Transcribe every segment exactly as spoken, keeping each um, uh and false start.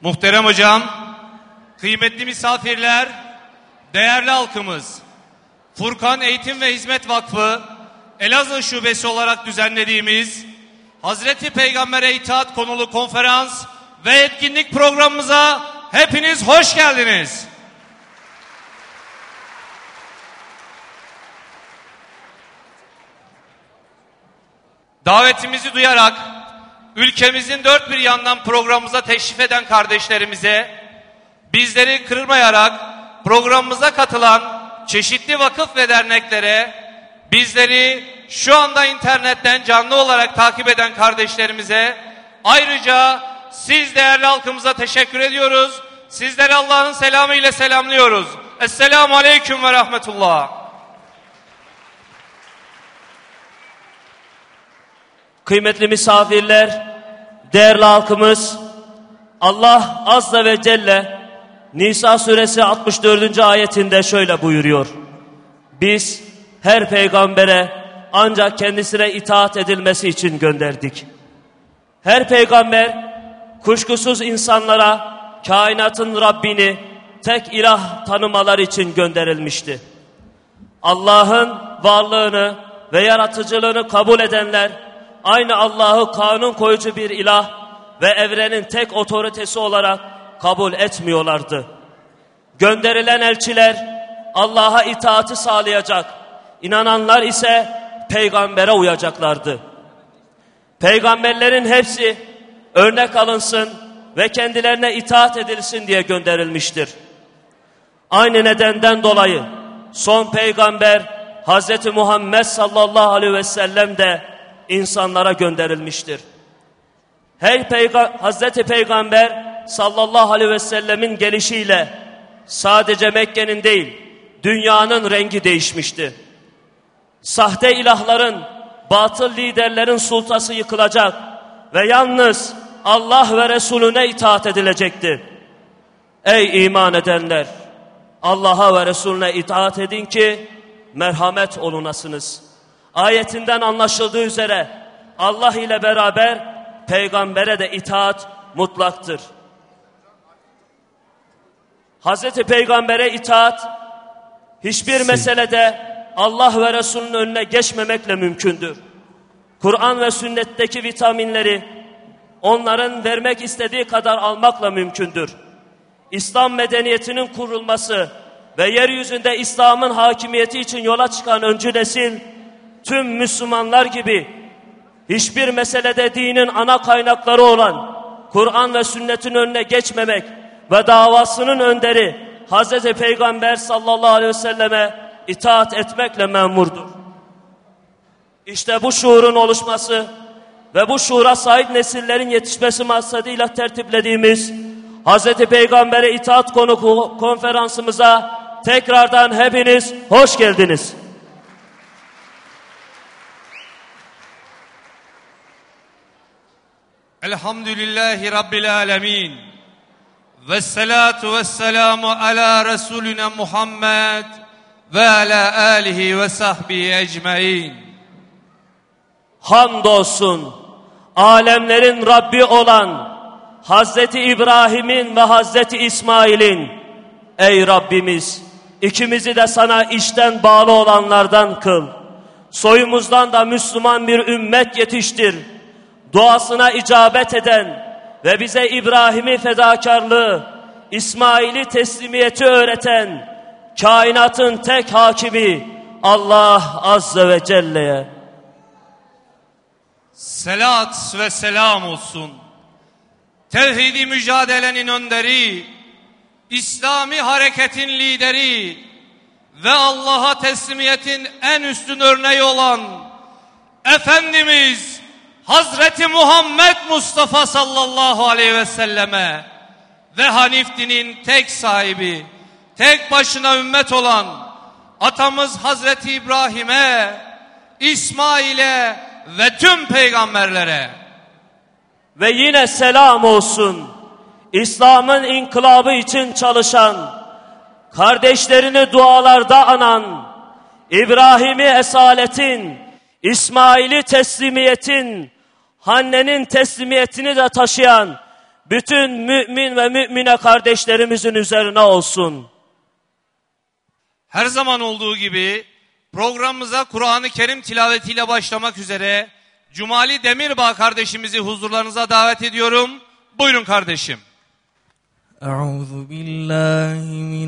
Muhterem hocam, kıymetli misafirler, değerli halkımız, Furkan Eğitim ve Hizmet Vakfı Elazığ Şubesi olarak düzenlediğimiz Hazreti Peygamber'e İtaat konulu konferans ve etkinlik programımıza hepiniz hoş geldiniz. Davetimizi duyarak ülkemizin dört bir yandan programımıza teşrif eden kardeşlerimize, bizleri kırmayarak programımıza katılan çeşitli vakıf ve derneklere, bizleri şu anda internetten canlı olarak takip eden kardeşlerimize, ayrıca siz değerli halkımıza teşekkür ediyoruz. Sizleri Allah'ın selamı ile selamlıyoruz. Esselamu Aleyküm ve Rahmetullah. Kıymetli misafirler, değerli halkımız, Allah Azze ve Celle Nisa suresi altmış dördüncü ayetinde şöyle buyuruyor: biz her peygambere ancak kendisine itaat edilmesi için gönderdik. Her peygamber kuşkusuz insanlara kainatın Rabbini tek ilah tanımaları için gönderilmişti. Allah'ın varlığını ve yaratıcılığını kabul edenler aynı Allah'ı kanun koyucu bir ilah ve evrenin tek otoritesi olarak kabul etmiyorlardı. Gönderilen elçiler Allah'a itaati sağlayacak, inananlar ise peygambere uyacaklardı. Peygamberlerin hepsi örnek alınsın ve kendilerine itaat edilsin diye gönderilmiştir. Aynı nedenden dolayı son peygamber Hazreti Muhammed sallallahu aleyhi ve sellem de insanlara gönderilmiştir. Her peyga Hazreti Peygamber sallallahu aleyhi ve sellemin gelişiyle sadece Mekke'nin değil, dünyanın rengi değişmişti. Sahte ilahların, batıl liderlerin sultası yıkılacak ve yalnız Allah ve Resulüne itaat edilecekti. Ey iman edenler! Allah'a ve Resulüne itaat edin ki merhamet olunasınız. Ayetinden anlaşıldığı üzere Allah ile beraber peygambere de itaat mutlaktır. Hazreti Peygamber'e itaat hiçbir meselede Allah ve Resulünün önüne geçmemekle mümkündür. Kur'an ve sünnetteki vitaminleri onların vermek istediği kadar almakla mümkündür. İslam medeniyetinin kurulması ve yeryüzünde İslam'ın hakimiyeti için yola çıkan öncü nesil, tüm Müslümanlar gibi hiçbir meselede dinin ana kaynakları olan Kur'an ve sünnetin önüne geçmemek ve davasının önderi Hazreti Peygamber sallallahu aleyhi ve selleme itaat etmekle memurdur. İşte bu şuurun oluşması ve bu şuura sahip nesillerin yetişmesi maksadıyla tertiplediğimiz Hazreti Peygamber'e itaat konu konferansımıza tekrardan hepiniz hoş geldiniz. Elhamdülillahi Rabbil alemin. Vessalatu vesselamu ala Resulina Muhammed ve ala alihi ve sahbihi ecmaîn. Hamdolsun alemlerin Rabbi olan Hazreti İbrahim'in ve Hazreti İsmail'in, ey Rabbimiz ikimizi de sana içten bağlı olanlardan kıl. Soyumuzdan da Müslüman bir ümmet yetiştir. Duasına icabet eden ve bize İbrahim'i fedakarlığı, İsmail'i teslimiyeti öğreten kainatın tek hakimi Allah Azze ve Celle'ye selat ve selam olsun. Tevhidi mücadelenin önderi, İslami hareketin lideri ve Allah'a teslimiyetin en üstün örneği olan Efendimiz Hazreti Muhammed Mustafa sallallahu aleyhi ve selleme ve Hanif dinin tek sahibi, tek başına ümmet olan atamız Hazreti İbrahim'e, İsmail'e ve tüm peygamberlere ve yine selam olsun İslam'ın inkılabı için çalışan, kardeşlerini dualarda anan, İbrahim'i esaletin, İsmail'i teslimiyetin, Hanne'nin teslimiyetini de taşıyan bütün mümin ve mümine kardeşlerimizin üzerine olsun. Her zaman olduğu gibi programımıza Kur'an-ı Kerim tilavetiyle başlamak üzere Cumali Demirbağ kardeşimizi huzurlarınıza davet ediyorum. Buyurun kardeşim. Euzu billahi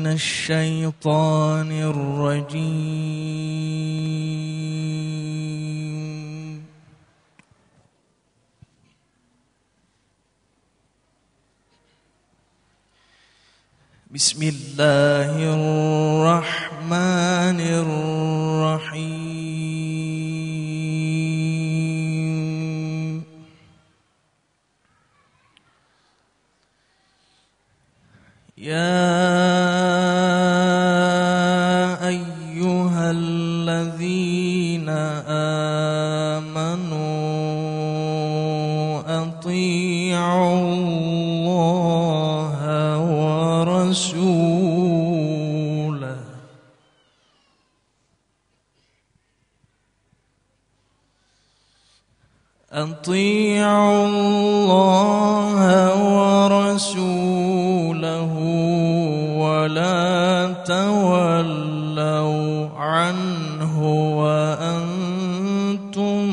mineşşeytanirracim. Bismillahirrahmanirrahim. Ya eyyühellezîne âmenû ati'ullâhe ve rasûleh. Ati'ullâhe ve rasûlehu ve la tevellev anhu ve entum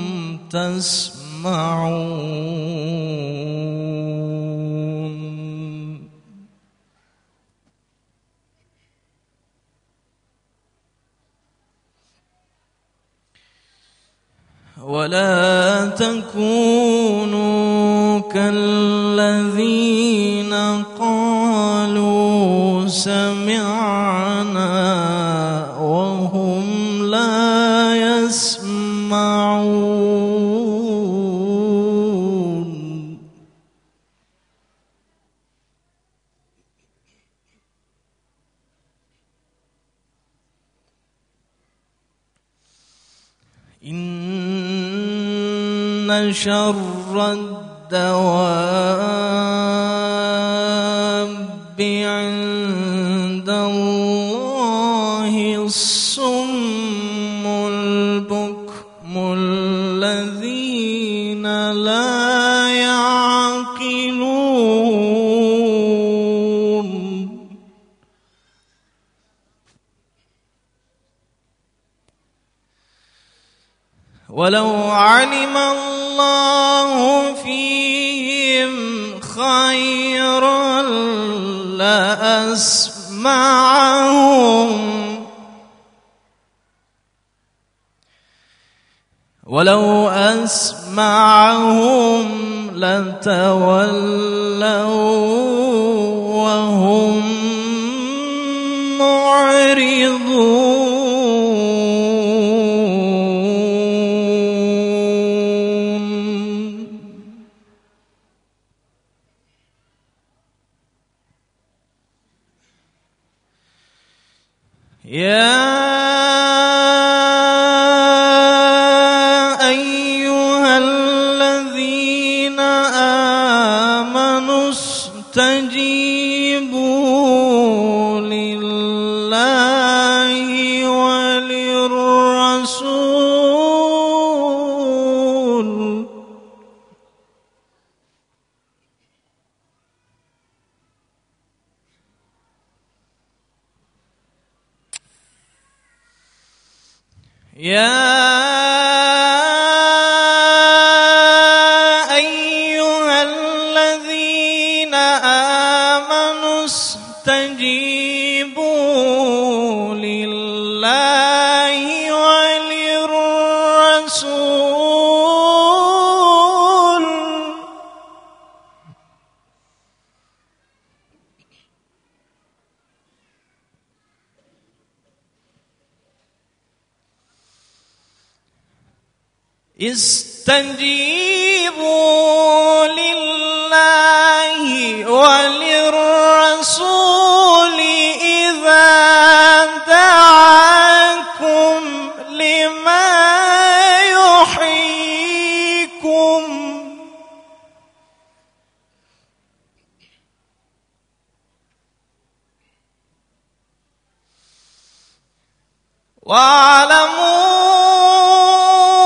tesma'un. ولا تكونوا كالذين قالوا سمعنا وهم لا يسمعون. إن شر الدواب عند الله الصم البكم الذين لا يعقلون. ولو علم الله فيهم خيرا لأسمعهم ولو أسمعهم لتولوا وهم معرضون. يا أيها الذين آمنوا استجيبوا لله وللرسول يا أيها الذين آمنوا استجيبوا لله وللرسول استجيبوا لله وللرسول إذا دعاكم لما يحييكم واعلموا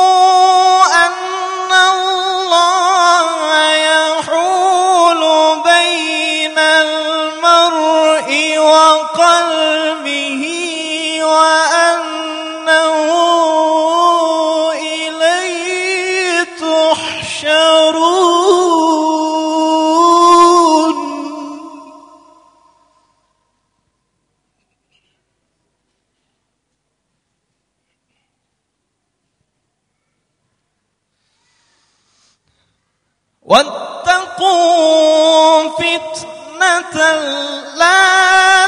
أن الله يحول بين واتقوا فتنة لا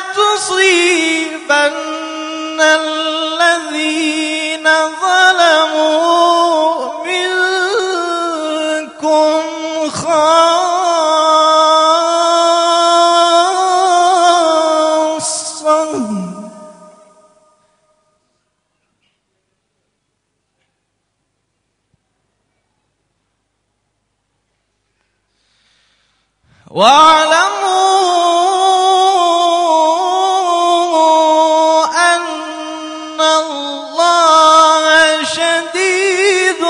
تصيبن الذين ظلموا منكم خاصة واعلموا أن الله شديد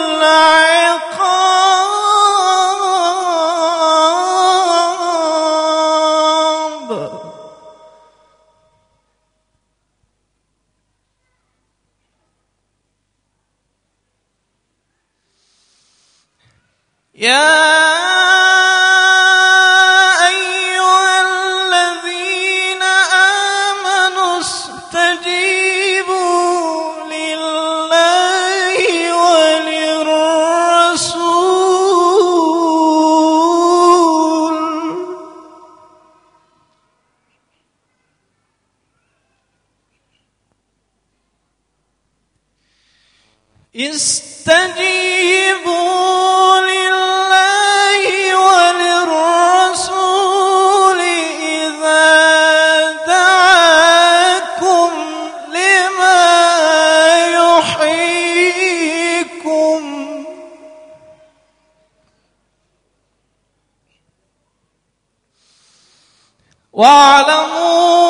العقاب. يا استجيبوا لله وللرسول إذا دعاكم لما يحييكم واعلموا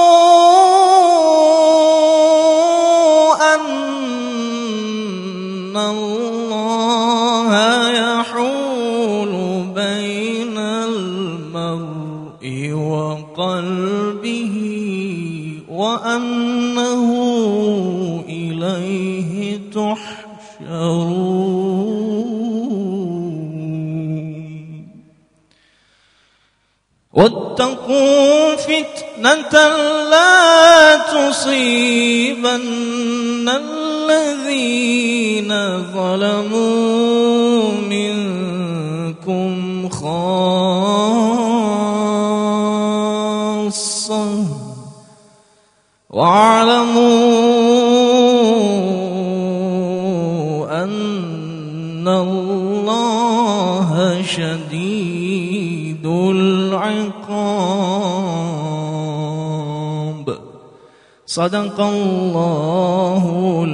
أن الله يحول بين المرء وقلبه وأنه إليه تحشرون. واتقوا فتنة لا تصيبن الذين ظلموا منكم خاصة واعلموا أن الله شديد العقاب. صدق الله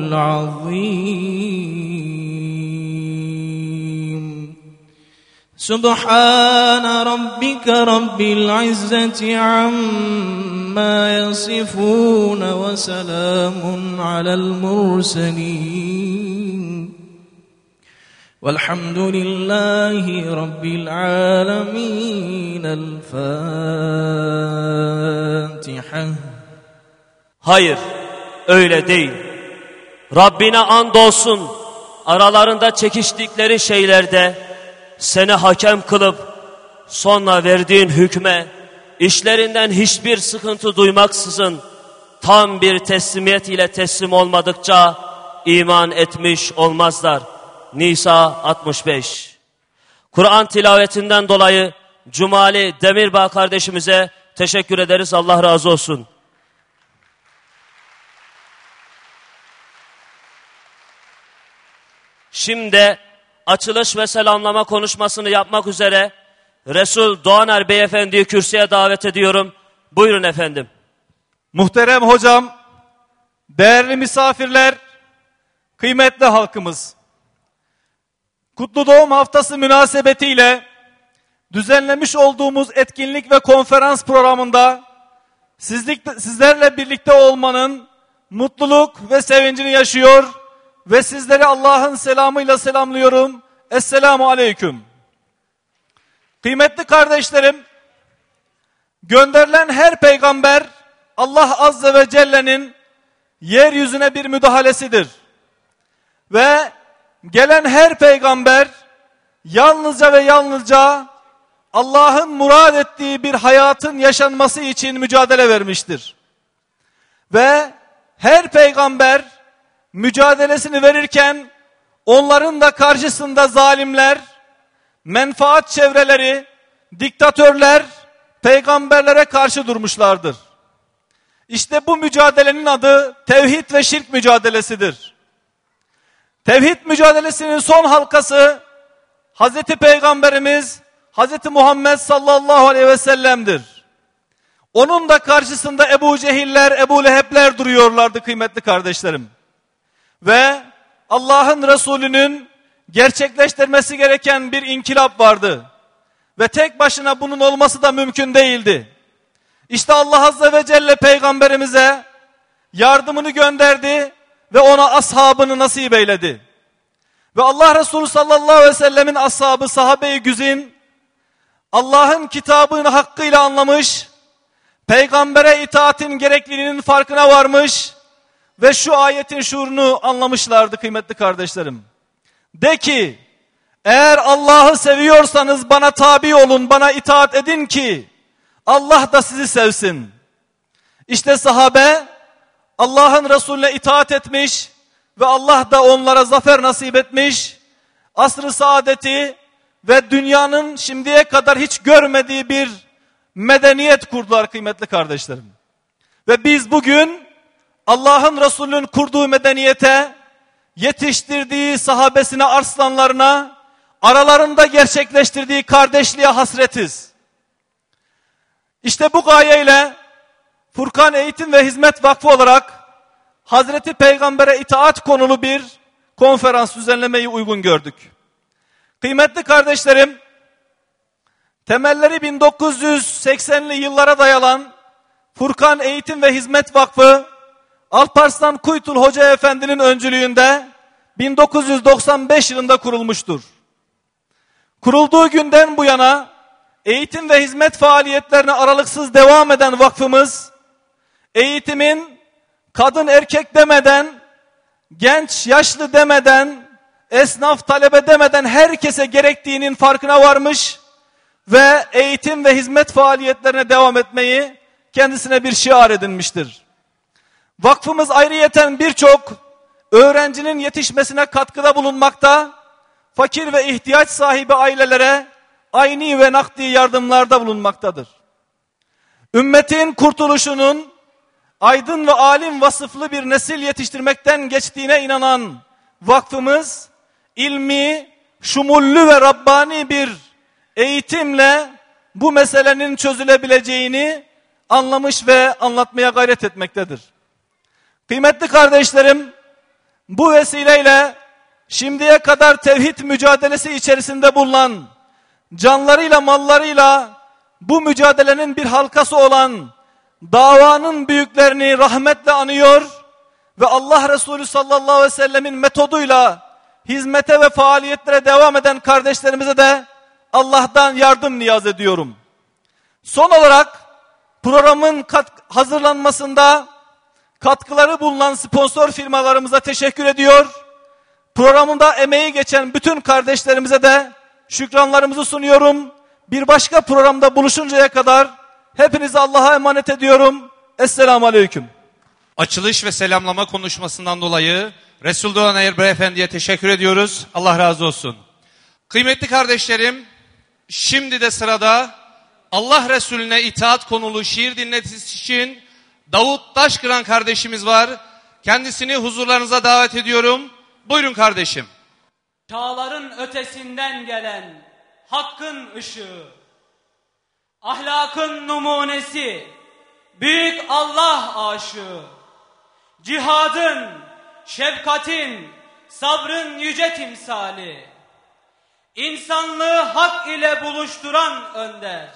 العظيم. سبحان ربك رب العزة عما يصفون وسلام على المرسلين والحمد لله رب العالمين. الفاتحة. Hayır, öyle değil. Rabbine andolsun, aralarında çekiştikleri şeylerde seni hakem kılıp sonra verdiğin hükme işlerinden hiçbir sıkıntı duymaksızın tam bir teslimiyet ile teslim olmadıkça iman etmiş olmazlar. Nisa altmış beş. Kur'an tilavetinden dolayı Cumali Demirbağ kardeşimize teşekkür ederiz. Allah razı olsun. Şimdi açılış ve selamlama konuşmasını yapmak üzere Resul Doğaner Beyefendi'yi kürsüye davet ediyorum. Buyurun efendim. Muhterem hocam, değerli misafirler, kıymetli halkımız. Kutlu Doğum Haftası münasebetiyle düzenlemiş olduğumuz etkinlik ve konferans programında sizlik, sizlerle birlikte olmanın mutluluk ve sevincini yaşıyor ve sizleri Allah'ın selamıyla selamlıyorum. Esselamu aleyküm. Kıymetli kardeşlerim, gönderilen her peygamber Allah Azze ve Celle'nin yeryüzüne bir müdahalesidir. Ve gelen her peygamber yalnızca ve yalnızca Allah'ın murad ettiği bir hayatın yaşanması için mücadele vermiştir. Ve her peygamber mücadelesini verirken onların da karşısında zalimler, menfaat çevreleri, diktatörler peygamberlere karşı durmuşlardır. İşte bu mücadelenin adı tevhid ve şirk mücadelesidir. Tevhid mücadelesinin son halkası Hazreti Peygamberimiz Hazreti Muhammed sallallahu aleyhi ve sellem'dir. Onun da karşısında Ebu Cehiller, Ebu Lehebler duruyorlardı kıymetli kardeşlerim. Ve Allah'ın Resulü'nün gerçekleştirmesi gereken bir inkılap vardı. Ve tek başına bunun olması da mümkün değildi. İşte Allah Azze ve Celle Peygamberimize yardımını gönderdi ve ona ashabını nasip eyledi. Ve Allah Resulü sallallahu aleyhi ve sellemin ashabı, sahabe-i güzin, Allah'ın kitabını hakkıyla anlamış, peygambere itaatin gerekliliğinin farkına varmış ve şu ayetin şuurunu anlamışlardı kıymetli kardeşlerim. De ki, eğer Allah'ı seviyorsanız bana tabi olun, bana itaat edin ki Allah da sizi sevsin. İşte sahabe Allah'ın Resulüne itaat etmiş ve Allah da onlara zafer nasip etmiş. Asr-ı saadeti ve dünyanın şimdiye kadar hiç görmediği bir medeniyet kurdular kıymetli kardeşlerim. Ve biz bugün Allah'ın Resulü'nün kurduğu medeniyete, yetiştirdiği sahabesine, arslanlarına, aralarında gerçekleştirdiği kardeşliğe hasretiz. İşte bu gayeyle Furkan Eğitim ve Hizmet Vakfı olarak Hazreti Peygamber'e itaat konulu bir konferans düzenlemeyi uygun gördük. Kıymetli kardeşlerim, temelleri bin dokuz yüz seksenli yıllara dayalan Furkan Eğitim ve Hizmet Vakfı, Alparslan Kuytul Hoca Efendi'nin öncülüğünde bin dokuz yüz doksan beş yılında kurulmuştur. Kurulduğu günden bu yana eğitim ve hizmet faaliyetlerine aralıksız devam eden vakfımız, eğitimin kadın erkek demeden, genç yaşlı demeden, esnaf talebe demeden herkese gerektiğinin farkına varmış ve eğitim ve hizmet faaliyetlerine devam etmeyi kendisine bir şiar edinmiştir. Vakfımız ayrıyeten birçok öğrencinin yetişmesine katkıda bulunmakta, fakir ve ihtiyaç sahibi ailelere ayni ve nakdi yardımlarda bulunmaktadır. Ümmetin kurtuluşunun aydın ve alim vasıflı bir nesil yetiştirmekten geçtiğine inanan vakfımız, ilmi, şumullü ve Rabbani bir eğitimle bu meselenin çözülebileceğini anlamış ve anlatmaya gayret etmektedir. Kıymetli kardeşlerim, bu vesileyle şimdiye kadar tevhid mücadelesi içerisinde bulunan, canlarıyla mallarıyla bu mücadelenin bir halkası olan davanın büyüklerini rahmetle anıyor ve Allah Resulü sallallahu aleyhi ve sellemin metoduyla hizmete ve faaliyetlere devam eden kardeşlerimize de Allah'tan yardım niyaz ediyorum. Son olarak programın hazırlanmasında katkıları bulunan sponsor firmalarımıza teşekkür ediyor. Programında emeği geçen bütün kardeşlerimize de şükranlarımızı sunuyorum. Bir başka programda buluşuncaya kadar hepinizi Allah'a emanet ediyorum. Esselamu Aleyküm. Açılış ve selamlama konuşmasından dolayı Resul Doğan Eğer Beyefendi'ye teşekkür ediyoruz. Allah razı olsun. Kıymetli kardeşlerim, şimdi de sırada Allah Resulüne itaat konulu şiir dinletisi için Davut Taşkıran kardeşimiz var. Kendisini huzurlarınıza davet ediyorum. Buyurun kardeşim. Çağların ötesinden gelen hakkın ışığı, ahlakın numunesi, büyük Allah aşığı, cihadın, şefkatin, sabrın yüce timsali, insanlığı hak ile buluşturan önder,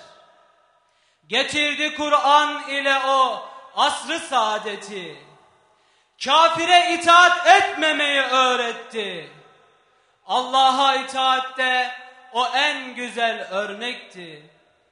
getirdi Kur'an ile o asr-ı saadeti, kafire itaat etmemeyi öğretti. Allah'a itaatte o en güzel örnekti.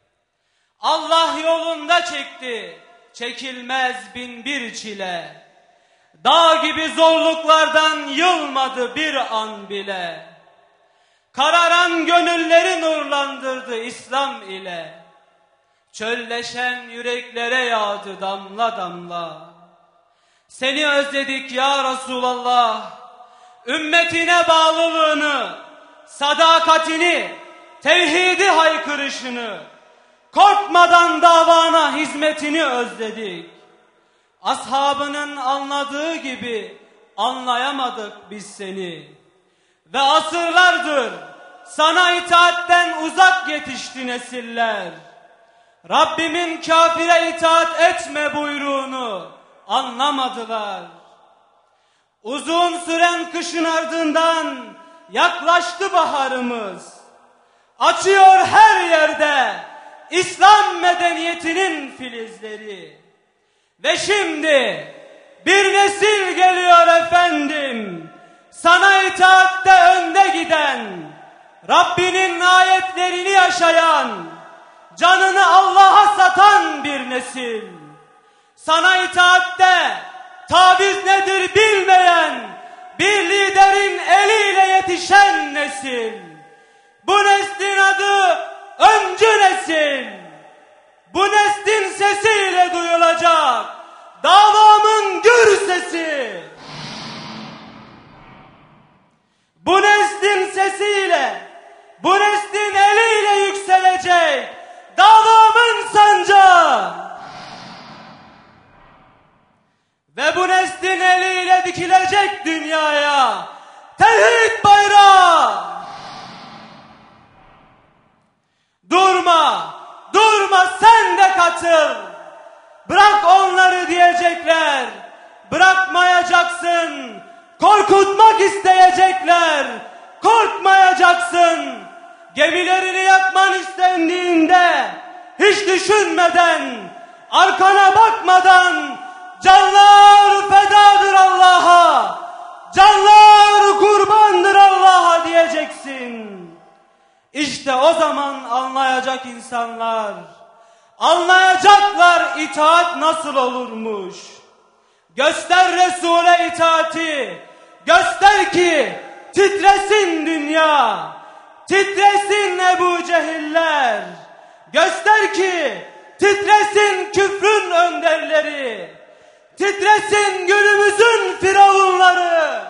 Allah yolunda çekti çekilmez bin bir çile. Dağ gibi zorluklardan yılmadı bir an bile. Kararan gönülleri nurlandırdı İslam ile. Çölleşen yüreklere yağdı damla damla. Seni özledik ya Resulallah. Ümmetine bağlılığını, sadakatini, tevhidi haykırışını, korkmadan davana hizmetini özledik. Ashabının anladığı gibi anlayamadık biz seni. Ve asırlardır sana itaatten uzak yetişti nesiller. Rabbimin kafire itaat etme buyruğunu anlamadılar. Uzun süren kışın ardından yaklaştı baharımız. Açıyor her yerde İslam medeniyetinin filizleri. Ve şimdi bir nesil geliyor efendim, sana itaatte önde giden, Rabbinin ayetlerini yaşayan, canını Allah'a satan bir nesil. Sana itaatte taviz nedir bilmeyen, bir liderin eliyle yetişen nesil. Bu neslin adı öncü nesil. Bu neslin sesiyle duyulacak davamın gür sesi. Bu neslin sesiyle, bu neslin eliyle yükselecek davamın sancağı. Ve bu neslin eliyle dikilecek dünyaya tevhid bayrağı. Durma, durma sen de katıl. Bırak onları diyecekler, bırakmayacaksın. Korkutmak isteyecekler, korkmayacaksın. Gemilerini yakman istendiğinde hiç düşünmeden, arkana bakmadan canlar fedadır Allah'a, canlar kurbandır Allah'a diyeceksin. İşte o zaman anlayacak insanlar, anlayacaklar itaat nasıl olurmuş. Göster Resul'e itaati, göster ki titresin dünya, titresin Ebu Cehiller. Göster ki titresin küfrün önderleri, titresin günümüzün firavunları.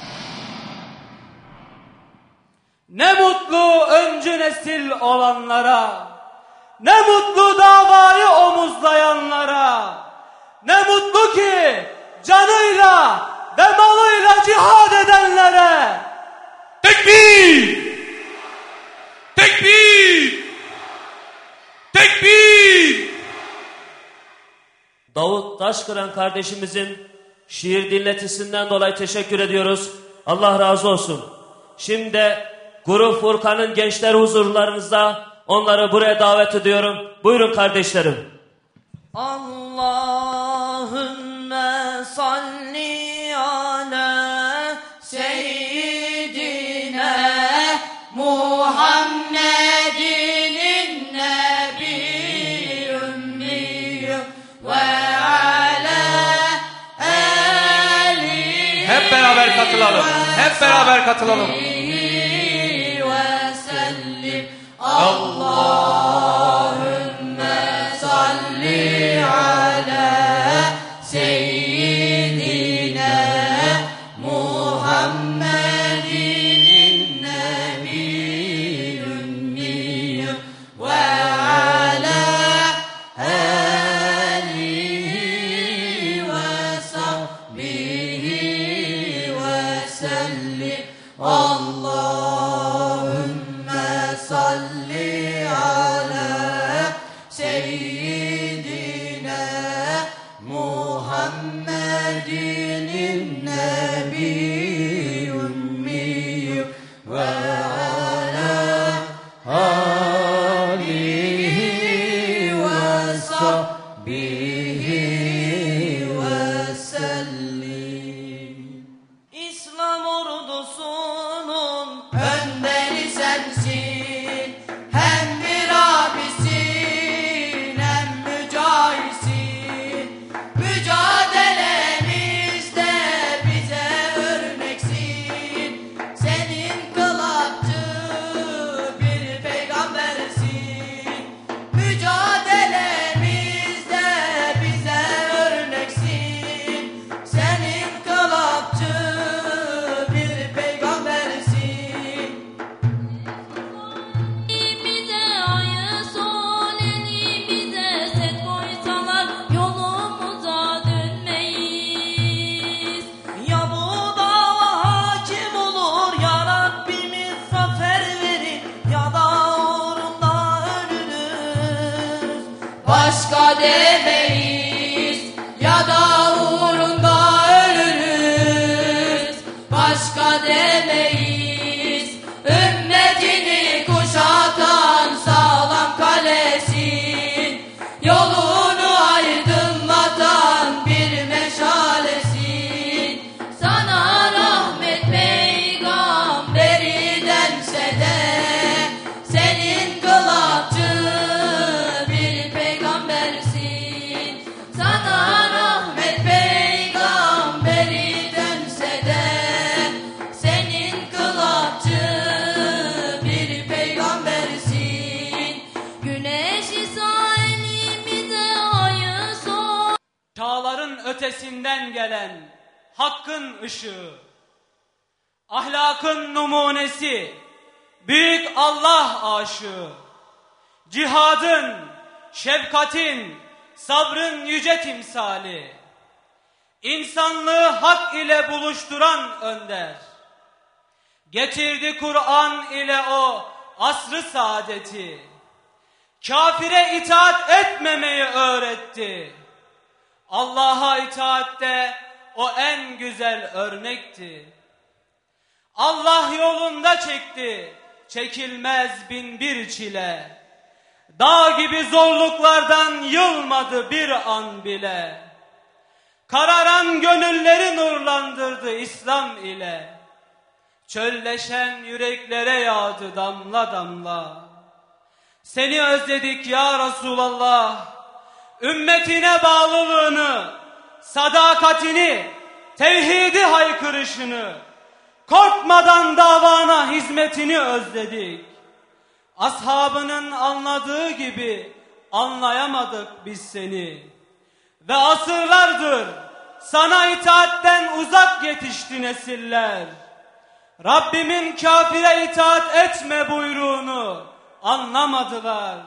Ne mutlu öncü nesil olanlara, ne mutlu davayı omuzlayanlara, ne mutlu ki canıyla ve malıyla cihad edenlere. Tekbir! Tekbir! Tekbir! Davut Taşkıran kardeşimizin şiir dinletisinden dolayı teşekkür ediyoruz. Allah razı olsun. Şimdi Grup Furkan'ın gençleri huzurlarınızda, onları buraya davet ediyorum. Buyurun kardeşlerim. Allahümme salli ala seyyidina Muhammedin nebi ümmi ve ala alihi. Hep beraber katılalım. Hep beraber katılalım. Allahümme salli ala seyyidina Muhammedin nebi ümmi ve ala alihi ve sahbihi ve sellim. Allahümme salli ala başka demeyiz. Ya da uğrunda ölürüz, başka demeyiz. Ümmetini kuşatan sağlam kalesin, yolunu aydınlatan bir meşalesin. Sana rahmet peygamberi dense de senin kılatçı bir peygambersin. Sana rahmet peygamberi dense de senin kılatçı bir peygambersin. Güneşi sağ elimize, ayı sol. Çağların ötesinden gelen hakkın ışığı, ahlakın numunesi, büyük Allah aşığı, cihadın, şefkatin, sabrın yüce timsali, insanlığı hak ile buluşturan önder, getirdi Kur'an ile o asrı saadeti, kafire itaat etmemeyi öğretti. Allah'a itaatte o en güzel örnekti. Allah yolunda çekti çekilmez bin bir çile. Dağ gibi zorluklardan yılmadı bir an bile. Kararan gönülleri nurlandırdı İslam ile. Çölleşen yüreklere yağdı damla damla. Seni özledik ya Resulallah. Ümmetine bağlılığını, sadakatini, tevhidi haykırışını, korkmadan davana hizmetini özledik. Ashabının anladığı gibi anlayamadık biz seni. Ve asırlardır sana itaatten uzak yetişti nesiller. Rabbimin kafire itaat etme buyruğunu anlamadılar.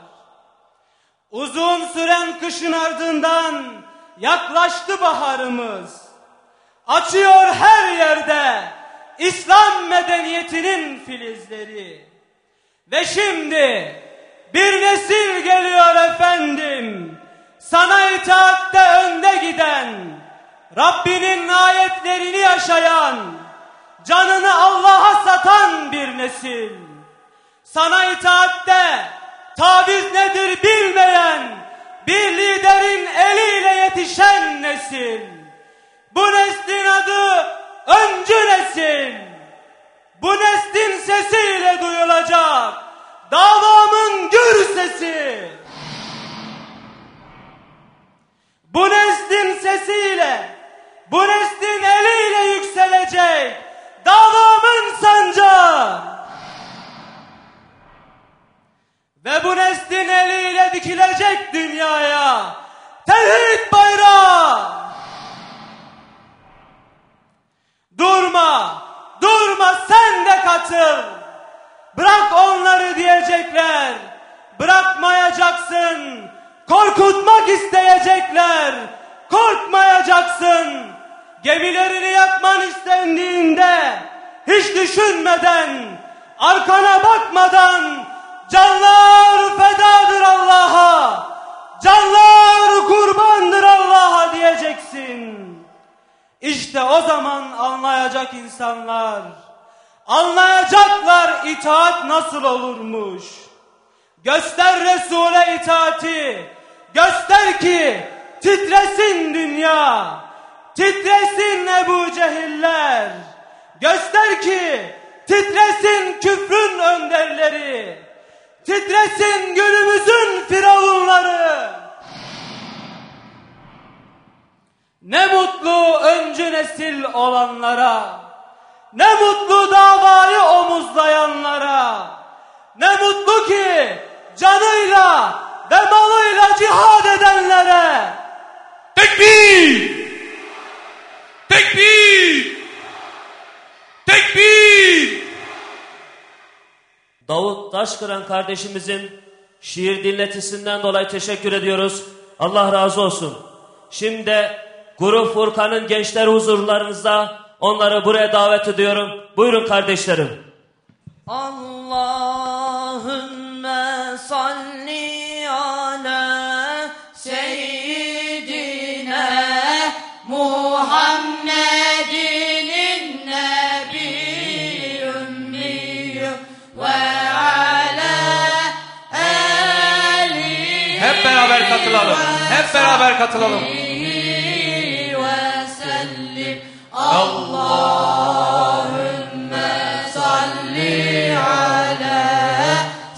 Uzun süren kışın ardından yaklaştı baharımız. Açıyor her yerde İslam medeniyetinin filizleri. Ve şimdi bir nesil geliyor efendim, sana itaatte önde giden, Rabbinin ayetlerini yaşayan, canını Allah'a satan bir nesil. Sana itaatte taviz nedir bilmeyen bir liderin eliyle yetişen nesil. Bu neslin adı öncü nesil. Bu neslin sesiyle duyulacak davamın gür sesi. Bu neslin sesiyle, bu neslin eliyle yükselecek davamın sancağı. Ve bu neslin eliyle dikilecek dünyaya tevhid bayrağı. Durma, durma sen de katıl. Bırak onları diyecekler, bırakmayacaksın. Korkutmak isteyecekler, korkmayacaksın. Gemilerini yakman istendiğinde hiç düşünmeden, arkana bakmadan canlar fedadır Allah'a, canlar kurbandır Allah'a diyeceksin. İşte o zaman anlayacak insanlar, anlayacaklar itaat nasıl olurmuş. Göster Resul'e itaati, göster ki titresin dünya, titresin Ebu Cehiller, göster ki titresin küfrün önderleri, titresin günümüzün firavunları. Ne mutlu öncü nesil olanlara, ne mutlu davayı omuzlayanlara, ne mutlu ki canıyla ve malıyla cihad edenlere. Tekbir! Tekbir! Tekbir! Davut Taşkıran kardeşimizin şiir dinletisinden dolayı teşekkür ediyoruz. Allah razı olsun. Şimdi Grup Furkan'ın gençleri huzurlarınızda, onları buraya davet ediyorum. Buyurun kardeşlerim. Allahümme salli ala Hep beraber katılalım. Hep beraber katılalım. Allahümme salli ala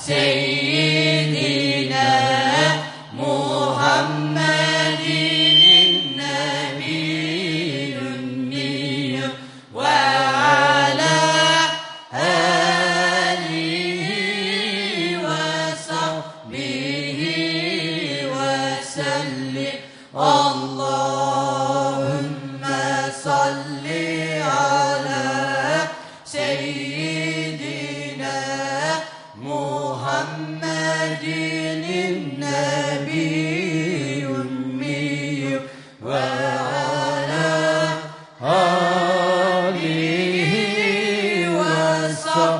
seyyidina Muhammedin nebiyyül ümmiyyü ve ala alihi ve sahbihi ve sellim. Allahümme salli ala seyyidina Muhammedin nebiyyül ümmiyyü ve ala alihi ve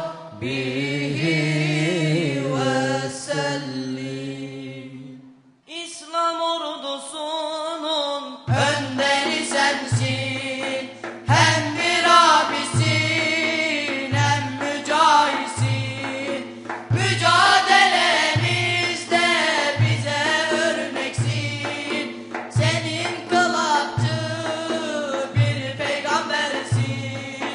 sahbihi ve sellim. İslam ordusunun önderi sensin, hem bir abisin hem mücahitsin. Mücadelemizde bize örneksin, senin kılattı bir peygambersin.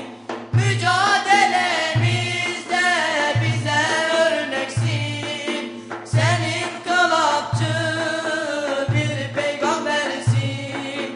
Mücadelemizde bize örneksin, senin kılattı bir peygambersin.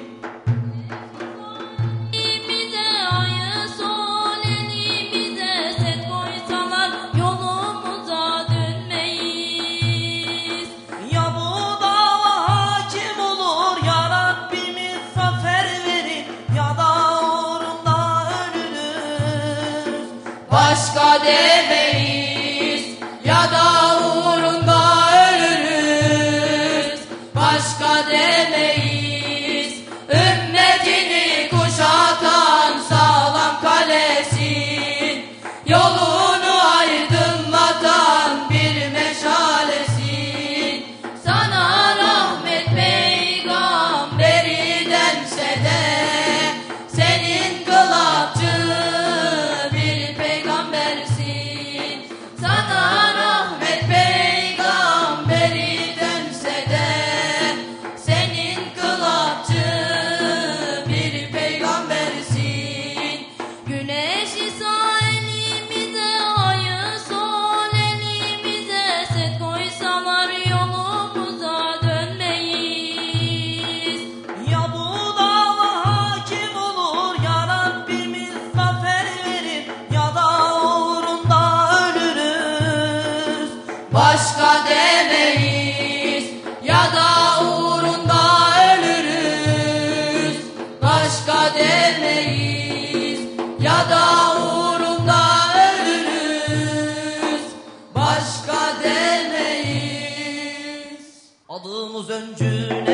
Elimize ayı sol, elimize set koysalar yolumuza dönmeyiz. Ya bu dava hakim olur, ya Rabbimiz zafer verir, ya da uğrunda ölürüz. Başka demeyiz, ya da uğrunda ölürüz. Başka demeyiz, ümmetini kuşatan sağlam kalesin. Yolunu aydınlatan bir meşalesin. Sana rahmet Peygamberi dense de senin kılattı bir peygambersin. Sana rahmet Peygamberi dense de senin kılattı bir peygambersin. güneşi sağ elimize, ayı sol elimize set koysalar yolumuza dönmeyiz. Ya bu dava hakim olur, ya Rabbimiz zafer verir, ya da uğrunda ölürüz. Başka demeyiz, ya da uğrunda ölürüz. Başka demeyiz, ya da uğrunda ölürüz. Başka demeyiz. Adımız öncü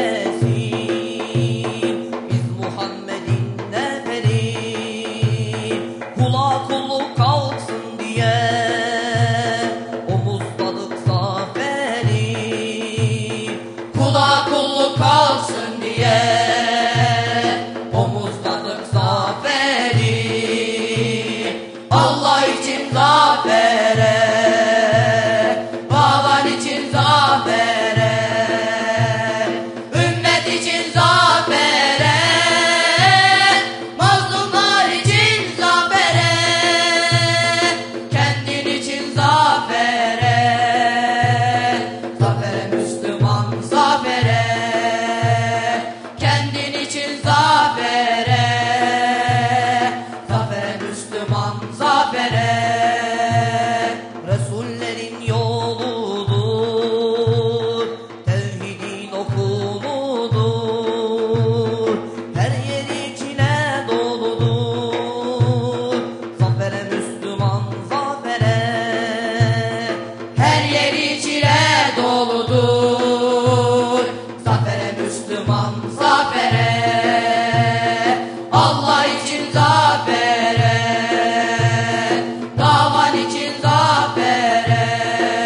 nesil, biz Muhammed'in neferi. Kula kulluk kalksın diye omuzladık zaferi. Kula kulluk kalsın diye omuzladık zaferi. Allah için zafere, baban için zafere, ümmet için zafere, mazlumlar için zafere, kendin için zafere, zafere Müslüman zafere, kendin için zafere, zafere Müslüman zafere. Resullerin yoludur, tevhidin okuludur. Her yeri çile doludur, zafere Müslüman zafere. Her yeri çile doludur, zafere Müslüman zafere. Allah için zafere, davan için zafere,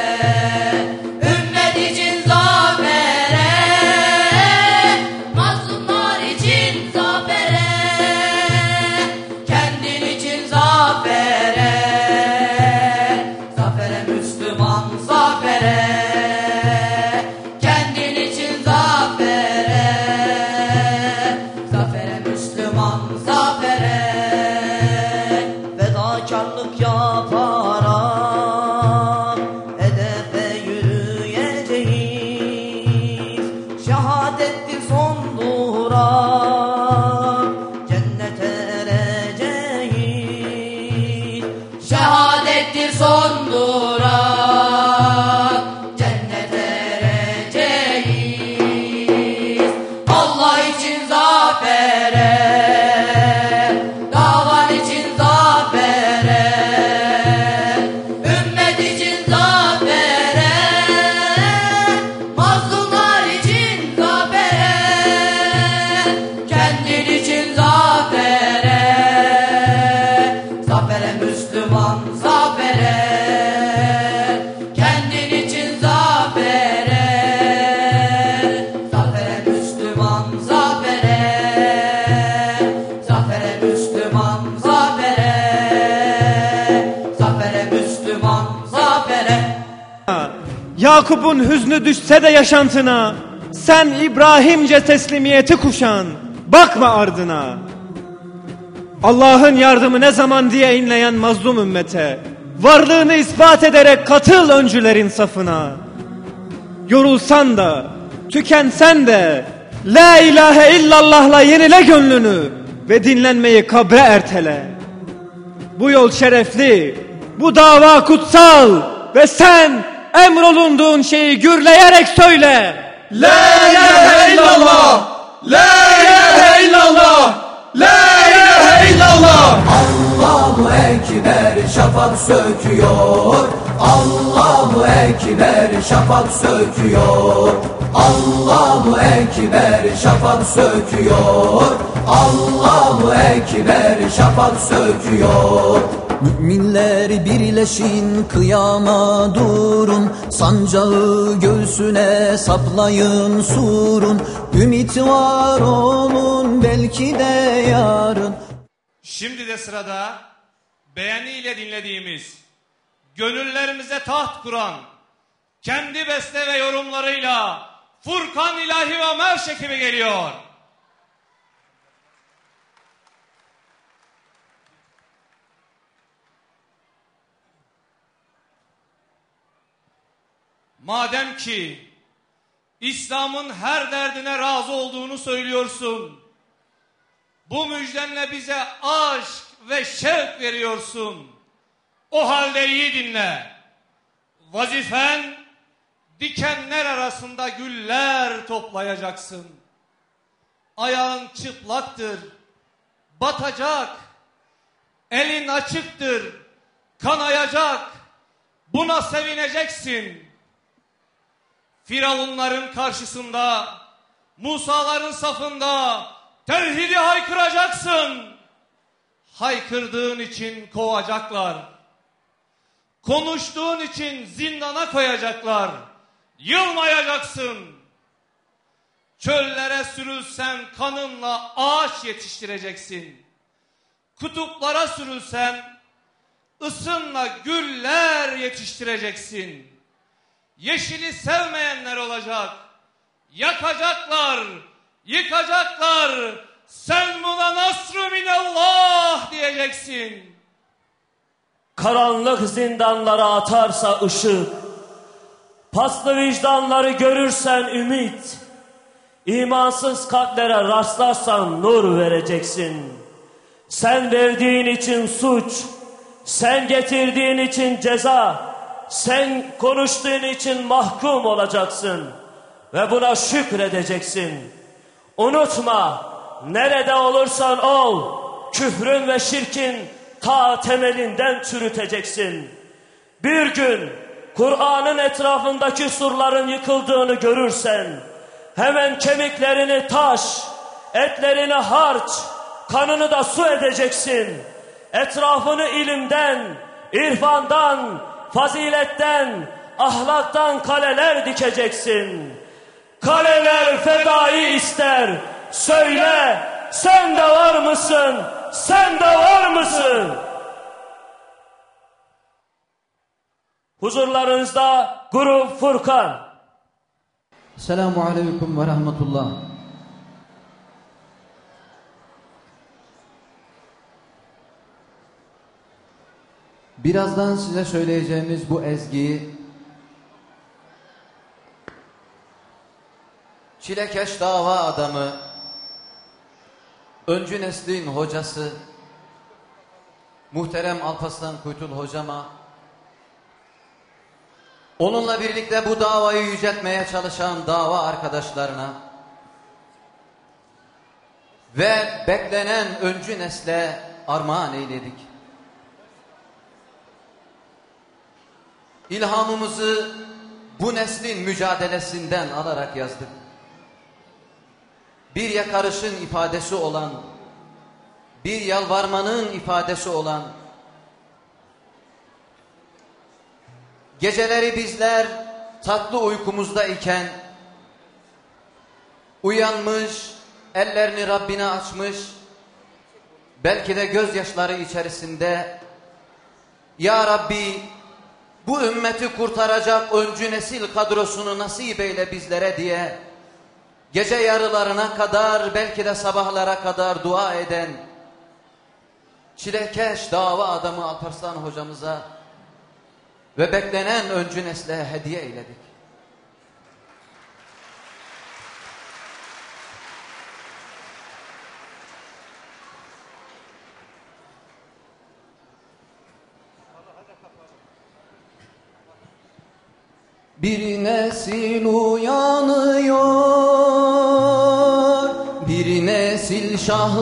Yakup'un hüznü düşse de yaşantına, sen İbrahimce teslimiyeti kuşan, bakma ardına. Allah'ın yardımı ne zaman diye inleyen mazlum ümmete, varlığını ispat ederek katıl öncülerin safına. Yorulsan da, tükensen de, la ilahe illallah'la yenile gönlünü ve dinlenmeyi kabre ertele. Bu yol şerefli, bu dava kutsal ve sen emrolunduğun şeyi gürleyerek söyle. La ilahe illallah, la ilahe illallah, la ilahe illallah. Allahu Ekber, şafak söküyor. Allahu Ekber, şafak söküyor. Allahu Ekber, şafak söküyor. Allahu Ekber, şafak söküyor. Müminler birleşin, kıyama durun, sancağı göğsüne saplayın surun. Ümit var olun, belki de yarın. Şimdi de sırada beğeniyle dinlediğimiz, gönüllerimize taht kuran, kendi beste ve yorumlarıyla Furkan İlahi ve Merş ekibi geliyor. Madem ki İslam'ın her derdine razı olduğunu söylüyorsun, bu müjdenle bize aşk ve şevk veriyorsun. O halde iyi dinle. Vazifen, dikenler arasında güller toplayacaksın. Ayağın çıplaktır, batacak. Elin açıktır, kanayacak. Buna sevineceksin. Firavunların karşısında, Musa'ların safında tevhidi haykıracaksın. Haykırdığın için kovacaklar. Konuştuğun için zindana koyacaklar. Yılmayacaksın. Çöllere sürülsen kanınla ağaç yetiştireceksin. Kutuplara sürülsen ısınla güller yetiştireceksin. Yeşili sevmeyenler olacak. Yakacaklar, yıkacaklar. Sen buna nasru minallah diyeceksin. Karanlık zindanlara atarsa ışık, paslı vicdanları görürsen ümit, imansız kalplere rastlarsan nur vereceksin. Sen verdiğin için suç, sen getirdiğin için ceza, sen konuştuğun için mahkum olacaksın ve buna şükredeceksin. Unutma, nerede olursan ol, küfrün ve şirkin ta temelinden çürüteceksin. Bir gün Kur'an'ın etrafındaki surların yıkıldığını görürsen, hemen kemiklerini taş, etlerini harç, kanını da su edeceksin. Etrafını ilimden, irfandan, faziletten, ahlaktan kaleler dikeceksin. Kaleler fedai ister. Söyle, sen de var mısın? Sen de var mısın? Huzurlarınızda Grup Furkan. Selamun Aleyküm ve Rahmetullah. Birazdan size söyleyeceğimiz bu ezgiyi çilekeş dava adamı, öncü neslin hocası, muhterem Alparslan Kuytul hocama, onunla birlikte bu davayı yüceltmeye çalışan dava arkadaşlarına ve beklenen öncü nesle armağan eyledik. İlhamımızı bu neslin mücadelesinden alarak yazdık. Bir yakarışın ifadesi olan, bir yalvarmanın ifadesi olan, geceleri bizler tatlı uykumuzda iken, uyanmış, ellerini Rabbine açmış, belki de gözyaşları içerisinde, Ya Rabbi, bu ümmeti kurtaracak öncü nesil kadrosunu nasip eyle bizlere diye gece yarılarına kadar, belki de sabahlara kadar dua eden çilekeş dava adamı Alparslan hocamıza ve beklenen öncü nesle hediye eyledik. Bir nesil uyanıyor, bir nesil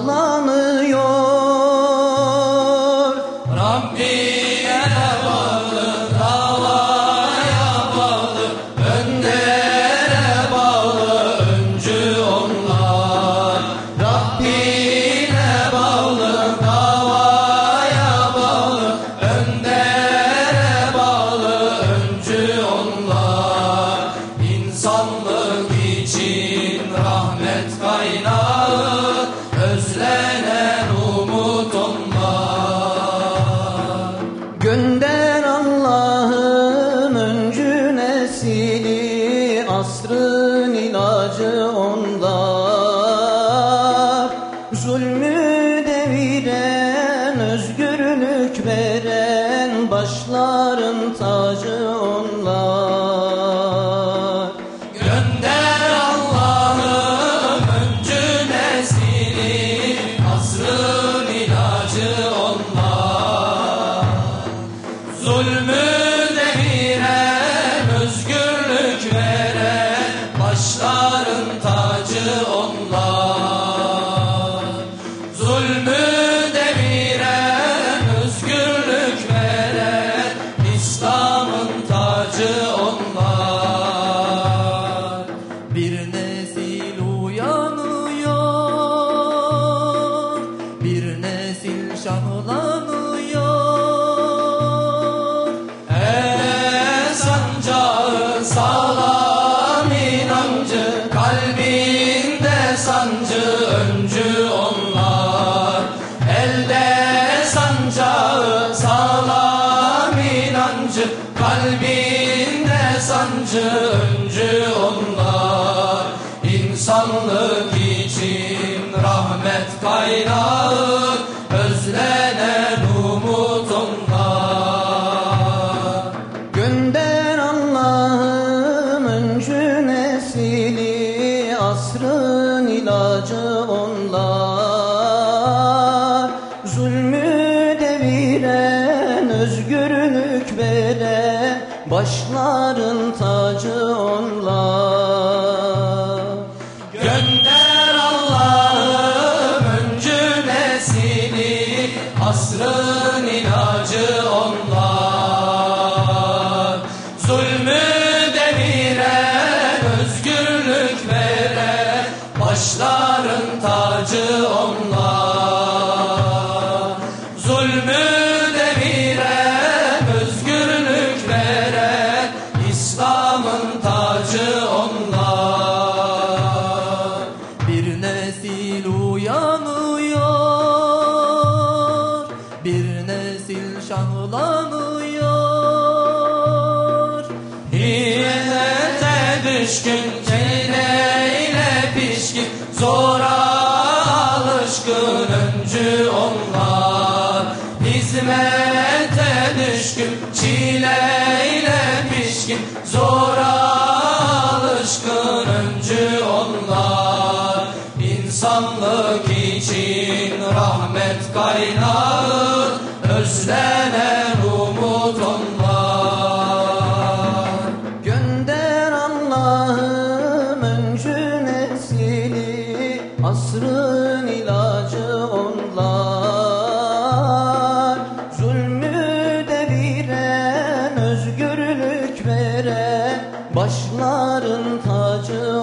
şahlanıyor. Rabbiye bağlı, davaya bağlı, öndere bağlı, öncü onlar. Rabbine bağlı, davaya bağlı, öndere bağlı, öncü onlar. İnsanlık için rahmet kaynağı, özlenen umut onlar. Gönder Allah'ım öncü nesili, asrın ilacı onlar. Zulmü deviren, özgürlük veren, başların tacı onlar. Gönder Allah'ım öncü nesili, asrın ilacı onlar. Zulmü deviren, özgürlük veren, başların tacı onlar. Zulmü deviren, özgürlük veren, İslam'ın tacı onlar. Bir nesil uyanıyor, bir nesil şahlanıyor. Eee sancağı sağlam inancı, kalbinde sancı, öncü onlar. Elde sancağı sağlam inancı, kalbinde sancı, öncü onlar. İnsanlık için rahmet kaynağı, özlenen umut onlar. Gönder Allah'ım öncü nesili, asrın ilacı onlar. Zulmü deviren, özgürlük veren, başların tacı onlar. Gönder Allah'ım öncü nesili, asrın ilacı onlar. Zulmü deviren, özgürlük veren, başların tacı onlar. Zulmü deviren, özgürlük veren, İslam'ın tacı onlar. Bir nesil uyanıyor, bir nesil şahlanıyor. Hizmete düşkün, çileyle pişkin, zora alışkın, öncü onlar. Hizmete düşkün, çileyle pişkin, zora alışkın, öncü onlar. İnsanlık için rahmet kaynağı, özlenen umut onlar. Gönder Allah'ım öncü nesili, asrın ilacı onlar. Zulmü deviren, özgürlük veren, başların tacı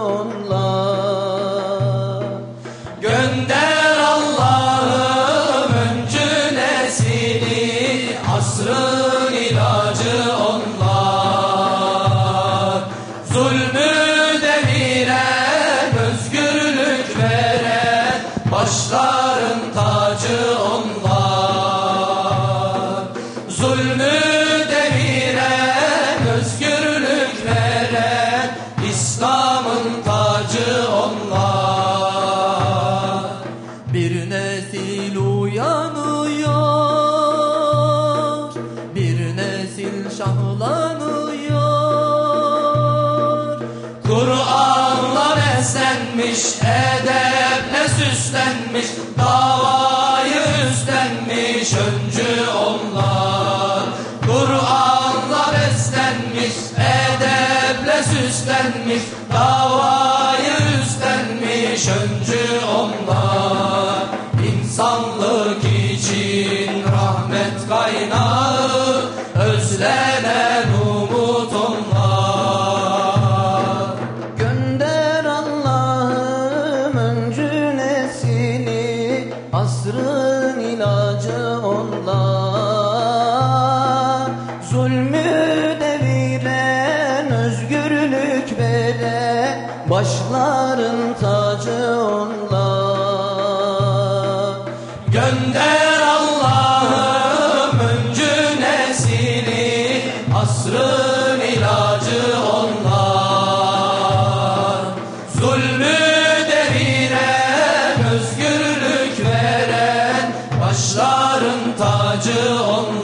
onlar. Gönder Allah'ım öncü nesili, asrın ilacı onlar. Zulmü deviren, özgürlük veren, başların tacı onlar. Zulmü deviren, edeple süslenmiş, davayı üstlenmiş öncü onlar. Kur'an'la beslenmiş, edeple süslenmiş, davayı üstlenmiş öncü onlar. İnsanlık için rahmet kaynağı, özlenen umut onlar. Gönder Allah'ım öncü nesini, asrın ilacı onlar. Zulmü deviren, özgürlük veren, başların tacı onlar. Gönder Allah'ım öncü nesini, asrın ilacı onlar. Zulmü deviren, özgürlük veren, başların tacı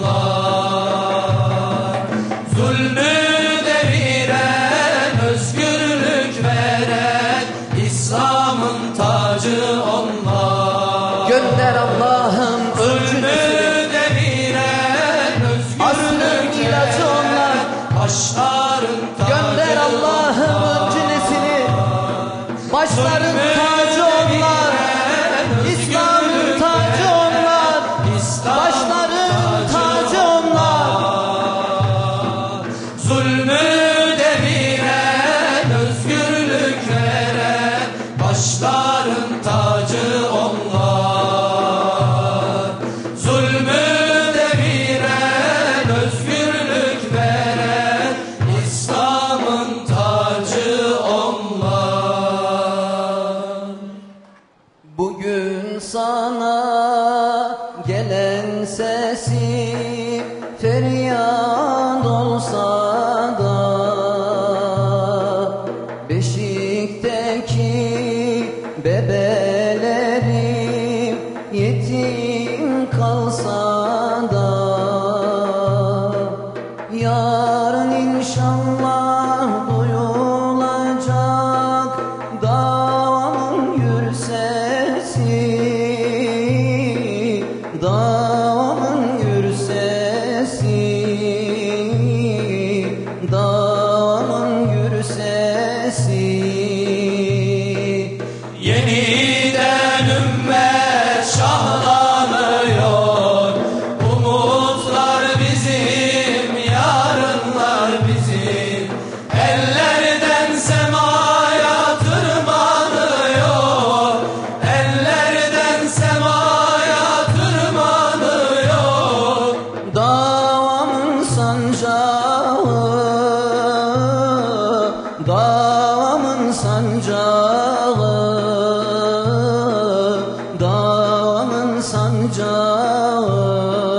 onlar. Zulmü deviren, özgürlük veren, İslam'ın tacı onlar. Gönder Allah'ım öncü Zulmü nesini, deviren, asrın özgürlük ilacı onlar. başların tacı Gönder Allah'ım öncü nesini, başların tacı onlar. İslam'ın tacı onlar, başların tacı onlar. Zulmü deviren, özgürlük veren, başların tacı onlar. Zulmü deviren, özgürlük veren, İslam'ın tacı onlar. Bugün sana gelen sesim feryat olsa da, beşikteki bebelerim yetim kalsa da, yarın inşallah duyulacak davamın gür sesi, davamın gür sesi, davamın gür sesi. Yeniden ümmet şahlanıyor, umutlar bizim, yarınlar bizim. Ellerden semaya tırmanıyor, ellerden semaya tırmanıyor. Davamın sancağı, davamın sancağı, davamın sancağı.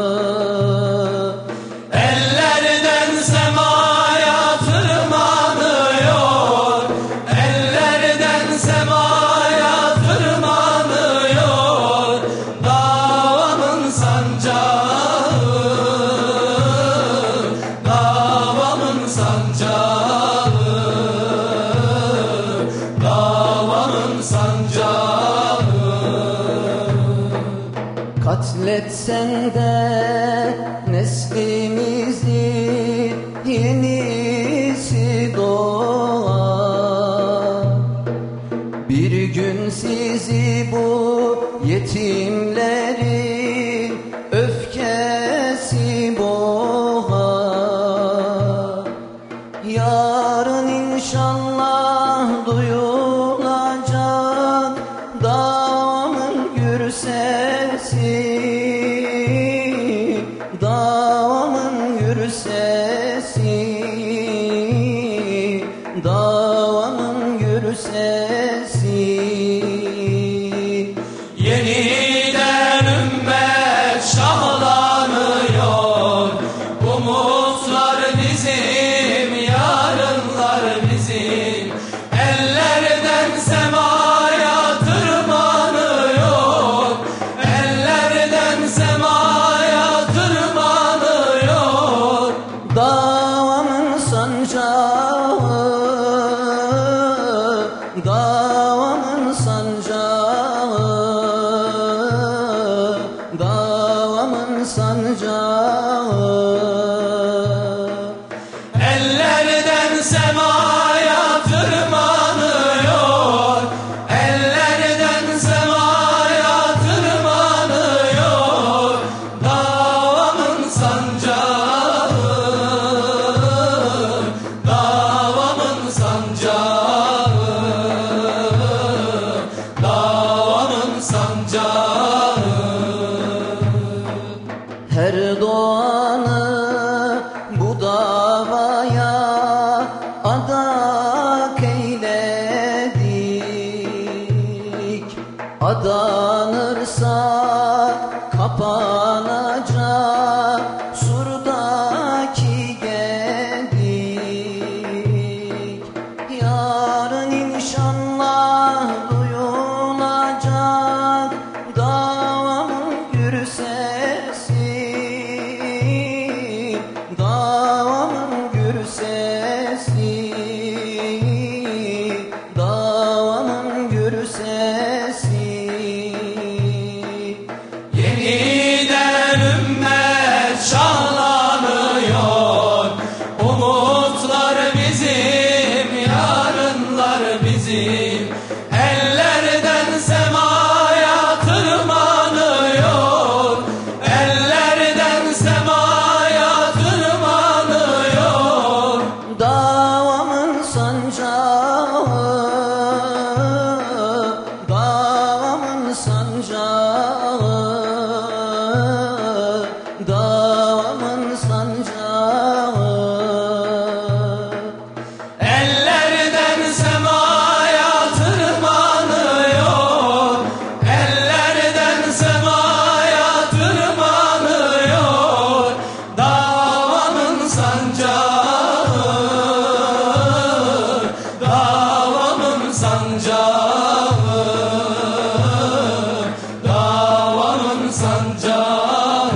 Ellerden semaya tırmanıyor, ellerden semaya tırmanıyor. Davamın sancağı, davamın sancağı, davamın sancağı. Katletsen de neslimizi yenisi doğar. Bir gün sizi bu yetimlerin öfkesi boğar. Yarın inşallah duyulacak davamın gür sesi, davamın gür sesi, davamın gür sesi. Yeniden ümmet şahlanıyor, umutlar bizim, yarınlar bizim. Ellerden semaya tırmanıyor, ellerden semaya tırmanıyor. Davamın sancağı, davamın adanırsa kapanacak surdaki gedik. Yarın inşallah duyulacak davamın gür sesi, davamın gür sesi, davamın gür sesi. Yeniden ümmet şahlanıyor. Umutlar bizim, yarınlar bizim. Ellerden semaya tırmanıyor. Ellerden semaya tırmanıyor. Davamın sancağı, davamın sancağı, davamın sancağı. Ellerden semaya tırmanıyor. Ellerden semaya tırmanıyor. Davamın sancağı, davamın sancağı, davamın sancağı.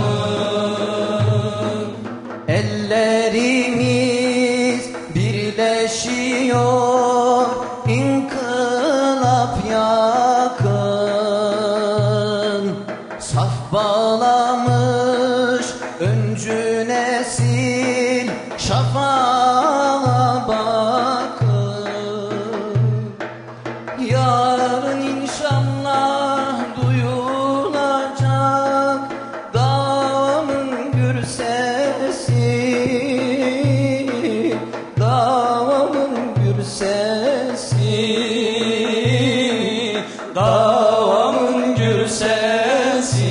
Ellerimiz birleşiyor, inkılap yakın. Saf bağlamış öncü nesil, şafağa bakın. Yarın inşallah duyulacak davamın gür sesi, davamın gür sesi, Davamın gür sesi.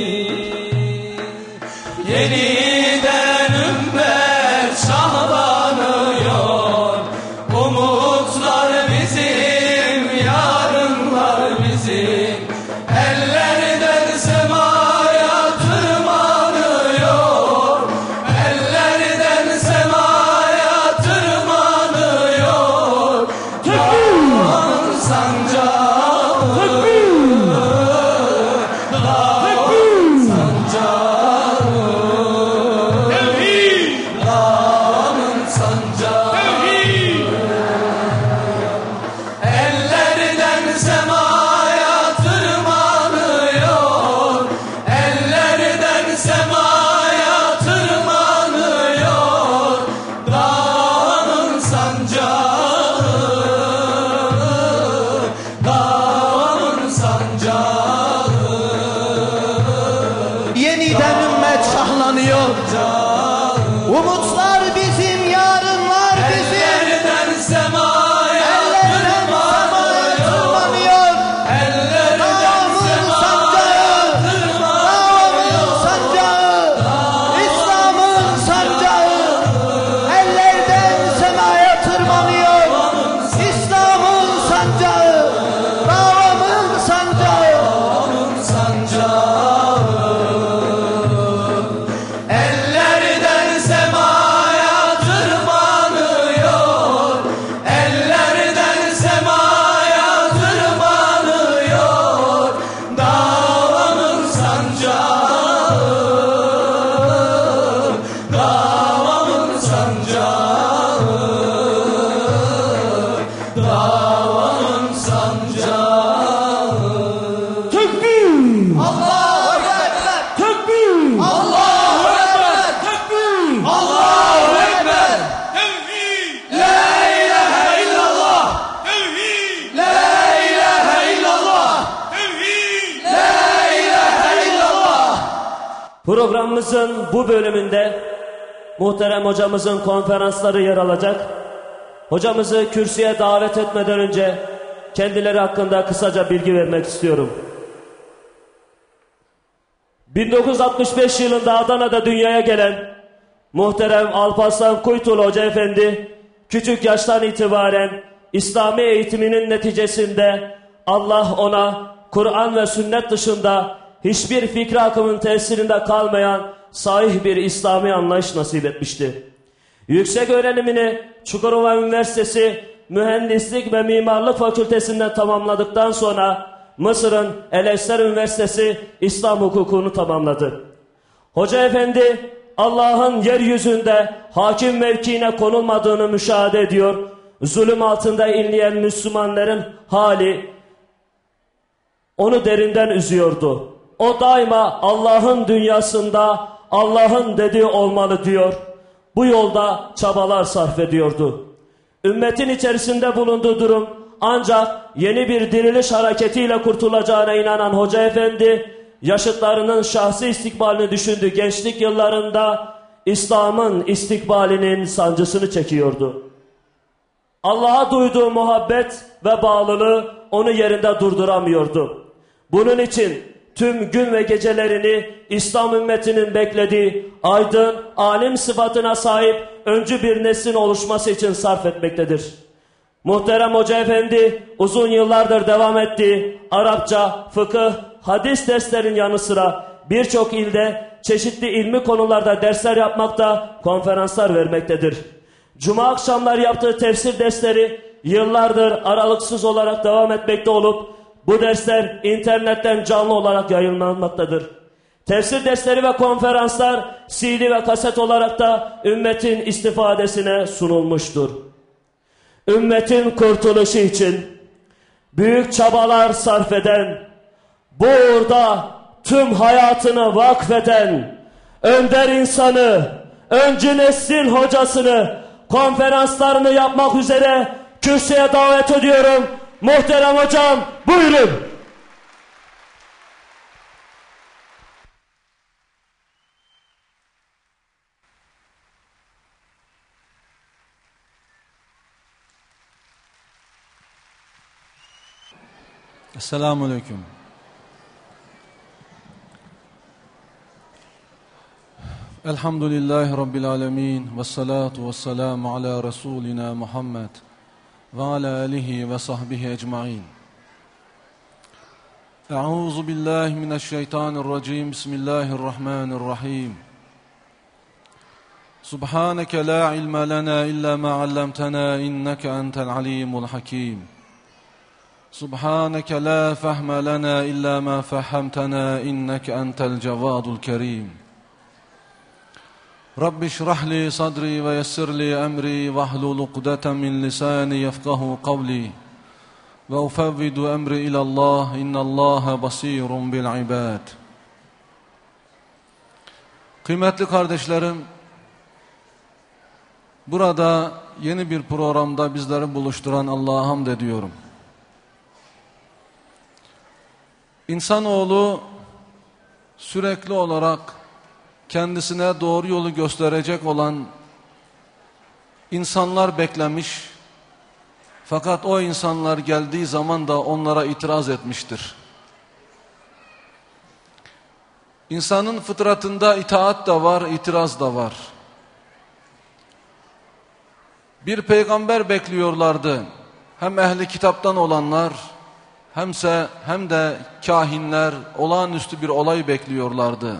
Yeniden ümmet şahlanıyor. Umutlar bizim, yarınlar bizim. Ellerden semaya tırmanıyor. Ellerden semaya tırmanıyor. Davamın sancağı, davamın sancağı, davamın sancağı. Ellerden semaya tırmanıyor. Ellerden semaya tırmanıyor. Davamın sancağı, davamın sancağı. yeniden ümmet şahlanıyor. Umutlar bizim, yarınlar bizim. Ellerden semaya Ellerden semaya tırmanıyor. Ellerden Davamın sancağı, davamın sancağı, İslam'ın sancağı. Ellerden semaya tırmanıyor. İslam'ın sancağı, davamın sancağı. sancağı. Ellerden semaya tırmanıyor. Ellerden semaya tırmanıyor. Davamın sancağı, davamın sancağı, davamın sancağı. Tekbir! Allahu Ekber! Tekbir! Allahu Ekber! Tekbir! Allahu Ekber! La ilahe illallah! La ilahe illallah! La ilahe illallah! Programımızın bu bölümünde muhterem hocamızın konferansları yer alacak. Hocamızı kürsüye davet etmeden önce kendileri hakkında kısaca bilgi vermek istiyorum. bin dokuz yüz altmış beş yılında Adana'da dünyaya gelen muhterem Alparslan Kuytul Hoca Efendi küçük yaştan itibaren İslami eğitiminin neticesinde Allah ona Kur'an ve sünnet dışında hiçbir fikri akımın tesirinde kalmayan sahih bir İslami anlayış nasip etmişti. Yüksek öğrenimini Çukurova Üniversitesi Mühendislik ve Mimarlık Fakültesinden tamamladıktan sonra Mısır'ın El-Ezher Üniversitesi İslam hukukunu tamamladı. Hoca Efendi Allah'ın yeryüzünde hakim mevkiine konulmadığını müşahede ediyor, zulüm altında inleyen Müslümanların hali onu derinden üzüyordu. O daima Allah'ın dünyasında Allah'ın dediği olmalı diyor. Bu yolda çabalar sarf ediyordu. Ümmetin içerisinde bulunduğu durum ancak yeni bir diriliş hareketiyle kurtulacağına inanan Hoca Efendi, yaşıtlarının şahsi istikbalini düşündüğü gençlik yıllarında İslam'ın istikbalinin sancısını çekiyordu. Allah'a duyduğu muhabbet ve bağlılığı onu yerinde durduramıyordu. Bunun için tüm gün ve gecelerini İslam ümmetinin beklediği aydın, alim sıfatına sahip öncü bir neslin oluşması için sarf etmektedir. Muhterem Hoca Efendi uzun yıllardır devam ettiği Arapça, fıkıh, hadis derslerin yanı sıra birçok ilde çeşitli ilmi konularda dersler yapmakta, konferanslar vermektedir. Cuma akşamları yaptığı tefsir dersleri yıllardır aralıksız olarak devam etmekte olup bu dersler internetten canlı olarak yayınlanmaktadır. Tefsir dersleri ve konferanslar C D ve kaset olarak da ümmetin istifadesine sunulmuştur. Ümmetin kurtuluşu için büyük çabalar sarf eden, bu uğurda tüm hayatını vakfeden önder insanı, öncü neslin hocasını konferanslarını yapmak üzere kürsüye davet ediyorum. Muhterem hocam, buyurun. Esselamu Aleyküm. Elhamdülillahi Rabbil Alemin. Vessalatu vesselamu ala Resulina Muhammed ve ala alihi ve sahbihi ecmain. Euzu billahi mineşşeytanirracim. Bismillahirrahmanirrahim. Subhaneke la ilme lena illa ma allamtena inneke entel alimul hakim. Subhaneke la fehme lena illa ma fehhamtena inneke entel cevadul kerim. Rabbi şrah li sadri ve yessir li emri ve ahlul ukdeten min lisani yefkahu kavli ve ufevvidu emri ilallah innallaha basirun bil ibad. Kıymetli kardeşlerim, burada yeni bir programda bizleri buluşturan Allah'a hamd ediyorum. İnsanoğlu sürekli olarak kendisine doğru yolu gösterecek olan insanlar beklemiş, fakat o insanlar geldiği zaman da onlara itiraz etmiştir. İnsanın fıtratında itaat da var, itiraz da var. Bir peygamber bekliyorlardı. Hem ehli kitaptan olanlar, hemse hem de kahinler olağanüstü bir olay bekliyorlardı.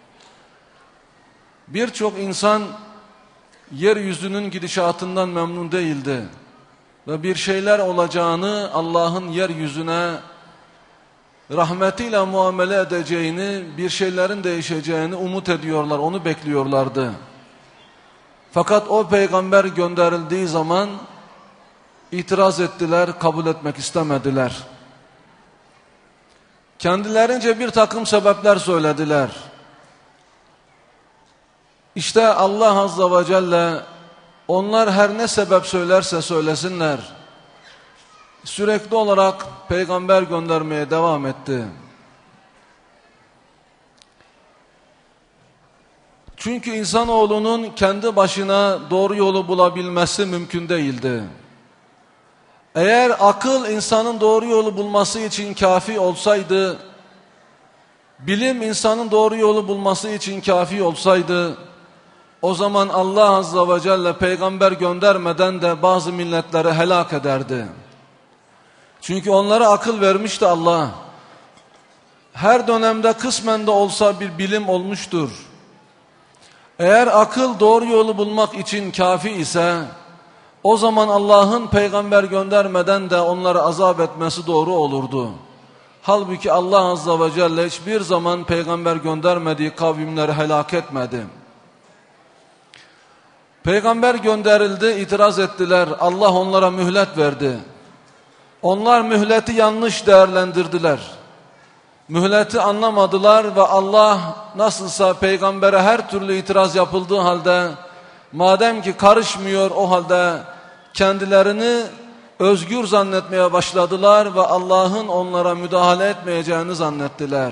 Birçok insan yeryüzünün gidişatından memnun değildi ve bir şeyler olacağını, Allah'ın yeryüzüne rahmetiyle muamele edeceğini, bir şeylerin değişeceğini umut ediyorlar, onu bekliyorlardı. Fakat o peygamber gönderildiği zaman itiraz ettiler, kabul etmek istemediler. Kendilerince bir takım sebepler söylediler. İşte Allah Azze ve Celle onlar her ne sebep söylerse söylesinler, sürekli olarak peygamber göndermeye devam etti. Çünkü insanoğlunun kendi başına doğru yolu bulabilmesi mümkün değildi. Eğer akıl insanın doğru yolu bulması için kafi olsaydı, bilim insanın doğru yolu bulması için kafi olsaydı, o zaman Allah Azze ve Celle peygamber göndermeden de bazı milletleri helak ederdi. Çünkü onlara akıl vermişti Allah. her dönemde kısmen de olsa bir bilim olmuştur. Eğer akıl doğru yolu bulmak için kafi ise, o zaman Allah'ın peygamber göndermeden de onları azap etmesi doğru olurdu. Halbuki Allah Azze ve Celle hiçbir zaman peygamber göndermediği kavimleri helak etmedi. Peygamber gönderildi, itiraz ettiler. Allah onlara mühlet verdi. Onlar mühleti yanlış değerlendirdiler. Mühleti anlamadılar ve Allah nasılsa peygambere her türlü itiraz yapıldığı halde, madem ki karışmıyor, o halde kendilerini özgür zannetmeye başladılar ve Allah'ın onlara müdahale etmeyeceğini zannettiler.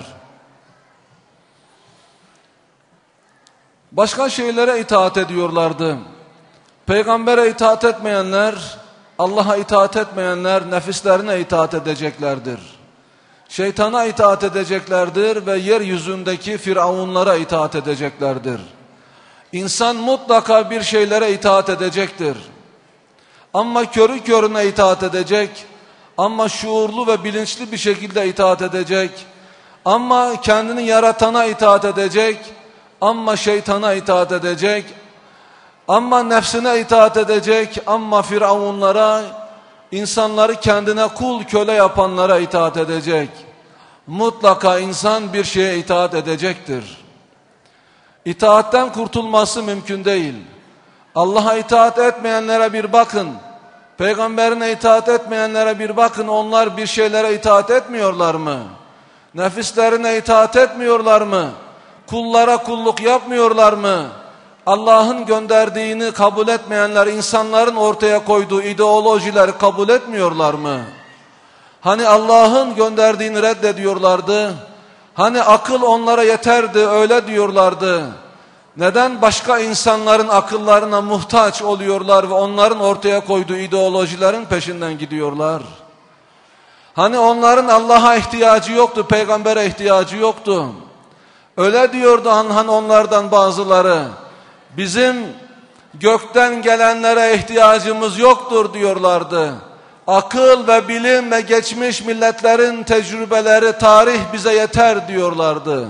Başka şeylere itaat ediyorlardı. Peygambere itaat etmeyenler, Allah'a itaat etmeyenler nefislerine itaat edeceklerdir. Şeytana itaat edeceklerdir ve yeryüzündeki firavunlara itaat edeceklerdir. İnsan mutlaka bir şeylere itaat edecektir. Ama körü körüne itaat edecek, ama şuurlu ve bilinçli bir şekilde itaat edecek, ama kendini yaratana itaat edecek, ama şeytana itaat edecek, ama nefsine itaat edecek, ama firavunlara, insanları kendine kul köle yapanlara itaat edecek. Mutlaka insan bir şeye itaat edecektir. İtaatten kurtulması mümkün değil. Allah'a itaat etmeyenlere bir bakın. Peygamberine itaat etmeyenlere bir bakın. Onlar bir şeylere itaat etmiyorlar mı? Nefislerine itaat etmiyorlar mı? Kullara kulluk yapmıyorlar mı? Allah'ın gönderdiğini kabul etmeyenler, insanların ortaya koyduğu ideolojileri kabul etmiyorlar mı? Hani Allah'ın gönderdiğini reddediyorlardı? Hani akıl onlara yeterdi, öyle diyorlardı? Neden başka insanların akıllarına muhtaç oluyorlar ve onların ortaya koyduğu ideolojilerin peşinden gidiyorlar? Hani onların Allah'a ihtiyacı yoktu, peygambere ihtiyacı yoktu. Öyle diyordu hani onlardan bazıları. Bizim gökten gelenlere ihtiyacımız yoktur diyorlardı. Akıl ve bilim ve geçmiş milletlerin tecrübeleri, tarih bize yeter diyorlardı.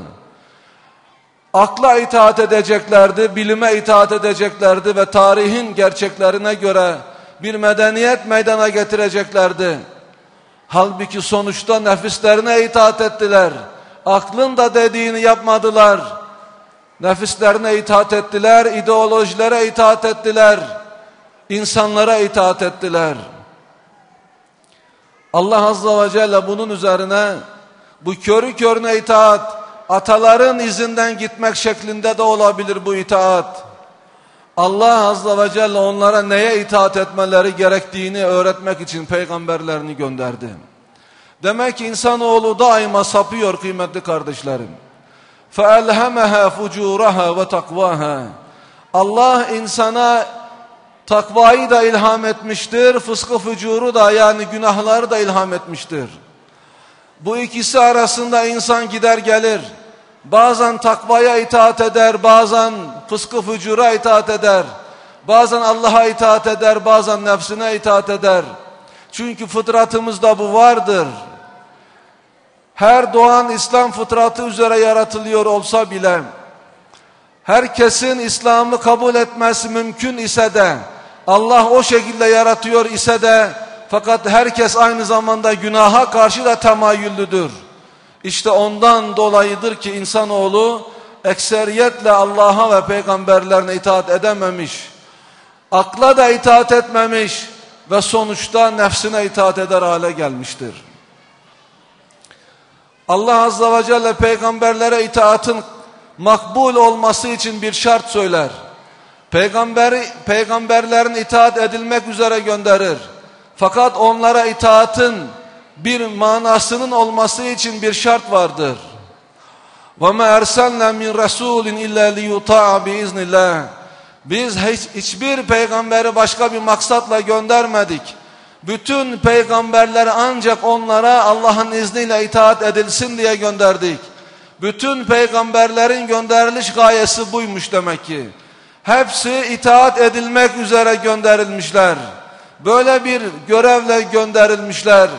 Akla itaat edeceklerdi, bilime itaat edeceklerdi ve tarihin gerçeklerine göre bir medeniyet meydana getireceklerdi. Halbuki sonuçta nefislerine itaat ettiler. Aklın da dediğini yapmadılar. Nefislerine itaat ettiler, ideolojilere itaat ettiler, insanlara itaat ettiler. Allah Azze ve Celle bunun üzerine bu körü körüne itaat, ataların izinden gitmek şeklinde de olabilir bu itaat. Allah Azze ve Celle onlara neye itaat etmeleri gerektiğini öğretmek için peygamberlerini gönderdi. Demek ki insanoğlu daima sapıyor kıymetli kardeşlerim. فَاَلْهَمَهَا فُجُورَهَا وَتَقْوَاهَا Allah insana takvayı da ilham etmiştir, fıskı fücuru da yani günahları da ilham etmiştir. Bu ikisi arasında insan gider gelir. Bazen takvaya itaat eder, bazen fıskı fücura itaat eder. Bazen Allah'a itaat eder, bazen nefsine itaat eder. Çünkü fıtratımızda bu vardır. Her doğan İslam fıtratı üzere yaratılıyor olsa bile, herkesin İslam'ı kabul etmesi mümkün ise de, Allah o şekilde yaratıyor ise de, fakat herkes aynı zamanda günaha karşı da temayüllüdür. İşte ondan dolayıdır ki insanoğlu ekseriyetle Allah'a ve peygamberlerine itaat edememiş, akla da itaat etmemiş ve sonuçta nefsine itaat eder hale gelmiştir. Allah Azze ve Celle peygamberlere itaatın makbul olması için bir şart söyler. Peygamberi, peygamberlerin itaat edilmek üzere gönderir. Fakat onlara itaatın bir manasının olması için bir şart vardır. وَمَا اَرْسَلْنَا مِنْ رَسُولٍ اِلَّا لِيُطَاعَ بِاِذْنِ اللّٰهِ Biz hiç, hiçbir peygamberi başka bir maksatla göndermedik. Bütün peygamberleri ancak onlara Allah'ın izniyle itaat edilsin diye gönderdik. Bütün peygamberlerin gönderiliş gayesi buymuş demek ki. Hepsi itaat edilmek üzere gönderilmişler. Böyle bir görevle gönderilmişler.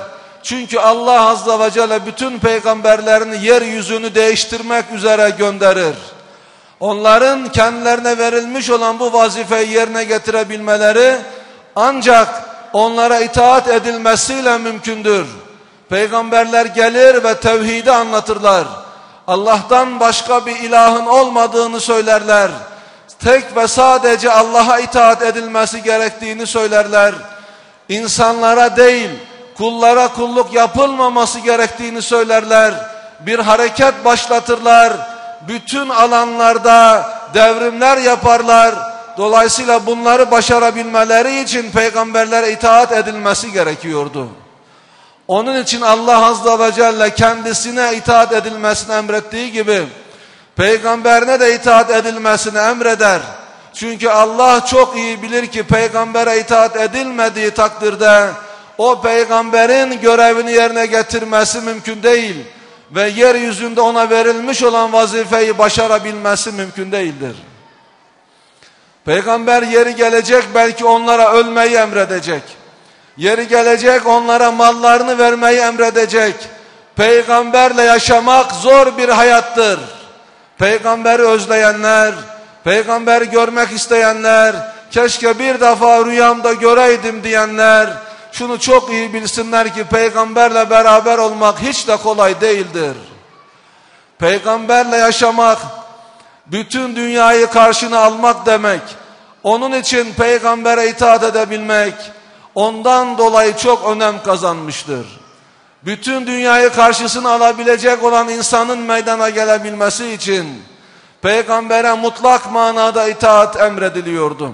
Çünkü Allah Azze ve Celle bütün peygamberlerini yeryüzünü değiştirmek üzere gönderir. Onların kendilerine verilmiş olan bu vazifeyi yerine getirebilmeleri ancak onlara itaat edilmesiyle mümkündür. Peygamberler gelir ve tevhidi anlatırlar. Allah'tan başka bir ilahın olmadığını söylerler. Tek ve sadece Allah'a itaat edilmesi gerektiğini söylerler. İnsanlara değil, kullara kulluk yapılmaması gerektiğini söylerler. Bir hareket başlatırlar. Bütün alanlarda devrimler yaparlar. Dolayısıyla bunları başarabilmeleri için peygamberlere itaat edilmesi gerekiyordu. Onun için Allah Azze ve Celle kendisine itaat edilmesini emrettiği gibi peygamberine de itaat edilmesini emreder. Çünkü Allah çok iyi bilir ki peygambere itaat edilmediği takdirde o peygamberin görevini yerine getirmesi mümkün değil ve yeryüzünde ona verilmiş olan vazifeyi başarabilmesi mümkün değildir. Peygamber yeri gelecek belki onlara ölmeyi emredecek. Yeri gelecek onlara mallarını vermeyi emredecek. Peygamberle yaşamak zor bir hayattır. Peygamberi özleyenler, peygamberi görmek isteyenler, keşke bir defa rüyamda göreydim diyenler, şunu çok iyi bilsinler ki peygamberle beraber olmak hiç de kolay değildir. Peygamberle yaşamak, bütün dünyayı karşına almak demek. Onun için peygambere itaat edebilmek, ondan dolayı çok önem kazanmıştır. Bütün dünyayı karşısına alabilecek olan insanın meydana gelebilmesi için peygambere mutlak manada itaat emrediliyordu.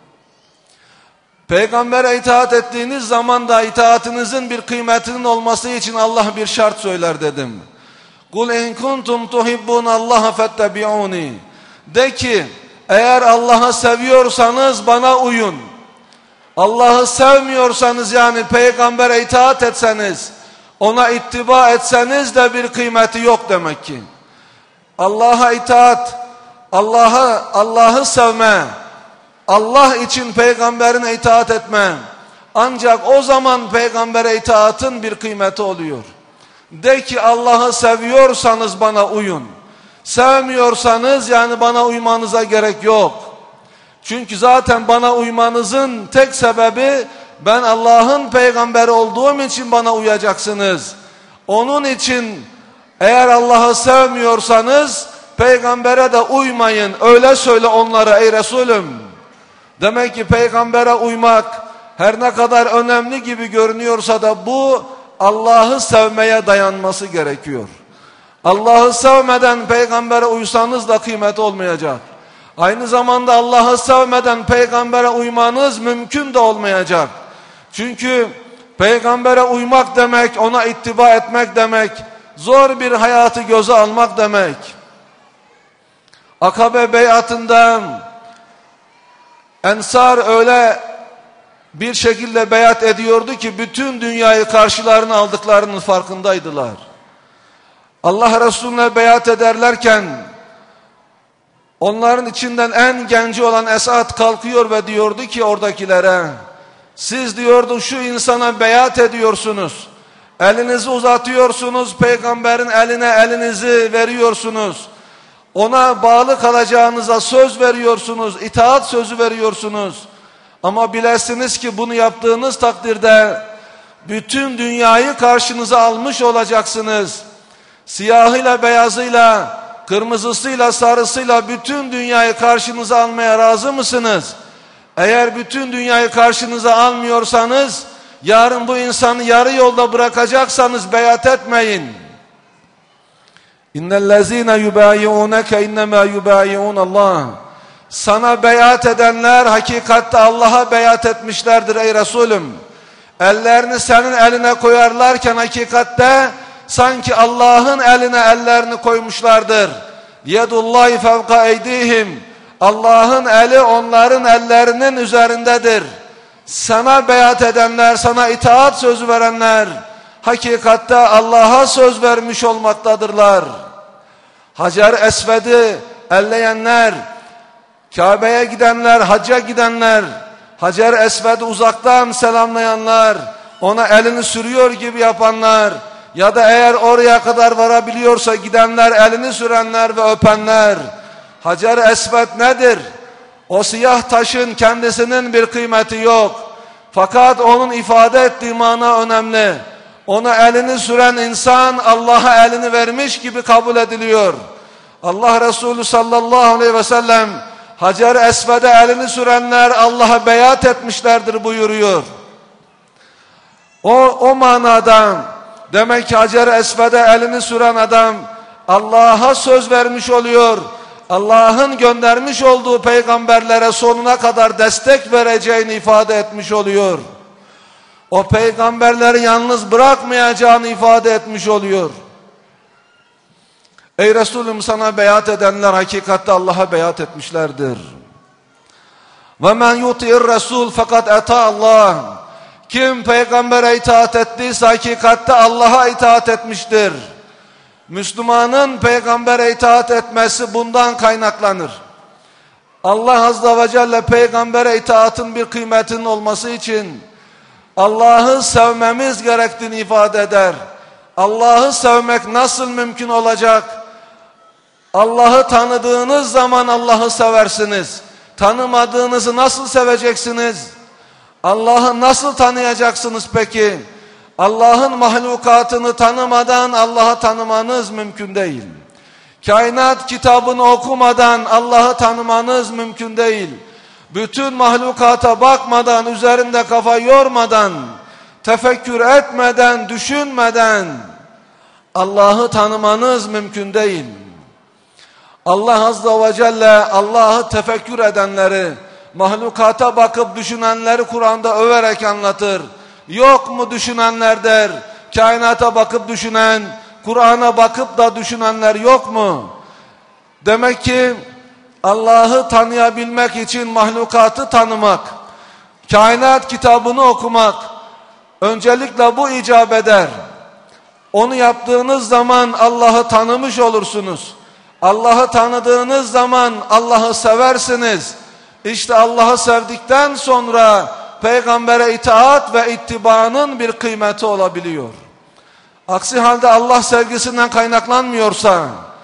Peygambere itaat ettiğiniz zaman da itaatinizin bir kıymetinin olması için Allah bir şart söyler dedim. Kul in kuntum tuhibbun Allah fettebi'uni. De ki eğer Allah'ı seviyorsanız bana uyun. Allah'ı sevmiyorsanız yani peygambere itaat etseniz, ona ittiba etseniz de bir kıymeti yok demek ki. Allah'a itaat, Allah'ı Allah'ı sevme, Allah için peygamberine itaat etme. Ancak o zaman peygambere itaatın bir kıymeti oluyor. De ki Allah'ı seviyorsanız bana uyun. Sevmiyorsanız yani bana uymanıza gerek yok. Çünkü zaten bana uymanızın tek sebebi ben Allah'ın peygamberi olduğum için bana uyacaksınız. Onun için eğer Allah'ı sevmiyorsanız peygambere de uymayın. Öyle söyle onlara ey Resulüm. Demek ki peygambere uymak her ne kadar önemli gibi görünüyorsa da bu Allah'ı sevmeye dayanması gerekiyor. Allah'ı sevmeden peygambere uysanız da kıymet olmayacak. Aynı zamanda Allah'ı sevmeden peygambere uymanız mümkün de olmayacak. Çünkü peygambere uymak demek, ona ittiba etmek demek, zor bir hayatı göze almak demek. Akabe beyatında Ensar öyle bir şekilde beyat ediyordu ki bütün dünyayı karşılarına aldıklarının farkındaydılar. Allah Resulüne beyat ederlerken onların içinden en genci olan Esad kalkıyor ve diyordu ki oradakilere, siz diyordu şu insana beyat ediyorsunuz, elinizi uzatıyorsunuz, peygamberin eline elinizi veriyorsunuz, ona bağlı kalacağınıza söz veriyorsunuz, itaat sözü veriyorsunuz. Ama bilesiniz ki bunu yaptığınız takdirde bütün dünyayı karşınıza almış olacaksınız. Siyahıyla beyazıyla, kırmızısıyla sarısıyla bütün dünyayı karşınıza almaya razı mısınız? Eğer bütün dünyayı karşınıza almıyorsanız, yarın bu insanı yarı yolda bırakacaksanız beyat etmeyin. İnnellezîne yubâyi'ûneke innemâ yubâyi'ûn Allah. Sana beyat edenler hakikatte Allah'a beyat etmişlerdir ey Resulüm. Ellerini senin eline koyarlarken hakikatte sanki Allah'ın eline ellerini koymuşlardır. Yedullahi fevka eydihim. Allah'ın eli onların ellerinin üzerindedir. Sana beyat edenler, sana itaat sözü verenler hakikatte Allah'a söz vermiş olmaktadırlar. Hacer Esved'i elleyenler, Kabe'ye gidenler, hacca gidenler, Hacer Esved'i uzaktan selamlayanlar, ona elini sürüyor gibi yapanlar ya da eğer oraya kadar varabiliyorsa gidenler, elini sürenler ve öpenler. Hacer-i Esved nedir? O siyah taşın kendisinin bir kıymeti yok. Fakat onun ifade ettiği mana önemli. Ona elini süren insan Allah'a elini vermiş gibi kabul ediliyor. Allah Resulü sallallahu aleyhi ve sellem Hacer-i Esved'e elini sürenler Allah'a beyat etmişlerdir buyuruyor. O, o manada demek ki Hacer-i Esved'e elini süren adam Allah'a söz vermiş oluyor. Allah'ın göndermiş olduğu peygamberlere sonuna kadar destek vereceğini ifade etmiş oluyor. O peygamberleri yalnız bırakmayacağını ifade etmiş oluyor. Ey Resulüm, sana beyat edenler hakikatte Allah'a beyat etmişlerdir. Ve men yuti'ir Resul fakat ata Allah. Kim peygambere itaat ettiyse hakikatte Allah'a itaat etmiştir. Müslümanın peygambere itaat etmesi bundan kaynaklanır. Allah Azze ve Celle peygambere itaatın bir kıymetinin olması için Allah'ı sevmemiz gerektiğini ifade eder. Allah'ı sevmek nasıl mümkün olacak? Allah'ı tanıdığınız zaman Allah'ı seversiniz. Tanımadığınızı nasıl seveceksiniz? Allah'ı nasıl tanıyacaksınız peki? Allah'ın mahlukatını tanımadan Allah'ı tanımanız mümkün değil. Kainat kitabını okumadan Allah'ı tanımanız mümkün değil. Bütün mahlukata bakmadan, üzerinde kafa yormadan, tefekkür etmeden, düşünmeden Allah'ı tanımanız mümkün değil. Allah Azze ve Celle Allah'ı tefekkür edenleri, mahlukata bakıp düşünenleri Kur'an'da överek anlatır. Yok mu düşünenler der. Kainata bakıp düşünen, Kur'an'a bakıp da düşünenler yok mu? Demek ki Allah'ı tanıyabilmek için mahlukatı tanımak, kainat kitabını okumak, öncelikle bu icap eder. Onu yaptığınız zaman Allah'ı tanımış olursunuz. Allah'ı tanıdığınız zaman Allah'ı seversiniz. İşte Allah'ı sevdikten sonra peygambere itaat ve ittibanın bir kıymeti olabiliyor. Aksi halde Allah sevgisinden kaynaklanmıyorsa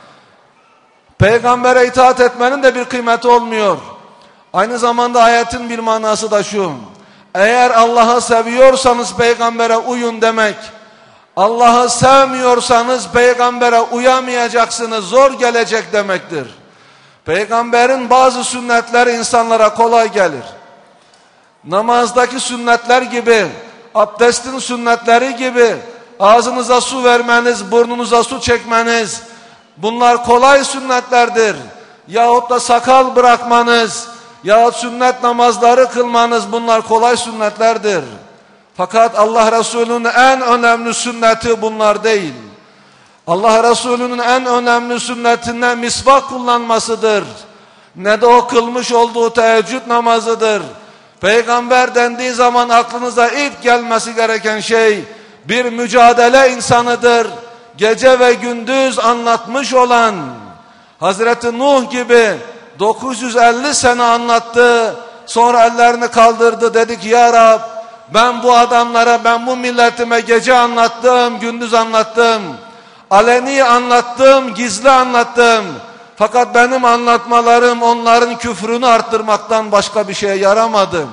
peygambere itaat etmenin de bir kıymeti olmuyor. Aynı zamanda ayetin bir manası da şu: eğer Allah'ı seviyorsanız peygambere uyun demek. Allah'ı sevmiyorsanız peygambere uyamayacaksınız, zor gelecek demektir. Peygamberin bazı sünnetleri insanlara kolay gelir. Namazdaki sünnetler gibi, abdestin sünnetleri gibi, ağzınıza su vermeniz, burnunuza su çekmeniz, bunlar kolay sünnetlerdir. Yahut da sakal bırakmanız, yahut sünnet namazları kılmanız, bunlar kolay sünnetlerdir. Fakat Allah Resulü'nün en önemli sünneti bunlar değil. Allah Resulü'nün en önemli sünnetinden misvak kullanmasıdır. Ne de o kılmış olduğu teheccüd namazıdır. Peygamber dendiği zaman aklınıza ilk gelmesi gereken şey bir mücadele insanıdır. Gece ve gündüz anlatmış olan Hazreti Nuh gibi dokuz yüz elli sene anlattı. Sonra ellerini kaldırdı, dedi ki ya Rab, ben bu adamlara, ben bu milletime gece anlattım, gündüz anlattım. Aleni anlattım, gizli anlattım. Fakat benim anlatmalarım onların küfrünü arttırmaktan başka bir şeye yaramadı.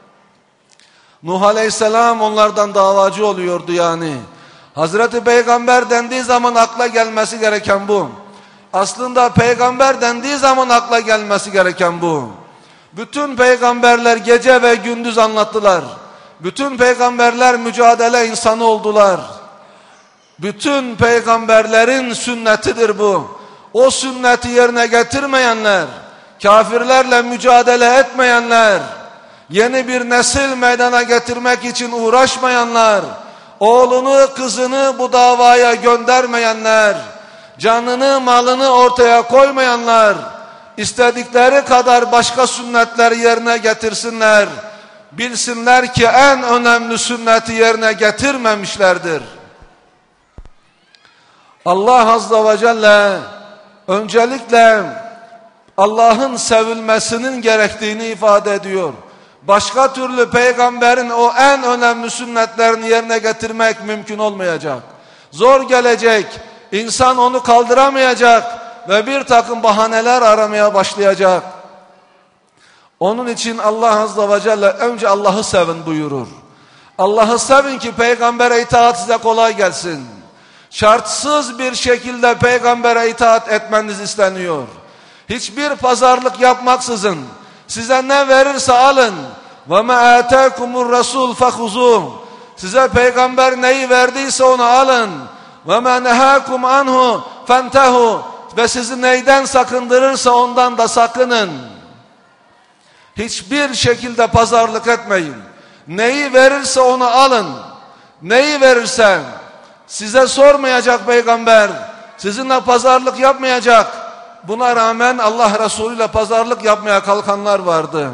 Nuh Aleyhisselam onlardan davacı oluyordu yani. Hazreti Peygamber dendiği zaman akla gelmesi gereken bu. Aslında peygamber dendiği zaman akla gelmesi gereken bu. Bütün peygamberler gece ve gündüz anlattılar. Bütün peygamberler mücadele insanı oldular. Bütün peygamberlerin sünnetidir bu. O sünneti yerine getirmeyenler, kafirlerle mücadele etmeyenler, yeni bir nesil meydana getirmek için uğraşmayanlar, oğlunu kızını bu davaya göndermeyenler, canını malını ortaya koymayanlar, istedikleri kadar başka sünnetleri yerine getirsinler, bilsinler ki en önemli sünneti yerine getirmemişlerdir. Allah Azze ve Celle öncelikle Allah'ın sevilmesinin gerektiğini ifade ediyor. Başka türlü peygamberin o en önemli sünnetlerini yerine getirmek mümkün olmayacak. Zor gelecek, insan onu kaldıramayacak ve bir takım bahaneler aramaya başlayacak. Onun için Allah Azze ve Celle önce Allah'ı sevin buyurur. Allah'ı sevin ki peygambere itaat size kolay gelsin. Şartsız bir şekilde peygambere itaat etmeniz isteniyor. Hiçbir pazarlık yapmaksızın size ne verirse alın. وَمَا آتَاكُمُ الرَّسُولُ فَخُذُوهُ. Size peygamber neyi verdiyse onu alın. وَمَا نَهَاكُمْ عَنْهُ فَانْتَهُ. Ve sizi neyden sakındırırsa ondan da sakının. Hiçbir şekilde pazarlık etmeyin. Neyi verirse onu alın. Neyi verirse size sormayacak peygamber. Sizinle pazarlık yapmayacak. Buna rağmen Allah Resulü ile pazarlık yapmaya kalkanlar vardı.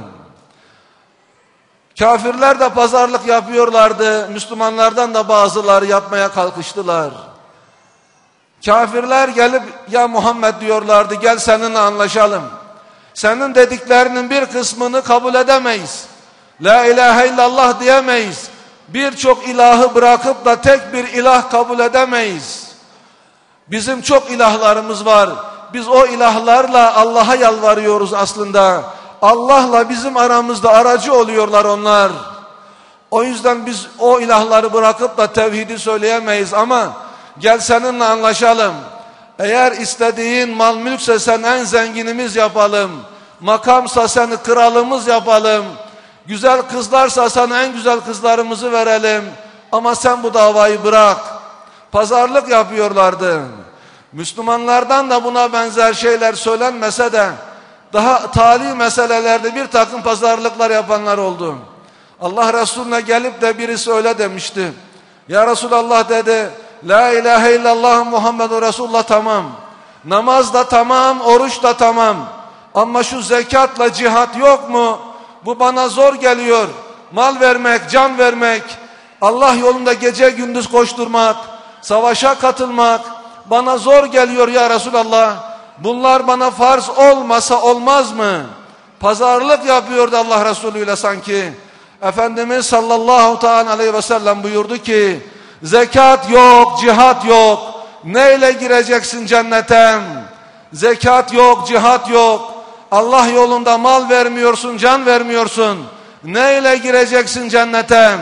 Kafirler de pazarlık yapıyorlardı. Müslümanlardan da bazıları yapmaya kalkıştılar. Kafirler gelip ya Muhammed diyorlardı, gel seninle anlaşalım. Senin dediklerinin bir kısmını kabul edemeyiz. La ilahe illallah diyemeyiz. Birçok ilahı bırakıp da tek bir ilah kabul edemeyiz. Bizim çok ilahlarımız var. Biz o ilahlarla Allah'a yalvarıyoruz aslında. Allah'la bizim aramızda aracı oluyorlar onlar. O yüzden biz o ilahları bırakıp da tevhidi söyleyemeyiz ama gel seninle anlaşalım. Eğer istediğin mal mülkse sen en zenginimiz yapalım. Makamsa seni kralımız yapalım. Güzel kızlarsa sana en güzel kızlarımızı verelim. Ama sen bu davayı bırak. Pazarlık yapıyorlardı. Müslümanlardan da buna benzer şeyler söylenmese de daha tali meselelerde bir takım pazarlıklar yapanlar oldu. Allah Resulüne gelip de birisi öyle demişti. Ya Resulallah dedi, la ilahe illallah Muhammedun Resulullah tamam. Namaz da tamam, oruç da tamam. Ama şu zekatla cihat yok mu? Bu bana zor geliyor. Mal vermek, can vermek, Allah yolunda gece gündüz koşturmak, savaşa katılmak bana zor geliyor ya Resulallah. Bunlar bana farz olmasa olmaz mı? Pazarlık yapıyordu Allah Resulü ile sanki. Efendimiz sallallahu teala aleyhi ve sellem buyurdu ki, zekat yok, cihat yok. Neyle gireceksin cennete? Zekat yok, cihat yok. Allah yolunda mal vermiyorsun, can vermiyorsun. Neyle gireceksin cennete?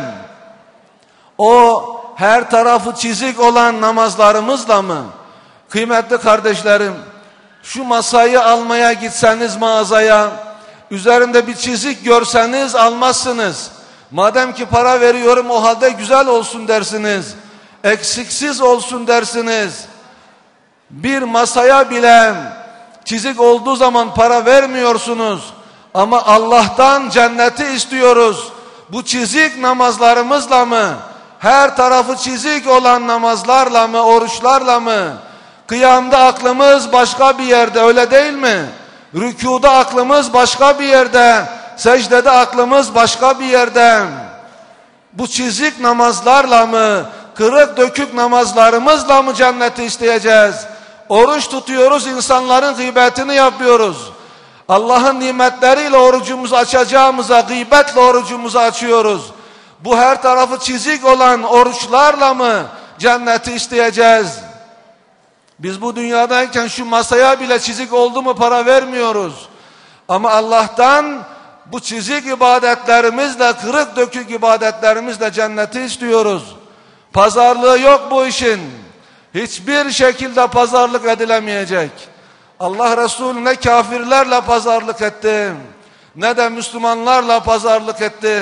O her tarafı çizik olan namazlarımızla mı? Kıymetli kardeşlerim, şu masayı almaya gitseniz mağazaya, üzerinde bir çizik görseniz almazsınız. Madem ki para veriyorum o halde güzel olsun dersiniz. Eksiksiz olsun dersiniz. Bir masaya bile çizik olduğu zaman para vermiyorsunuz. Ama Allah'tan cenneti istiyoruz. Bu çizik namazlarımızla mı? Her tarafı çizik olan namazlarla mı? Oruçlarla mı? Kıyamda aklımız başka bir yerde, öyle değil mi? Rükuda aklımız başka bir yerde. Secdede aklımız başka bir yerde. Bu çizik namazlarla mı? Kırık dökük namazlarımızla mı cenneti isteyeceğiz? Oruç tutuyoruz, insanların gıybetini yapıyoruz. Allah'ın nimetleriyle orucumuzu açacağımıza gıybetle orucumuzu açıyoruz. Bu her tarafı çizik olan oruçlarla mı cenneti isteyeceğiz? Biz bu dünyadayken şu masaya bile çizik oldu mu para vermiyoruz. Ama Allah'tan bu çizik ibadetlerimizle, kırık dökük ibadetlerimizle cenneti istiyoruz. Pazarlığı yok bu işin. Hiçbir şekilde pazarlık edilemeyecek. Allah Resulü ne kafirlerle pazarlık etti, ne de Müslümanlarla pazarlık etti.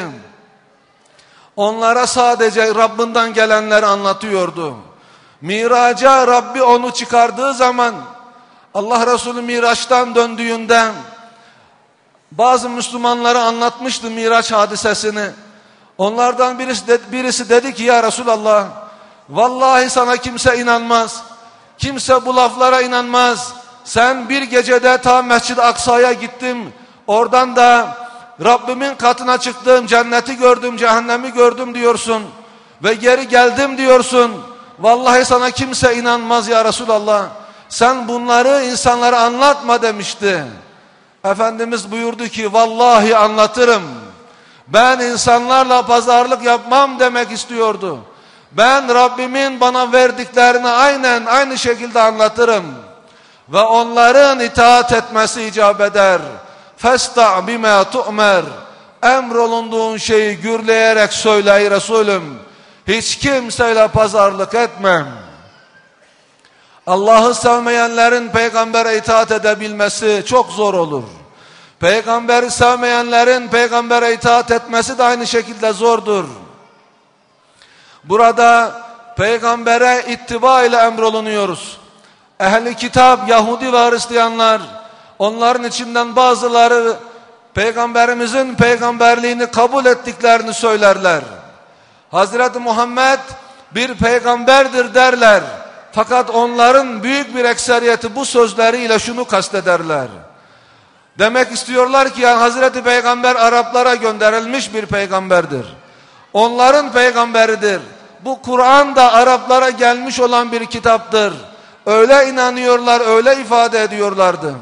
Onlara sadece Rabbinden gelenleri anlatıyordu. Miraca Rabbi onu çıkardığı zaman, Allah Resulü Miraç'tan döndüğünde bazı Müslümanlara anlatmıştı Miraç hadisesini. Onlardan birisi, de, birisi dedi ki ya Resulallah, vallahi sana kimse inanmaz. Kimse bu laflara inanmaz. Sen bir gecede ta Mescid-i Aksa'ya gittim. Oradan da Rabbimin katına çıktım, cenneti gördüm, cehennemi gördüm diyorsun. Ve geri geldim diyorsun. Vallahi sana kimse inanmaz ya Resulallah. Sen bunları insanlara anlatma demişti. Efendimiz buyurdu ki vallahi anlatırım. Ben insanlarla pazarlık yapmam demek istiyordu. Ben Rabbimin bana verdiklerini aynen aynı şekilde anlatırım. Ve onların itaat etmesi icap eder. Festa' bima tu'mer. Emrolunduğun şeyi gürleyerek söyle ey Resulüm. Hiç kimseyle pazarlık etmem. Allah'ı sevmeyenlerin peygambere itaat edebilmesi çok zor olur. Peygamberi sevmeyenlerin peygambere itaat etmesi de aynı şekilde zordur. Burada peygambere ittiba ile emrolunuyoruz. Ehli kitap, Yahudi ve Hristiyanlar, onların içinden bazıları peygamberimizin peygamberliğini kabul ettiklerini söylerler. Hazreti Muhammed bir peygamberdir derler. Fakat onların büyük bir ekseriyeti bu sözleriyle şunu kastederler. Demek istiyorlar ki yani Hazreti Peygamber Araplara gönderilmiş bir peygamberdir. Onların peygamberidir. Bu Kur'an da Araplara gelmiş olan bir kitaptır. Öyle inanıyorlar, öyle ifade ediyorlardı.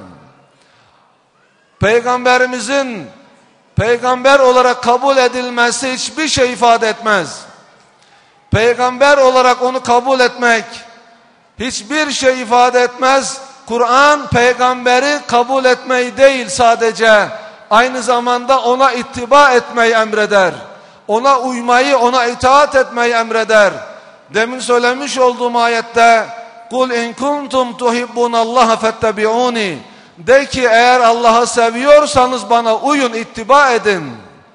Peygamberimizin peygamber olarak kabul edilmesi hiçbir şey ifade etmez. Peygamber olarak onu kabul etmek hiçbir şey ifade etmez. Kur'an peygamberi kabul etmeyi değil sadece, aynı zamanda ona ittiba etmeyi emreder. Ona uymayı, ona itaat etmeyi emreder. Demin söylemiş olduğum ayette "Kul in kuntum tuhibbunallaha fettabi'uni." De ki eğer Allah'ı seviyorsanız bana uyun, ittiba edin.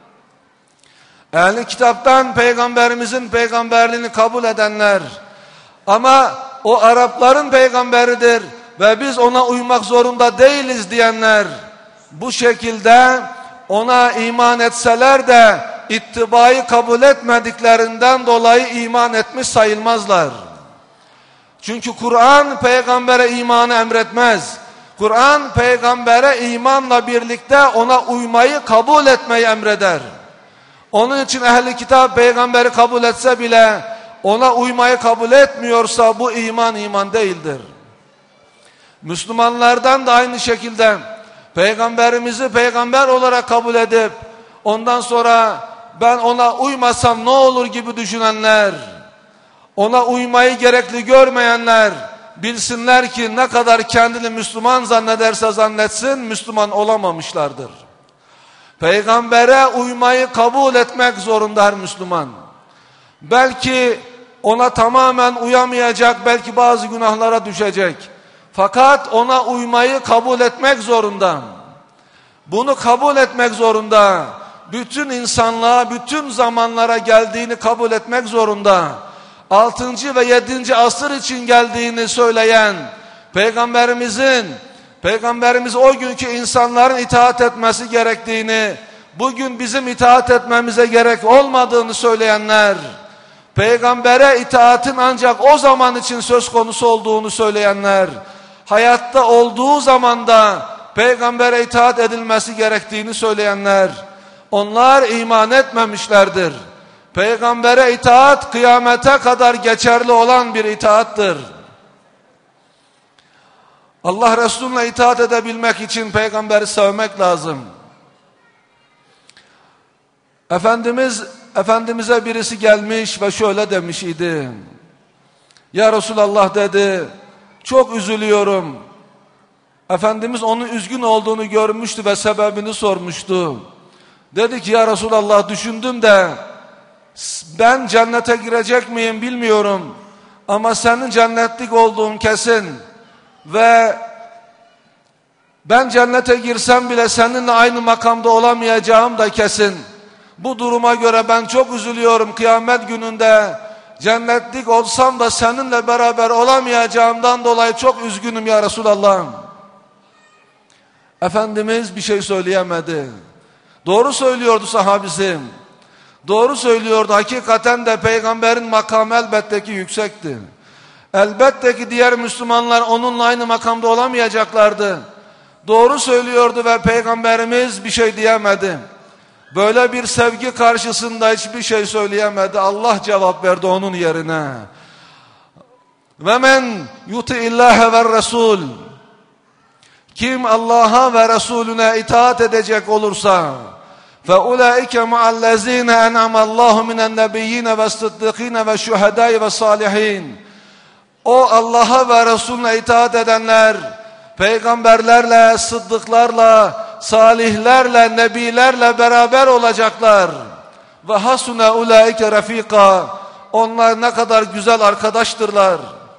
Ehli kitaptan peygamberimizin peygamberliğini kabul edenler ama o Arapların peygamberidir ve biz ona uymak zorunda değiliz diyenler bu şekilde ona iman etseler de ittibayı kabul etmediklerinden dolayı iman etmiş sayılmazlar. Çünkü Kur'an peygambere imanı emretmez. Kur'an peygambere imanla birlikte ona uymayı kabul etmeyi emreder. Onun için ehli kitap peygamberi kabul etse bile ona uymayı kabul etmiyorsa bu iman iman değildir. Müslümanlardan da aynı şekilde peygamberimizi peygamber olarak kabul edip ondan sonra ben ona uymasam ne olur gibi düşünenler, ona uymayı gerekli görmeyenler bilsinler ki ne kadar kendini Müslüman zannederse zannetsin Müslüman olamamışlardır. Peygambere uymayı kabul etmek zorunda her Müslüman. Belki ona tamamen uyamayacak, belki bazı günahlara düşecek. Fakat ona uymayı kabul etmek zorunda. Bunu kabul etmek zorunda. Bütün insanlığa, bütün zamanlara geldiğini kabul etmek zorunda. altıncı ve yedinci asır için geldiğini söyleyen Peygamberimizin, Peygamberimiz o günkü insanların itaat etmesi gerektiğini, bugün bizim itaat etmemize gerek olmadığını söyleyenler, Peygambere itaatin ancak o zaman için söz konusu olduğunu söyleyenler, hayatta olduğu zamanda Peygambere itaat edilmesi gerektiğini söyleyenler, onlar iman etmemişlerdir. Peygambere itaat kıyamete kadar geçerli olan bir itaattır. Allah Resulüne itaat edebilmek için peygamberi sevmek lazım. Efendimiz, Efendimiz'e birisi gelmiş ve şöyle demiş idi. Ya Resulallah dedi, çok üzülüyorum. Efendimiz onun üzgün olduğunu görmüştü ve sebebini sormuştu. Dedi ki ya Resulallah düşündüm de ben cennete girecek miyim bilmiyorum. Ama senin cennetlik olduğun kesin. Ve ben cennete girsem bile seninle aynı makamda olamayacağım da kesin. Bu duruma göre ben çok üzülüyorum. Kıyamet gününde cennetlik olsam da seninle beraber olamayacağımdan dolayı çok üzgünüm ya Resulallah. Efendimiz bir şey söyleyemedi. Doğru söylüyordu sahabisi. Doğru söylüyordu. Hakikaten de peygamberin makamı elbette ki yüksekti. Elbette ki diğer Müslümanlar onunla aynı makamda olamayacaklardı. Doğru söylüyordu ve peygamberimiz bir şey diyemedi. Böyle bir sevgi karşısında hiçbir şey söyleyemedi. Allah cevap verdi onun yerine. Ve men yuti'illâhe ve Resul. Kim Allah'a ve Resulüne itaat edecek olursa, فَاُولَٰئِكَ مَعَ الَّذ۪ينَ اَنْعَمَ اللّٰهُ مِنَ النَّبِيِّينَ وَالصِّدِّقِينَ وَالشُّهَدَاءِ وَالصَّالِحِينَ. O Allah'a ve Resulüne itaat edenler, peygamberlerle, sıddıklarla, salihlerle, nebilerle beraber olacaklar. Ve hasune ulaike refika. Onlar ne kadar güzel arkadaştırlar.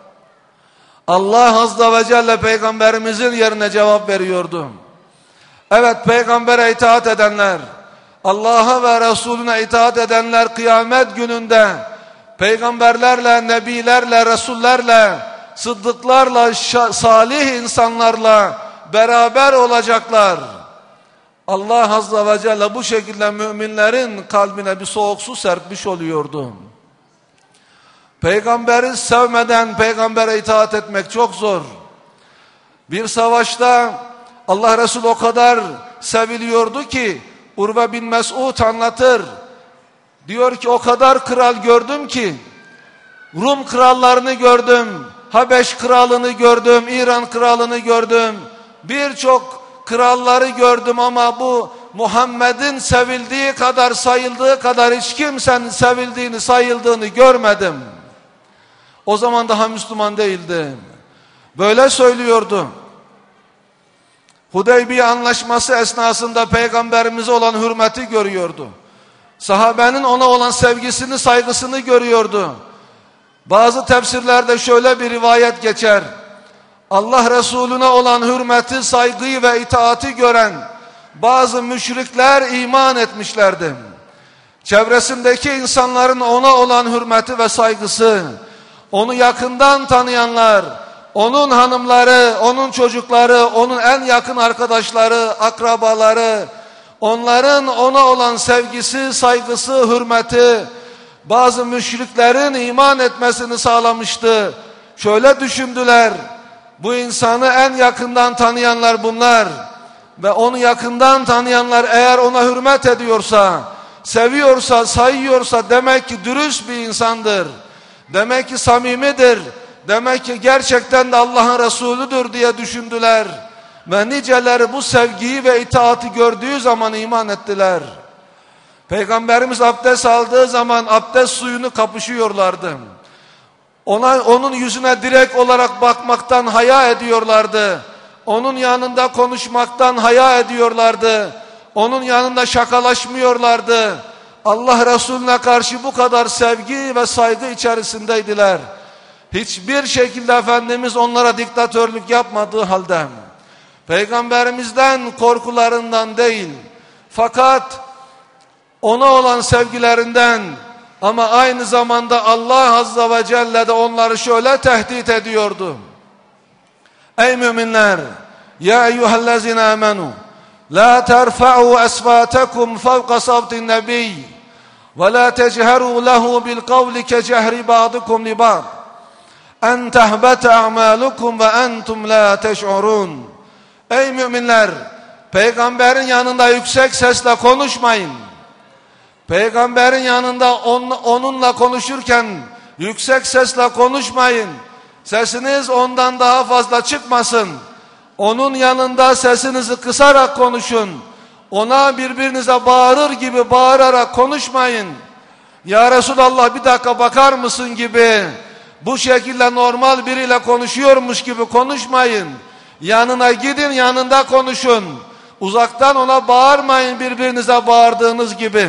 Allah Azze ve Celle peygamberimizin yerine cevap veriyordu. Evet, peygambere itaat edenler, Allah'a ve Resulüne itaat edenler kıyamet gününde peygamberlerle, nebilerle, resullerle, sıddıklarla, salih insanlarla beraber olacaklar. Allah Azze ve Celle bu şekilde müminlerin kalbine bir soğuk su serpmiş oluyordu. Peygamberi sevmeden peygambere itaat etmek çok zor. Bir savaşta Allah Resulü o kadar seviliyordu ki Urve bin Mes'ud anlatır. Diyor ki o kadar kral gördüm ki Rum krallarını gördüm, Habeş kralını gördüm, İran kralını gördüm. Birçok kralları gördüm ama bu Muhammed'in sevildiği kadar, sayıldığı kadar hiç kimsenin sevildiğini, sayıldığını görmedim. O zaman daha Müslüman değildi. Böyle söylüyordu. Hudeybiye anlaşması esnasında peygamberimize olan hürmeti görüyordu. Sahabenin ona olan sevgisini, saygısını görüyordu. Bazı tefsirlerde şöyle bir rivayet geçer. Allah Resulüne olan hürmeti, saygıyı ve itaati gören bazı müşrikler iman etmişlerdi. Çevresindeki insanların ona olan hürmeti ve saygısı, onu yakından tanıyanlar, onun hanımları, onun çocukları, onun en yakın arkadaşları, akrabaları, onların ona olan sevgisi, saygısı, hürmeti, bazı müşriklerin iman etmesini sağlamıştı. Şöyle düşündüler, bu insanı en yakından tanıyanlar bunlar ve onu yakından tanıyanlar eğer ona hürmet ediyorsa, seviyorsa, sayıyorsa demek ki dürüst bir insandır. Demek ki samimidir. Demek ki gerçekten de Allah'ın Resulüdür diye düşündüler. Ve niceleri bu sevgiyi ve itaati gördüğü zaman iman ettiler. Peygamberimiz abdest aldığı zaman abdest suyunu kapışıyorlardı. Ona, onun yüzüne direkt olarak bakmaktan haya ediyorlardı. Onun yanında konuşmaktan haya ediyorlardı. Onun yanında şakalaşmıyorlardı. Allah Resulüne karşı bu kadar sevgi ve saygı içerisindeydiler. Hiçbir şekilde Efendimiz onlara diktatörlük yapmadığı halde, Peygamberimizden korkularından değil, fakat ona olan sevgilerinden, ama aynı zamanda Allah Azze ve Celle de onları şöyle tehdit ediyordu. Ey müminler! Ya eyyühellezine amenu! La terfa'u esvatakum fevka savtin nebiy ve la techeru lehu bil kavli ke cehri ba'dukum li ba'd en tehbete a'malukum ve entum la teş'urun. Ey müminler! Peygamberin yanında yüksek sesle konuşmayın. Peygamberin yanında on, onunla konuşurken yüksek sesle konuşmayın. Sesiniz ondan daha fazla çıkmasın. Onun yanında sesinizi kısarak konuşun. Ona birbirinize bağırır gibi bağırarak konuşmayın. Ya Resulallah bir dakika bakar mısın gibi, bu şekilde normal biriyle konuşuyormuş gibi konuşmayın. Yanına gidin, yanında konuşun. Uzaktan ona bağırmayın birbirinize bağırdığınız gibi.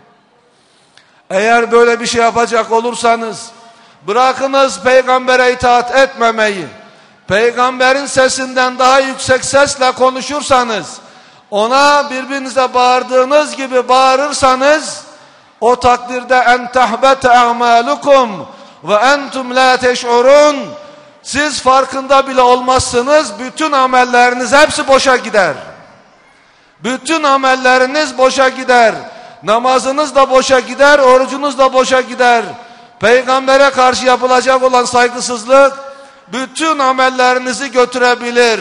Eğer böyle bir şey yapacak olursanız, bırakınız peygambere itaat etmemeyi, peygamberin sesinden daha yüksek sesle konuşursanız, ona birbirinize bağırdığınız gibi bağırırsanız, o takdirde en tahbete a'malukum ve entum la teş'urun, siz farkında bile olmazsınız, bütün amelleriniz hepsi boşa gider. Bütün amelleriniz boşa gider. Namazınız da boşa gider, orucunuz da boşa gider. Peygambere karşı yapılacak olan saygısızlık bütün amellerinizi götürebilir.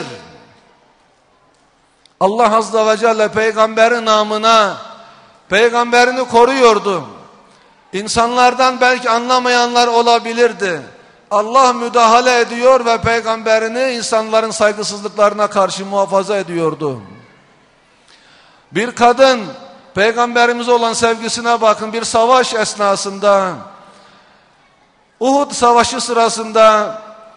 Allah Azze ve Celle peygamberin namına peygamberini koruyordu. İnsanlardan belki anlamayanlar olabilirdi. Allah müdahale ediyor ve peygamberini insanların saygısızlıklarına karşı muhafaza ediyordu. Bir kadın Peygamberimize olan sevgisine bakın. Bir savaş esnasında, Uhud savaşı sırasında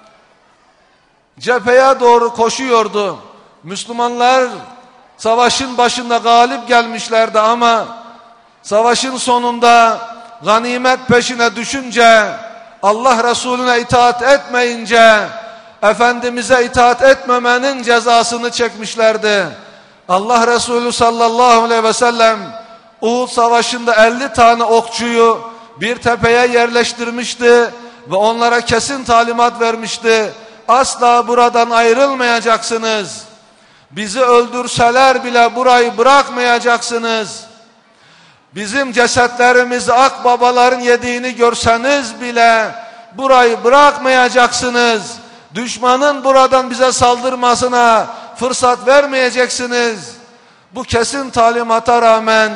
cepheye doğru koşuyordu. Müslümanlar savaşın başında galip gelmişlerdi ama savaşın sonunda ganimet peşine düşünce, Allah Resulüne itaat etmeyince, Efendimiz'e itaat etmemenin cezasını çekmişlerdi. Allah Resulü sallallahu aleyhi ve sellem Uhud savaşında elli tane okçuyu bir tepeye yerleştirmişti ve onlara kesin talimat vermişti. Asla buradan ayrılmayacaksınız. Bizi öldürseler bile burayı bırakmayacaksınız. Bizim cesetlerimizi akbabaların yediğini görseniz bile burayı bırakmayacaksınız. Düşmanın buradan bize saldırmasına fırsat vermeyeceksiniz. Bu kesin talimata rağmen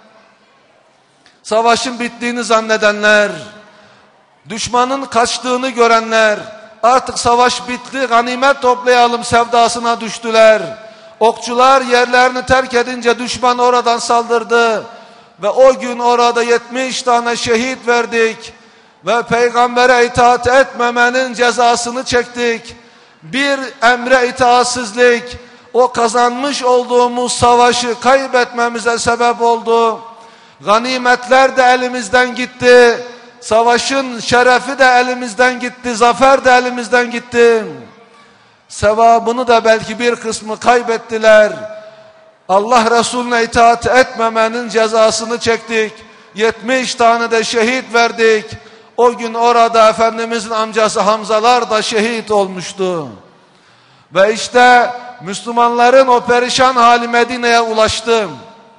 savaşın bittiğini zannedenler, düşmanın kaçtığını görenler, artık savaş bitti, ganimet toplayalım sevdasına düştüler. Okçular yerlerini terk edince düşman oradan saldırdı. Ve o gün orada yetmiş tane şehit verdik. Ve peygambere itaat etmemenin cezasını çektik. Bir emre itaatsizlik, o kazanmış olduğumuz savaşı kaybetmemize sebep oldu. Ganimetler de elimizden gitti. Savaşın şerefi de elimizden gitti. Zafer de elimizden gitti. Sevabını da belki bir kısmı kaybettiler. Allah Resulüne itaat etmemenin cezasını çektik. yetmiş tane de şehit verdik. O gün orada Efendimizin amcası Hamzalar da şehit olmuştu. Ve işte Müslümanların o perişan hali Medine'ye ulaştı.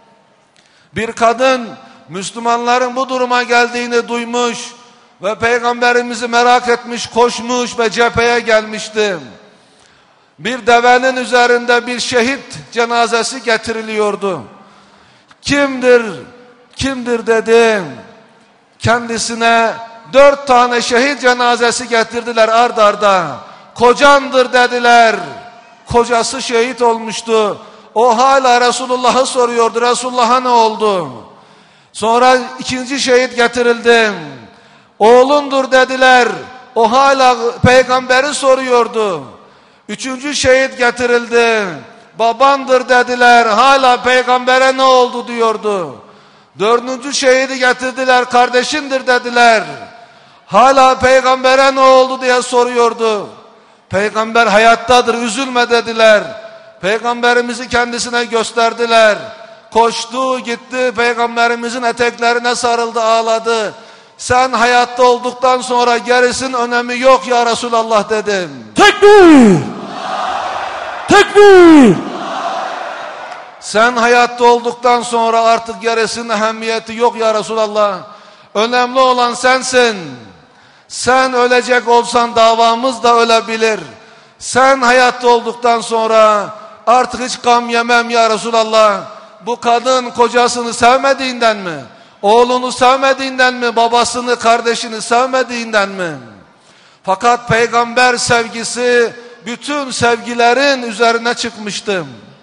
Bir kadın Müslümanların bu duruma geldiğini duymuş ve Peygamberimizi merak etmiş, koşmuş ve cepheye gelmişti. Bir devenin üzerinde bir şehit cenazesi getiriliyordu. Kimdir, kimdir dedi. Kendisine dört tane şehit cenazesi getirdiler ard arda. Kocandır dediler. Kocası şehit olmuştu. O hala Resulullah'ı soruyordu. Resulullah'a ne oldu? Sonra ikinci şehit getirildi. Oğlundur dediler. O hala peygamberi soruyordu. Üçüncü şehit getirildi. Babandır dediler. Hala peygambere ne oldu diyordu. Dördüncü şehidi getirdiler. Kardeşindir dediler. Hala peygambere ne oldu diye soruyordu. Peygamber hayattadır, üzülme dediler. Peygamberimizi kendisine gösterdiler. Koştu gitti, peygamberimizin eteklerine sarıldı, ağladı. Sen hayatta olduktan sonra gerisinin önemi yok ya Resulallah dedim. Tekbir! Tekbir! Sen hayatta olduktan sonra artık gerisinin ehemmiyeti yok ya Resulallah. Önemli olan sensin. Sen ölecek olsan davamız da ölebilir. Sen hayatta olduktan sonra artık hiç gam yemem ya Resulallah. Bu kadın kocasını sevmediğinden mi? Oğlunu sevmediğinden mi? Babasını, kardeşini sevmediğinden mi? Fakat peygamber sevgisi bütün sevgilerin üzerine çıkmıştı.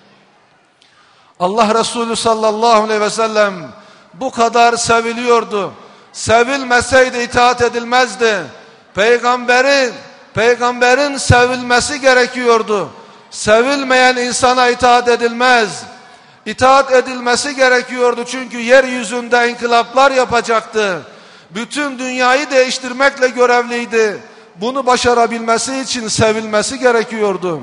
Allah Resulü sallallahu aleyhi ve sellem bu kadar seviliyordu. Sevilmeseydi itaat edilmezdi. Peygamberin, peygamberin sevilmesi gerekiyordu. Sevilmeyen insana itaat edilmez. İtaat edilmesi gerekiyordu çünkü yeryüzünde inkılaplar yapacaktı. Bütün dünyayı değiştirmekle görevliydi. Bunu başarabilmesi için sevilmesi gerekiyordu.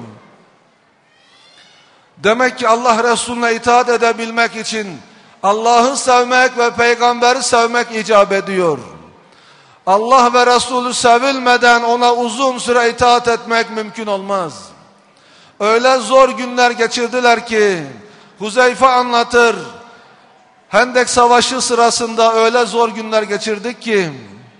Demek ki Allah Resulüne itaat edebilmek için Allah'ı sevmek ve peygamberi sevmek icap ediyor. Allah ve Resulü sevilmeden ona uzun süre itaat etmek mümkün olmaz. Öyle zor günler geçirdiler ki Huzeyfe anlatır. Hendek Savaşı sırasında öyle zor günler geçirdik ki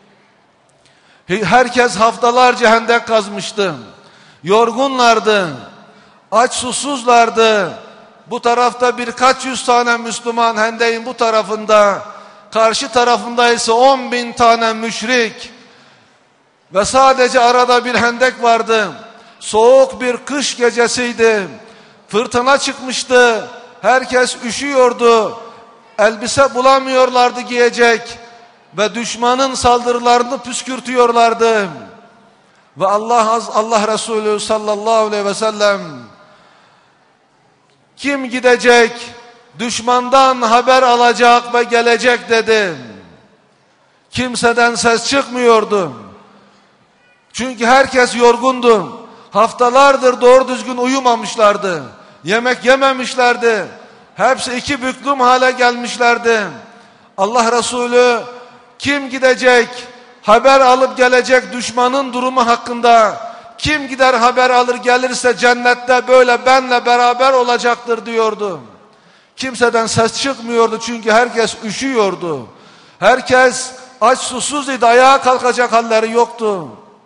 herkes haftalarca hendek kazmıştı. Yorgunlardı. Aç susuzlardı. Bu tarafta birkaç yüz tane Müslüman hendeğin bu tarafında, karşı tarafında ise on bin tane müşrik. Ve sadece arada bir hendek vardı. Soğuk bir kış gecesiydi. Fırtına çıkmıştı. Herkes üşüyordu. elbise bulamıyorlardı giyecek ve düşmanın saldırılarını püskürtüyorlardı. Ve Allah Allah Resulü sallallahu aleyhi ve sellem kim gidecek, düşmandan haber alacak ve gelecek dedi. Kimseden ses çıkmıyordu. Çünkü herkes yorgundu. Haftalardır doğru düzgün uyumamışlardı. Yemek yememişlerdi. Hepsi iki büklüm hale gelmişlerdi. Allah Resulü kim gidecek, haber alıp gelecek düşmanın durumu hakkında, kim gider haber alır gelirse cennette böyle benle beraber olacaktır diyordu. Kimseden ses çıkmıyordu çünkü herkes üşüyordu. Herkes aç susuz idi, ayağa kalkacak halleri yoktu.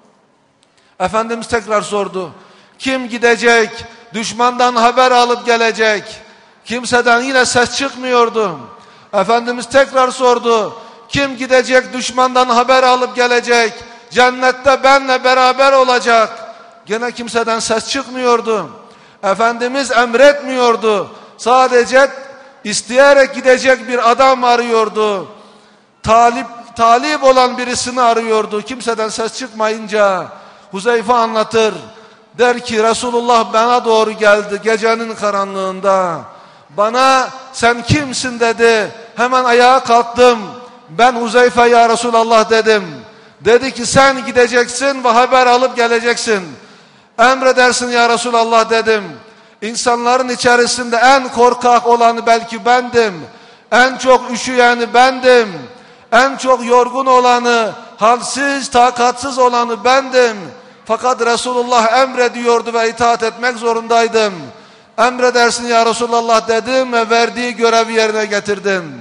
Efendimiz tekrar sordu. Kim gidecek, düşmandan haber alıp gelecek? Kimseden yine ses çıkmıyordu. Efendimiz tekrar sordu. Kim gidecek, düşmandan haber alıp gelecek? Cennette benle beraber olacak. Gene kimseden ses çıkmıyordu. Efendimiz emretmiyordu. Sadece isteyerek gidecek bir adam arıyordu. Talip, talip olan birisini arıyordu. Kimseden ses çıkmayınca Huzeyfe anlatır. Der ki Resulullah bana doğru geldi gecenin karanlığında. Bana sen kimsin dedi. Hemen ayağa kalktım. Ben Huzeyfe ya Resulallah dedim. Dedi ki sen gideceksin ve haber alıp geleceksin. Emredersin ya Resulallah dedim. İnsanların içerisinde en korkak olanı belki bendim. En çok üşüyeni bendim. En çok yorgun olanı, halsiz, takatsız olanı bendim. Fakat Resulullah emrediyordu ve itaat etmek zorundaydım. Emredersin ya Resulallah dedim ve verdiği görevi yerine getirdim.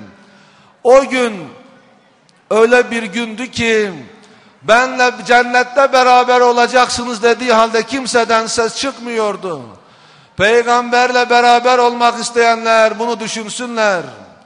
O gün öyle bir gündü ki benle cennette beraber olacaksınız dediği halde kimseden ses çıkmıyordu. Peygamberle beraber olmak isteyenler bunu düşünsünler.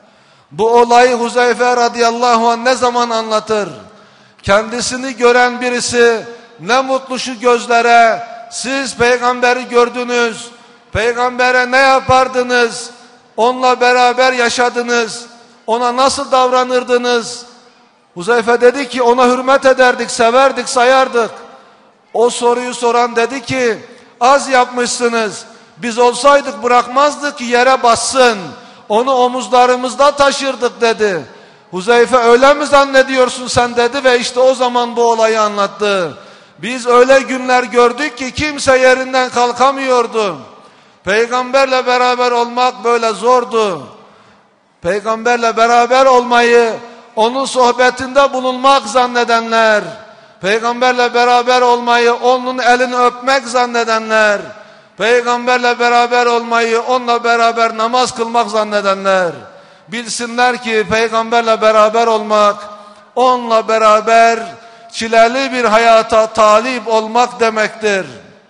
Bu olayı Huzeyfe radıyallahu anh ne zaman anlatır? Kendisini gören birisi ne mutlu şu gözlere, siz peygamberi gördünüz, peygambere ne yapardınız, onunla beraber yaşadınız, ona nasıl davranırdınız? Huzeyfe dedi ki ona hürmet ederdik, severdik, sayardık. O soruyu soran dedi ki az yapmışsınız, biz olsaydık bırakmazdık ki yere bassın, onu omuzlarımızda taşırdık dedi. Huzeyfe öyle mi zannediyorsun sen dedi ve işte o zaman bu olayı anlattı. Biz öyle günler gördük ki kimse yerinden kalkamıyordu. Peygamberle beraber olmak böyle zordu. Peygamberle beraber olmayı, onun sohbetinde bulunmak zannedenler, peygamberle beraber olmayı, onun elini öpmek zannedenler, peygamberle beraber olmayı, onunla beraber namaz kılmak zannedenler, bilsinler ki peygamberle beraber olmak, onunla beraber çileli bir hayata talip olmak demektir.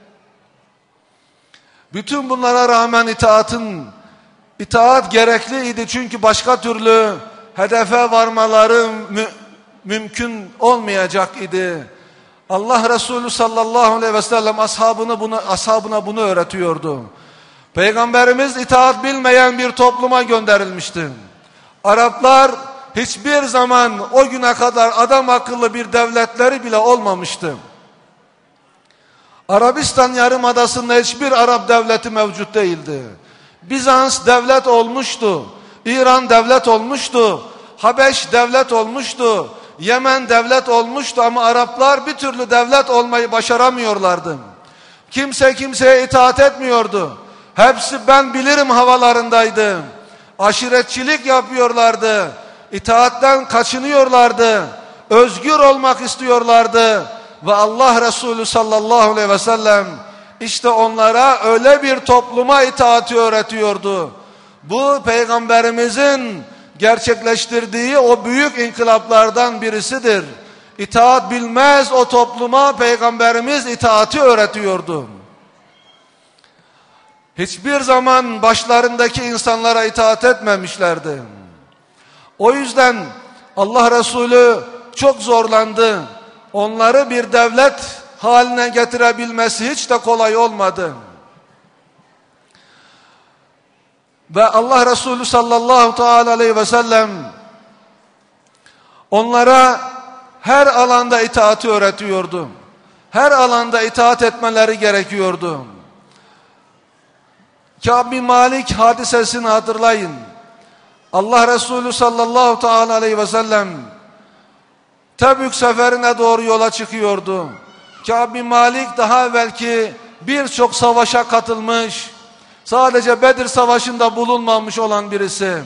Bütün bunlara rağmen itaatın, itaat gerekliydi çünkü başka türlü hedefe varmaları mü, mümkün olmayacak idi. Allah Resulü sallallahu aleyhi ve sellem ashabını bunu, ashabına bunu öğretiyordu. Peygamberimiz itaat bilmeyen bir topluma gönderilmişti. Araplar hiçbir zaman o güne kadar adam akıllı bir devletleri bile olmamıştı. Arabistan Yarımadası'nda hiçbir Arap devleti mevcut değildi. Bizans devlet olmuştu. İran devlet olmuştu. Habeş devlet olmuştu. Yemen devlet olmuştu ama Araplar bir türlü devlet olmayı başaramıyorlardı. Kimse kimseye itaat etmiyordu. Hepsi ben bilirim havalarındaydı. Aşiretçilik yapıyorlardı. İtaatten kaçınıyorlardı. Özgür olmak istiyorlardı. Ve Allah Resulü sallallahu aleyhi ve sellem işte onlara öyle bir topluma itaati öğretiyordu. Bu Peygamberimizin gerçekleştirdiği o büyük inkılaplardan birisidir. İtaat bilmez o topluma Peygamberimiz itaati öğretiyordu. Hiçbir zaman başlarındaki insanlara itaat etmemişlerdi. O yüzden Allah Resulü çok zorlandı. Onları bir devlet haline getirebilmesi hiç de kolay olmadı. Ve Allah Resulü sallallahu teala aleyhi ve sellem onlara her alanda itaati öğretiyordu. Her alanda itaat etmeleri gerekiyordu. Kâb bin Malik hadisesini hatırlayın. Allah Resulü sallallahu teala aleyhi ve sellem Tebük seferine doğru yola çıkıyordu. Kâb bin Malik daha evvelki birçok savaşa katılmış, sadece Bedir Savaşı'nda bulunmamış olan birisi.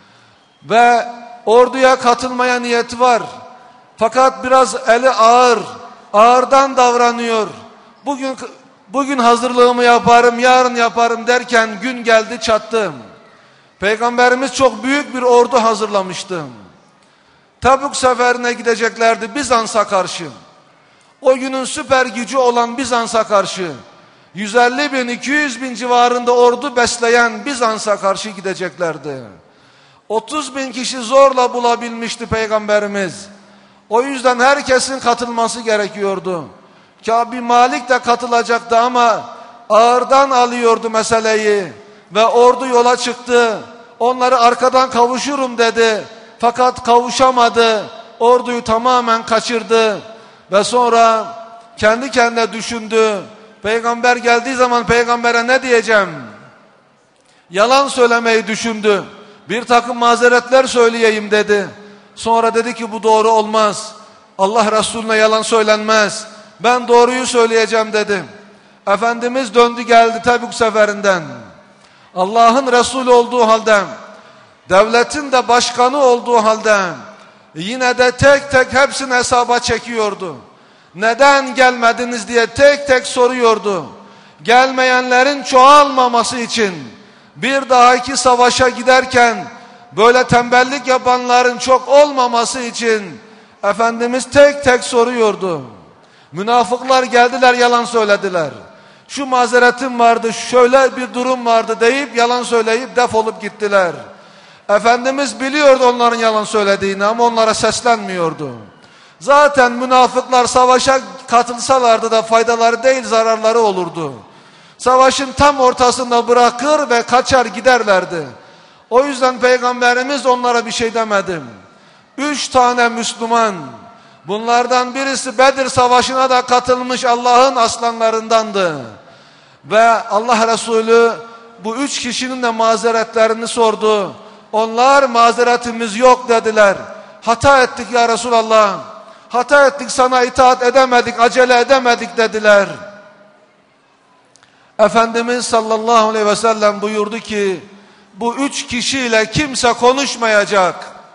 Ve orduya katılmaya niyeti var. Fakat biraz eli ağır, ağırdan davranıyor. Bugün bugün hazırlığımı yaparım, yarın yaparım derken gün geldi çattı. Peygamberimiz çok büyük bir ordu hazırlamıştı. Tabuk seferine gideceklerdi Bizans'a karşı. O günün süper gücü olan Bizans'a karşı. yüz elli bin iki yüz bin civarında ordu besleyen Bizans'a karşı gideceklerdi. otuz bin kişi zorla bulabilmişti Peygamberimiz. O yüzden herkesin katılması gerekiyordu. Kâb bin Malik de katılacaktı ama ağırdan alıyordu meseleyi. Ve ordu yola çıktı. Onları arkadan kavuşurum dedi. Fakat kavuşamadı. Orduyu tamamen kaçırdı. Ve sonra kendi kendine düşündü. Peygamber geldiği zaman peygambere ne diyeceğim? Yalan söylemeyi düşündü. Bir takım mazeretler söyleyeyim dedi. Sonra dedi ki bu doğru olmaz. Allah Resulüne yalan söylenmez. Ben doğruyu söyleyeceğim dedi. Efendimiz döndü geldi Tebük seferinden. Allah'ın Resulü olduğu halde, devletin de başkanı olduğu halde yine de tek tek hepsini hesaba çekiyordu. Neden gelmediniz diye tek tek soruyordu. Gelmeyenlerin çoğalmaması için bir dahaki savaşa giderken böyle tembellik yapanların çok olmaması için Efendimiz tek tek soruyordu. Münafıklar geldiler, yalan söylediler. Şu mazeretim vardı, şöyle bir durum vardı deyip yalan söyleyip defolup gittiler. Efendimiz biliyordu onların yalan söylediğini ama onlara seslenmiyordu. Zaten münafıklar savaşa katılsalardı da faydaları değil zararları olurdu. Savaşın tam ortasında bırakır ve kaçar giderlerdi. O yüzden Peygamberimiz onlara bir şey demedi. Üç tane Müslüman, bunlardan birisi Bedir Savaşı'na da katılmış Allah'ın aslanlarındandı. Ve Allah Resulü bu üç kişinin de mazeretlerini sordu. Onlar mazeretimiz yok dediler. Hata ettik ya Resulallah. Hata ettik, sana itaat edemedik, acele edemedik dediler. Efendimiz sallallahu aleyhi ve sellem buyurdu ki bu üç kişiyle kimse konuşmayacak.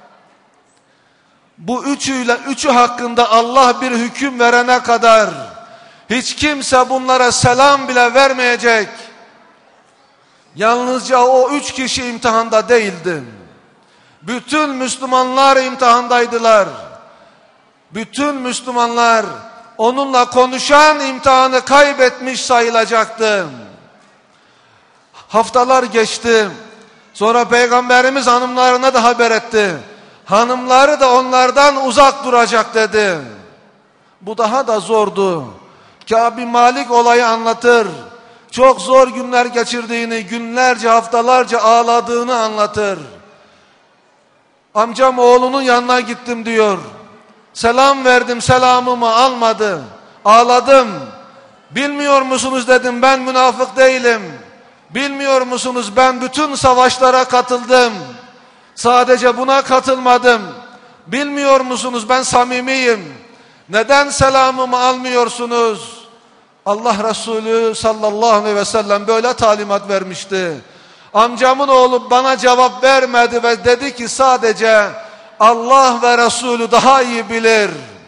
Bu üçüyle üçü hakkında Allah bir hüküm verene kadar hiç kimse bunlara selam bile vermeyecek. Yalnızca o üç kişi imtihanda değildi. Bütün Müslümanlar imtihandaydılar. Bütün Müslümanlar onunla konuşan imtihanı kaybetmiş sayılacaktı. Haftalar geçti. Sonra Peygamberimiz hanımlarına da haber etti. Hanımları da onlardan uzak duracak dedi. Bu daha da zordu. Kâb bin Malik olayı anlatır. Çok zor günler geçirdiğini, günlerce, haftalarca ağladığını anlatır. Amcam oğlunun yanına gittim diyor. Selam verdim, selamımı almadı. Ağladım. Bilmiyor musunuz dedim, ben münafık değilim. Bilmiyor musunuz ben bütün savaşlara katıldım. Sadece buna katılmadım. Bilmiyor musunuz ben samimiyim. Neden selamımı almıyorsunuz? Allah Resulü sallallahu aleyhi ve sellem böyle talimat vermişti. Amcamın oğlu bana cevap vermedi ve dedi ki sadece Allah ve Resulü daha iyi bilir.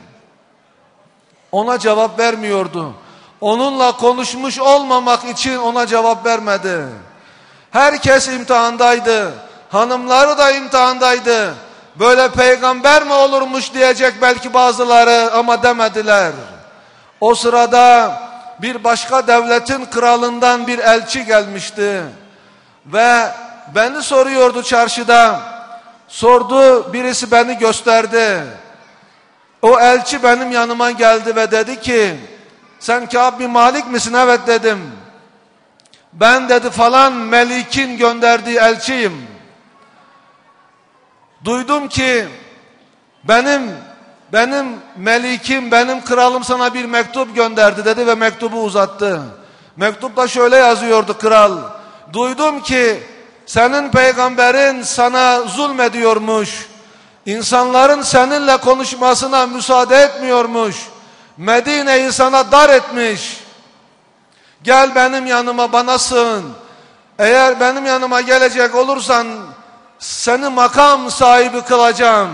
Ona cevap vermiyordu. Onunla konuşmuş olmamak için ona cevap vermedi. Herkes imtihandaydı. Hanımları da imtihandaydı. Böyle peygamber mi olurmuş diyecek belki bazıları ama demediler. O sırada bir başka devletin kralından bir elçi gelmişti. Ve beni soruyordu çarşıda. Sordu, birisi beni gösterdi. O elçi benim yanıma geldi ve dedi ki sen Kâb bin Malik misin? Evet dedim. ben dedi falan melikin gönderdiği elçiyim. Duydum ki benim benim melikim, benim kralım sana bir mektup gönderdi dedi ve mektubu uzattı. Mektupta şöyle yazıyordu kral. Duydum ki senin peygamberin sana zulmediyormuş. İnsanların seninle konuşmasına müsaade etmiyormuş. Medine'yi sana dar etmiş. Gel benim yanıma, bana sığın. Eğer benim yanıma gelecek olursan seni makam sahibi kılacağım.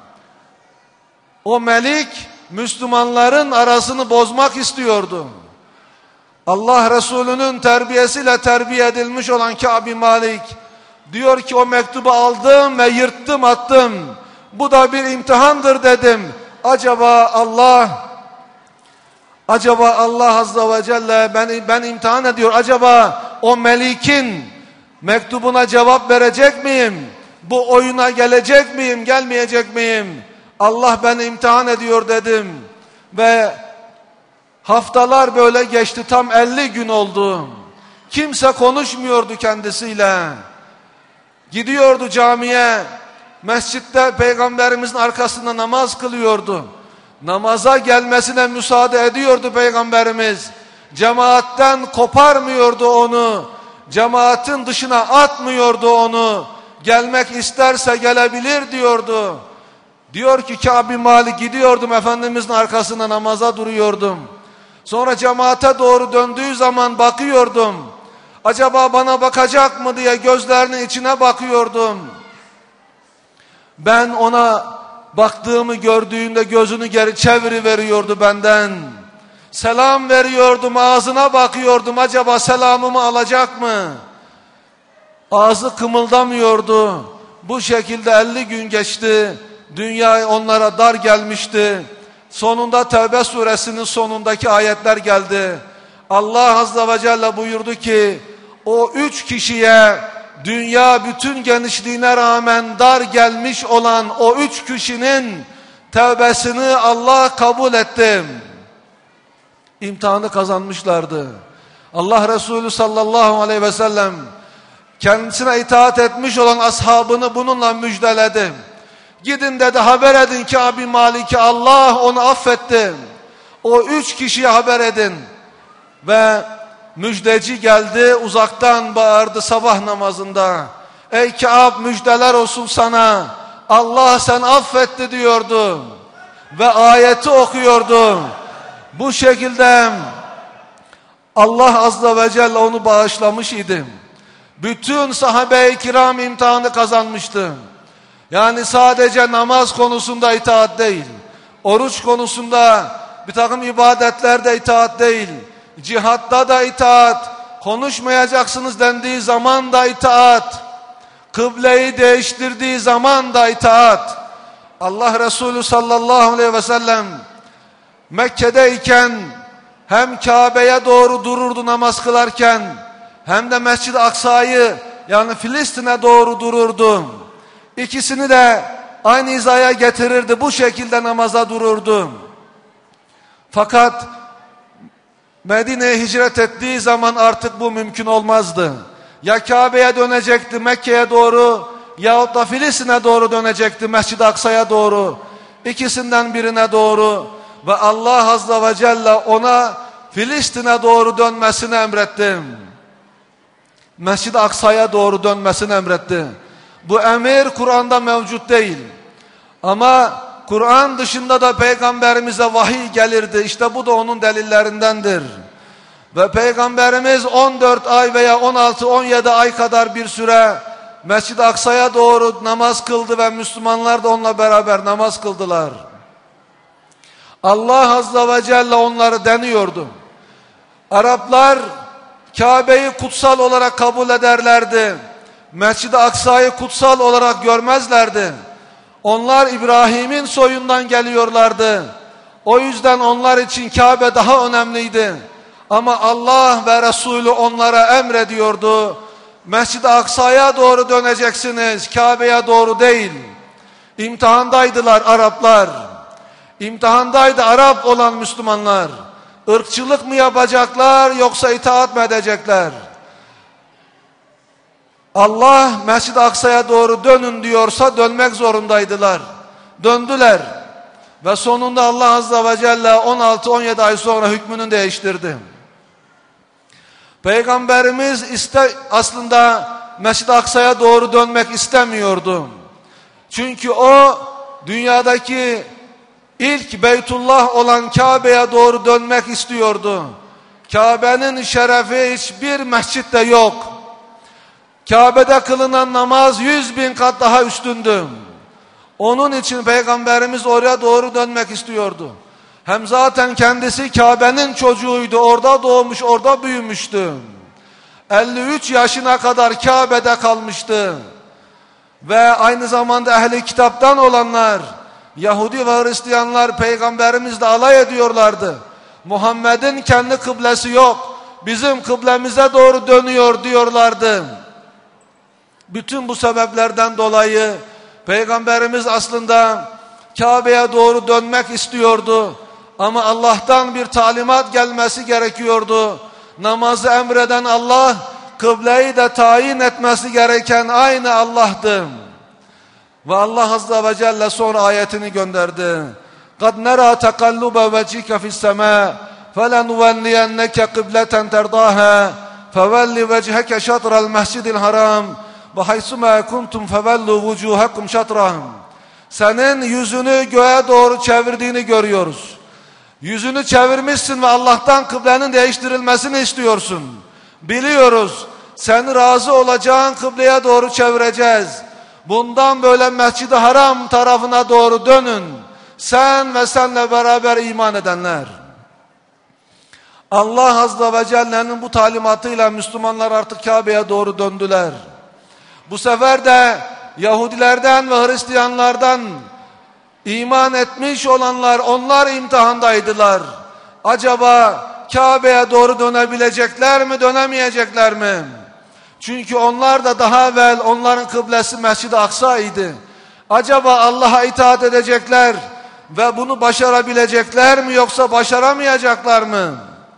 O melik Müslümanların arasını bozmak istiyordu. Allah Resulü'nün terbiyesiyle terbiye edilmiş olan Kâb-ı Malik diyor ki o mektubu aldım ve yırttım attım. Bu da bir imtihandır dedim. Acaba Allah acaba Allah Azze ve Celle beni ben imtihan ediyor. Acaba o melikin mektubuna cevap verecek miyim? Bu oyuna gelecek miyim, gelmeyecek miyim? Allah beni imtihan ediyor dedim. Ve haftalar böyle geçti, tam elli gün oldu. Kimse konuşmuyordu kendisiyle. Gidiyordu camiye, mescitte peygamberimizin arkasında namaz kılıyordu. Namaza gelmesine müsaade ediyordu peygamberimiz. Cemaatten koparmıyordu onu. Cemaatin dışına atmıyordu onu. Gelmek isterse gelebilir diyordu. Diyor ki Kâb-ı Malik, gidiyordum Efendimizin arkasında namaza duruyordum. Sonra cemaate doğru döndüğü zaman bakıyordum. Acaba bana bakacak mı diye gözlerinin içine bakıyordum. Ben ona baktığımı gördüğünde gözünü geri çeviriveriyordu benden. Selam veriyordum, ağzına bakıyordum. Acaba selamımı alacak mı? Ağzı kımıldamıyordu. Bu şekilde elli gün geçti. Dünya onlara dar gelmişti. Sonunda Tevbe suresinin sonundaki ayetler geldi. Allah Azze ve Celle buyurdu ki o üç kişiye dünya bütün genişliğine rağmen dar gelmiş olan o üç kişinin tevbesini Allah kabul etti. İmtihanı kazanmışlardı. Allah Resulü sallallahu aleyhi ve sellem kendisine itaat etmiş olan ashabını bununla müjdeledi. Gidin dedi, haber edin Kâb-ı Malik'e, Allah onu affetti. O üç kişiye haber edin. Ve müjdeci geldi, uzaktan bağırdı sabah namazında. Ey Kâb, müjdeler olsun sana. Allah sen affetti diyordu. Ve ayeti okuyordu. Bu şekilde Allah Azze ve Celle onu bağışlamış idi. Bütün sahabe-i kiram imtihanı kazanmıştı. Yani sadece namaz konusunda itaat değil, oruç konusunda bir takım ibadetlerde itaat değil, cihatta da itaat, konuşmayacaksınız dendiği zaman da itaat, kıbleyi değiştirdiği zaman da itaat. Allah Resulü sallallahu aleyhi ve sellem Mekke'deyken hem Kabe'ye doğru dururdu namaz kılarken, hem de Mescid-i Aksa'yı yani Filistin'e doğru dururdu. İkisini de aynı hizaya getirirdi. Bu şekilde namaza dururdu. Fakat Medine'ye hicret ettiği zaman artık bu mümkün olmazdı. Ya Kabe'ye dönecekti, Mekke'ye doğru, yahut da Filistin'e doğru dönecekti, Mescid-i Aksa'ya doğru. İkisinden birine doğru. Ve Allah Azze ve Celle ona Filistin'e doğru dönmesini emretti. Mescid-i Aksa'ya doğru dönmesini emretti. Bu emir Kur'an'da mevcut değil. Ama Kur'an dışında da peygamberimize vahiy gelirdi. İşte bu da onun delillerindendir. Ve peygamberimiz on dört ay veya on altı on yedi ay kadar bir süre Mescid-i Aksa'ya doğru namaz kıldı ve Müslümanlar da onunla beraber namaz kıldılar. Allah Azze ve Celle onları deniyordu. Araplar Kabe'yi kutsal olarak kabul ederlerdi. Mescid-i Aksa'yı kutsal olarak görmezlerdi. Onlar İbrahim'in soyundan geliyorlardı. O yüzden onlar için Kabe daha önemliydi. Ama Allah ve Resulü onlara emrediyordu. Mescid-i Aksa'ya doğru döneceksiniz, Kabe'ye doğru değil. İmtihandaydılar Araplar. İmtihandaydı Arap olan Müslümanlar. Irkçılık mı yapacaklar yoksa itaat mı edecekler? Allah Mescid-i Aksa'ya doğru dönün diyorsa dönmek zorundaydılar. Döndüler. Ve sonunda Allah Azze ve Celle on altı on yedi ay sonra hükmünü değiştirdi. Peygamberimiz iste, aslında Mescid-i Aksa'ya doğru dönmek istemiyordu. Çünkü o dünyadaki ilk Beytullah olan Kabe'ye doğru dönmek istiyordu. Kabe'nin şerefi hiçbir mescitte yok. Kabe'de kılınan namaz yüz bin kat daha üstündü. Onun için Peygamberimiz oraya doğru dönmek istiyordu. Hem zaten kendisi Kabe'nin çocuğuydu. Orada doğmuş, orada büyümüştü. elli üç yaşına kadar Kabe'de kalmıştı. Ve aynı zamanda ehli kitaptan olanlar, Yahudi ve Hristiyanlar Peygamberimizle alay ediyorlardı. Muhammed'in kendi kıblesi yok, bizim kıblemize doğru dönüyor diyorlardı. Bütün bu sebeplerden dolayı Peygamberimiz aslında Kabe'ye doğru dönmek istiyordu. Ama Allah'tan bir talimat gelmesi gerekiyordu. Namazı emreden Allah, kıbleyi de tayin etmesi gereken aynı Allah'tı. Ve Allah Azze ve Celle sonra ayetini gönderdi. قَدْ نَرَى تَقَلُّبَ وَجِهِكَ فِي السَّمَاءِ فَلَنُوَلِّيَنَّكَ قِبْلَةً تَرْضَاهَا فَوَلِّ وَجْهَكَ شَطْرَ الْمَسْجِدِ الْحَرَامِ وَحَيْثُمَا كُنْتُمْ فَوَلُّوا وُجُوهَكُمْ شَطْرَهُ. Senin yüzünü göğe doğru çevirdiğini görüyoruz. Yüzünü çevirmişsin ve Allah'tan kıblenin değiştirilmesini istiyorsun. Biliyoruz, sen razı olacağın kıbleye doğru çevireceğiz. Bundan böyle Mescid-i Haram tarafına doğru dönün. Sen ve senle beraber iman edenler. Allah Azze ve Celle'nin bu talimatıyla Müslümanlar artık Kabe'ye doğru döndüler. Bu sefer de Yahudilerden ve Hristiyanlardan iman etmiş olanlar, onlar imtihandaydılar. Acaba Kabe'ye doğru dönebilecekler mi, dönemeyecekler mi? Çünkü onlar da daha evvel onların kıblesi Mescid-i Aksa idi. Acaba Allah'a itaat edecekler ve bunu başarabilecekler mi, yoksa başaramayacaklar mı?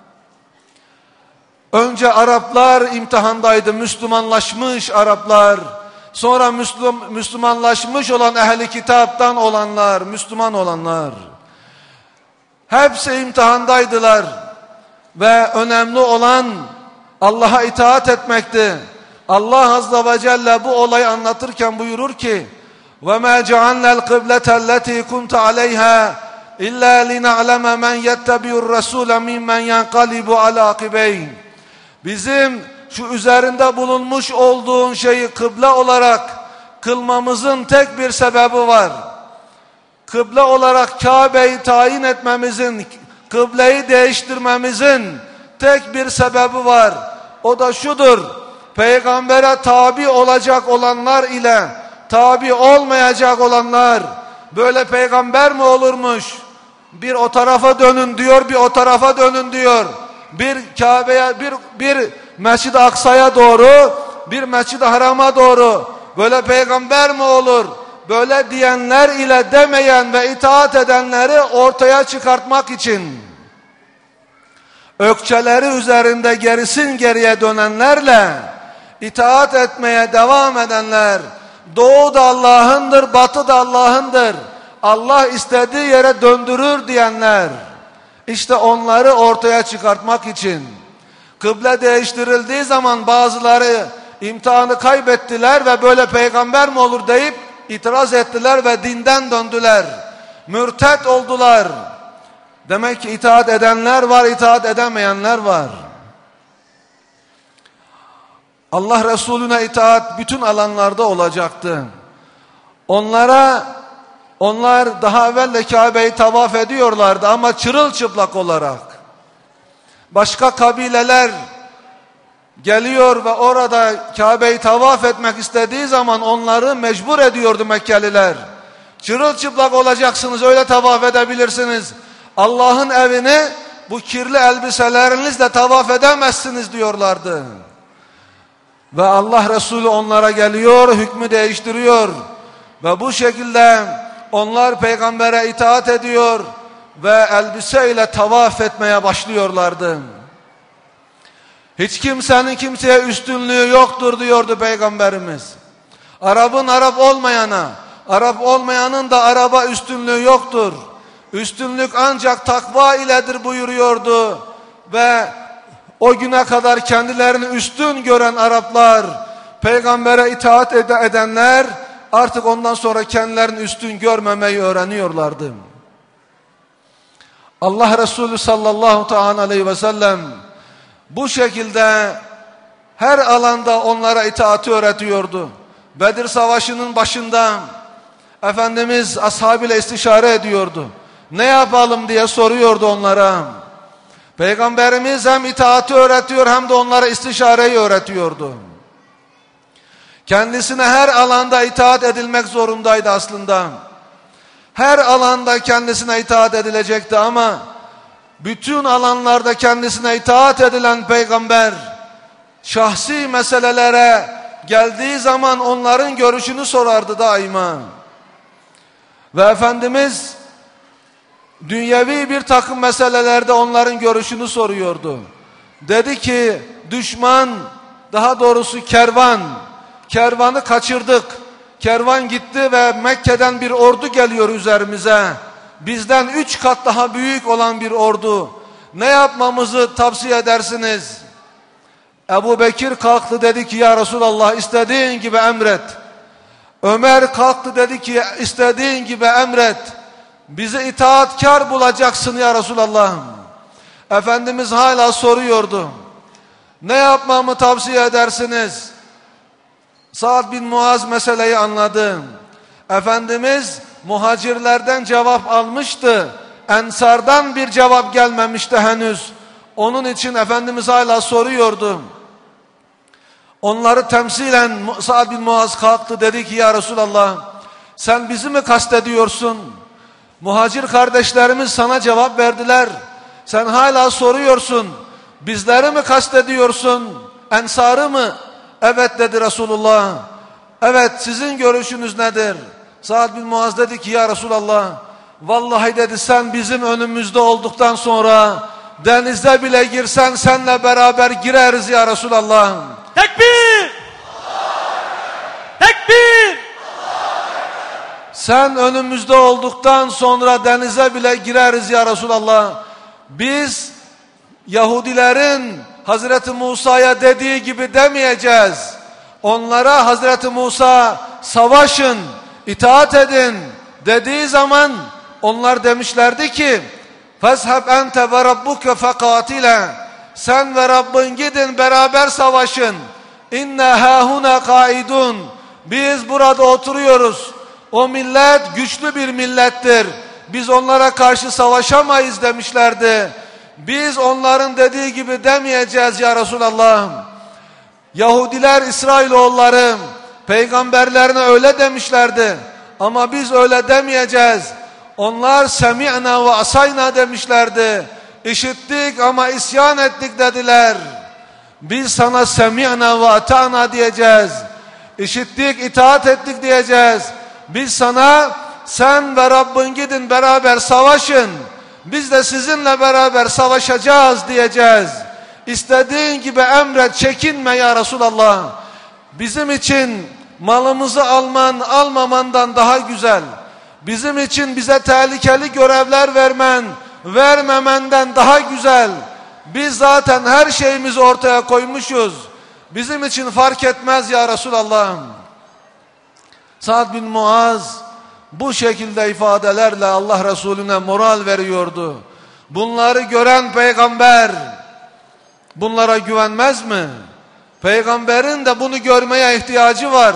Önce Araplar imtihandaydı, Müslümanlaşmış Araplar. Sonra Müslüm, Müslümanlaşmış olan ehli kitaptan olanlar, Müslüman olanlar. Hepsi imtihandaydılar. Ve önemli olan Allah'a itaat etmekti. Allah Azze ve Celle bu olayı anlatırken buyurur ki وَمَا جَعَلْنَا الْقِبْلَةَ الَّتِي كُنْتَ عَلَيْهَا إِلَّا لِنَعْلَمَ مَنْ يَتَّبِعُ الرَّسُولَ مِمَّنْ يَنْقَلِبُ عَلَى عَقِبَيْهِ. Bizim şu üzerinde bulunmuş olduğun şeyi kıble olarak kılmamızın tek bir sebebi var. Kıble olarak Kabe'yi tayin etmemizin, kıbleyi değiştirmemizin tek bir sebebi var. O da şudur: Peygambere tabi olacak olanlar ile tabi olmayacak olanlar. Böyle peygamber mi olurmuş? Bir o tarafa dönün diyor, bir o tarafa dönün diyor. Bir Kabe'ye, bir bir Mescid-i Aksa'ya doğru, bir Mescid-i Haram'a doğru. Böyle peygamber mi olur? Böyle diyenler ile demeyen ve itaat edenleri ortaya çıkartmak için, ökçeleri üzerinde gerisin geriye dönenlerle itaat etmeye devam edenler, doğu da Allah'ındır, batı da Allah'ındır, Allah istediği yere döndürür diyenler, işte onları ortaya çıkartmak için. Kıble değiştirildiği zaman bazıları imtihanı kaybettiler ve böyle peygamber mi olur deyip itiraz ettiler ve dinden döndüler. Mürtet oldular. Demek ki itaat edenler var, itaat edemeyenler var. Allah Resulüne itaat bütün alanlarda olacaktı. Onlara, onlar daha evvel de Kabe'yi tavaf ediyorlardı ama çırılçıplak olarak. Başka kabileler geliyor ve orada Kabe'yi tavaf etmek istediği zaman onları mecbur ediyordu Mekkeliler. Çırılçıplak olacaksınız, öyle tavaf edebilirsiniz. Allah'ın evini bu kirli elbiselerinizle tavaf edemezsiniz diyorlardı. Ve Allah Resulü onlara geliyor, hükmü değiştiriyor. Ve bu şekilde onlar peygambere itaat ediyor ve elbiseyle tavaf etmeye başlıyorlardı. Hiç kimsenin kimseye üstünlüğü yoktur diyordu Peygamberimiz. Arap'ın Arap olmayana, Arap olmayanın da Arap'a üstünlüğü yoktur. Üstünlük ancak takva iledir buyuruyordu. Ve o güne kadar kendilerini üstün gören Araplar, Peygamber'e itaat ed- edenler artık ondan sonra kendilerini üstün görmemeyi öğreniyorlardı. Allah Resulü sallallahu teala aleyhi ve sellem bu şekilde her alanda onlara itaati öğretiyordu. Bedir Savaşı'nın başında Efendimiz ashabıyla istişare ediyordu. Ne yapalım diye soruyordu onlara. Peygamberimiz hem itaati öğretiyor hem de onlara istişareyi öğretiyordu. Kendisine her alanda itaat edilmek zorundaydı aslında. Her alanda kendisine itaat edilecekti ama bütün alanlarda kendisine itaat edilen Peygamber şahsi meselelere geldiği zaman onların görüşünü sorardı daima. Ve Efendimiz dünyevi bir takım meselelerde onların görüşünü soruyordu. Dedi ki düşman, daha doğrusu kervan, kervanı kaçırdık. Kervan gitti ve Mekke'den bir ordu geliyor üzerimize. Bizden üç kat daha büyük olan bir ordu. Ne yapmamızı tavsiye edersiniz? Ebu Bekir kalktı, dedi ki ya Resulallah istediğin gibi emret. Ömer kalktı, dedi ki istediğin gibi emret. Bizi itaatkar bulacaksın ya Resulallah. Efendimiz hala soruyordu. Ne yapmamı tavsiye edersiniz? Sa'd bin Muaz meseleyi anladı. Efendimiz muhacirlerden cevap almıştı. Ensardan bir cevap gelmemişti henüz. Onun için Efendimiz hala soruyordu. Onları temsilen Sa'd bin Muaz kalktı, dedi ki ya Resulallah sen bizi mi kastediyorsun? Muhacir kardeşlerimiz sana cevap verdiler. Sen hala soruyorsun. Bizleri mi kastediyorsun? Ensarı mı? Evet dedi Resulullah. Evet, sizin görüşünüz nedir? Sa'd bin Muaz dedi ki ya Resulallah vallahi dedi sen bizim önümüzde olduktan sonra denize bile girsen seninle beraber gireriz ya Resulallah. Tekbir! Tekbir! Sen önümüzde olduktan sonra denize bile gireriz ya Resulallah. Biz Yahudilerin Hazreti Musa'ya dediği gibi demeyeceğiz. Onlara Hazreti Musa savaşın, itaat edin dediği zaman onlar demişlerdi ki فَذْهَبْ أَنْتَ وَرَبُّكَ فَقَاتِلًا sen ve Rabbin gidin beraber savaşın. İnne hâhuna kaidun. Biz burada oturuyoruz. O millet güçlü bir millettir. Biz onlara karşı savaşamayız demişlerdi. Biz onların dediği gibi demeyeceğiz ya Resulallah. Yahudiler İsrailoğulları peygamberlerine öyle demişlerdi. Ama biz öyle demeyeceğiz. Onlar semi'na ve asayna demişlerdi. İşittik ama isyan ettik dediler. Biz sana semi'na ve ata'na diyeceğiz. İşittik, itaat ettik diyeceğiz. Biz sana sen ve Rabbin gidin beraber savaşın. Biz de sizinle beraber savaşacağız diyeceğiz. İstediğin gibi emret, çekinme ya Resulallah. Bizim için malımızı alman almamandan daha güzel. Bizim için bize tehlikeli görevler vermen vermemenden daha güzel. Biz zaten her şeyimizi ortaya koymuşuz. Bizim için fark etmez ya Resulallah. Sa'd bin Muaz bu şekilde ifadelerle Allah Resulüne moral veriyordu. Bunları gören peygamber bunlara güvenmez mi? Peygamberin de bunu görmeye ihtiyacı var.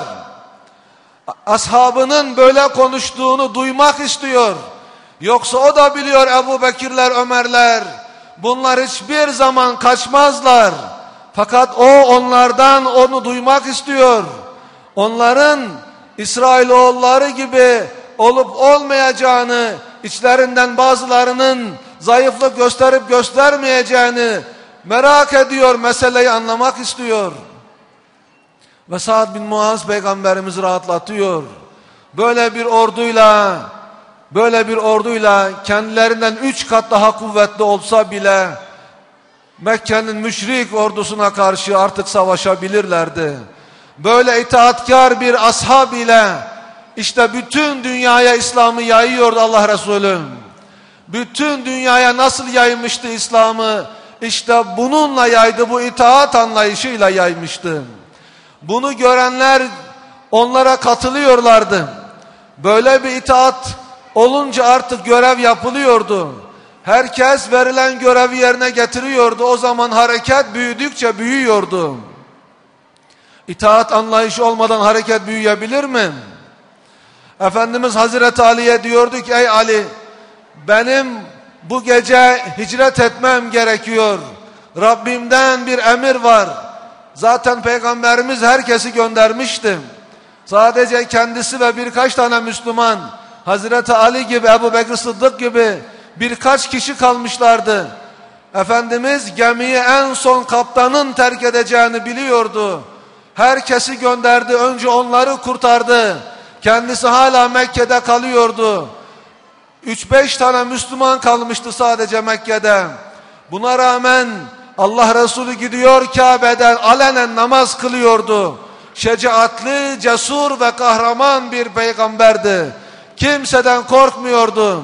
Ashabının böyle konuştuğunu duymak istiyor. Yoksa o da biliyor Ebu Bekirler, Ömerler. Bunlar hiçbir zaman kaçmazlar. Fakat o onlardan onu duymak istiyor. Onların İsrailoğulları gibi olup olmayacağını, içlerinden bazılarının zayıflık gösterip göstermeyeceğini merak ediyor, meseleyi anlamak istiyor. Ve Sa'd bin Muaz peygamberimizi rahatlatıyor. Böyle bir orduyla, böyle bir orduyla kendilerinden üç kat daha kuvvetli olsa bile Mekke'nin müşrik ordusuna karşı artık savaşabilirlerdi. Böyle itaatkar bir ashab ile işte bütün dünyaya İslam'ı yayıyordu Allah Resulü. Bütün dünyaya nasıl yaymıştı İslam'ı? İşte bununla yaydı, bu itaat anlayışıyla yaymıştı. Bunu görenler onlara katılıyorlardı. Böyle bir itaat olunca artık görev yapılıyordu. Herkes verilen görevi yerine getiriyordu. O zaman hareket büyüdükçe büyüyordu. İtaat anlayışı olmadan hareket büyüyebilir mi? Efendimiz Hazreti Ali'ye diyordu ki, ey Ali, benim bu gece hicret etmem gerekiyor. Rabbimden bir emir var. Zaten Peygamberimiz herkesi göndermişti. Sadece kendisi ve birkaç tane Müslüman, Hazreti Ali gibi, Ebu Bekir Sıddık gibi birkaç kişi kalmışlardı. Efendimiz gemiyi en son kaptanın terk edeceğini biliyordu. Herkesi gönderdi, önce onları kurtardı. Kendisi hala Mekke'de kalıyordu. Üç beş tane Müslüman kalmıştı sadece Mekke'de. Buna rağmen Allah Resulü gidiyor Kabe'den alenen namaz kılıyordu. Şecaatli, cesur ve kahraman bir peygamberdi. Kimseden korkmuyordu.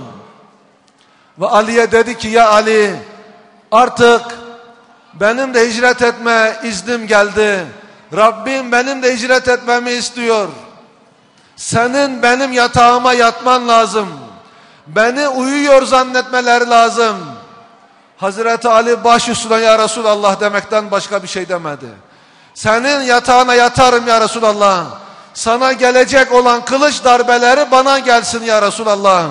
Ve Ali'ye dedi ki, ya Ali, artık benim de hicret etme iznim geldi. Rabbim benim de hicret etmemi istiyor. Senin benim yatağıma yatman lazım. Beni uyuyor zannetmeleri lazım. Hazreti Ali baş üstüne ya Resulallah demekten başka bir şey demedi. Senin yatağına yatarım ya Resulallah. Sana gelecek olan kılıç darbeleri bana gelsin ya Resulallah.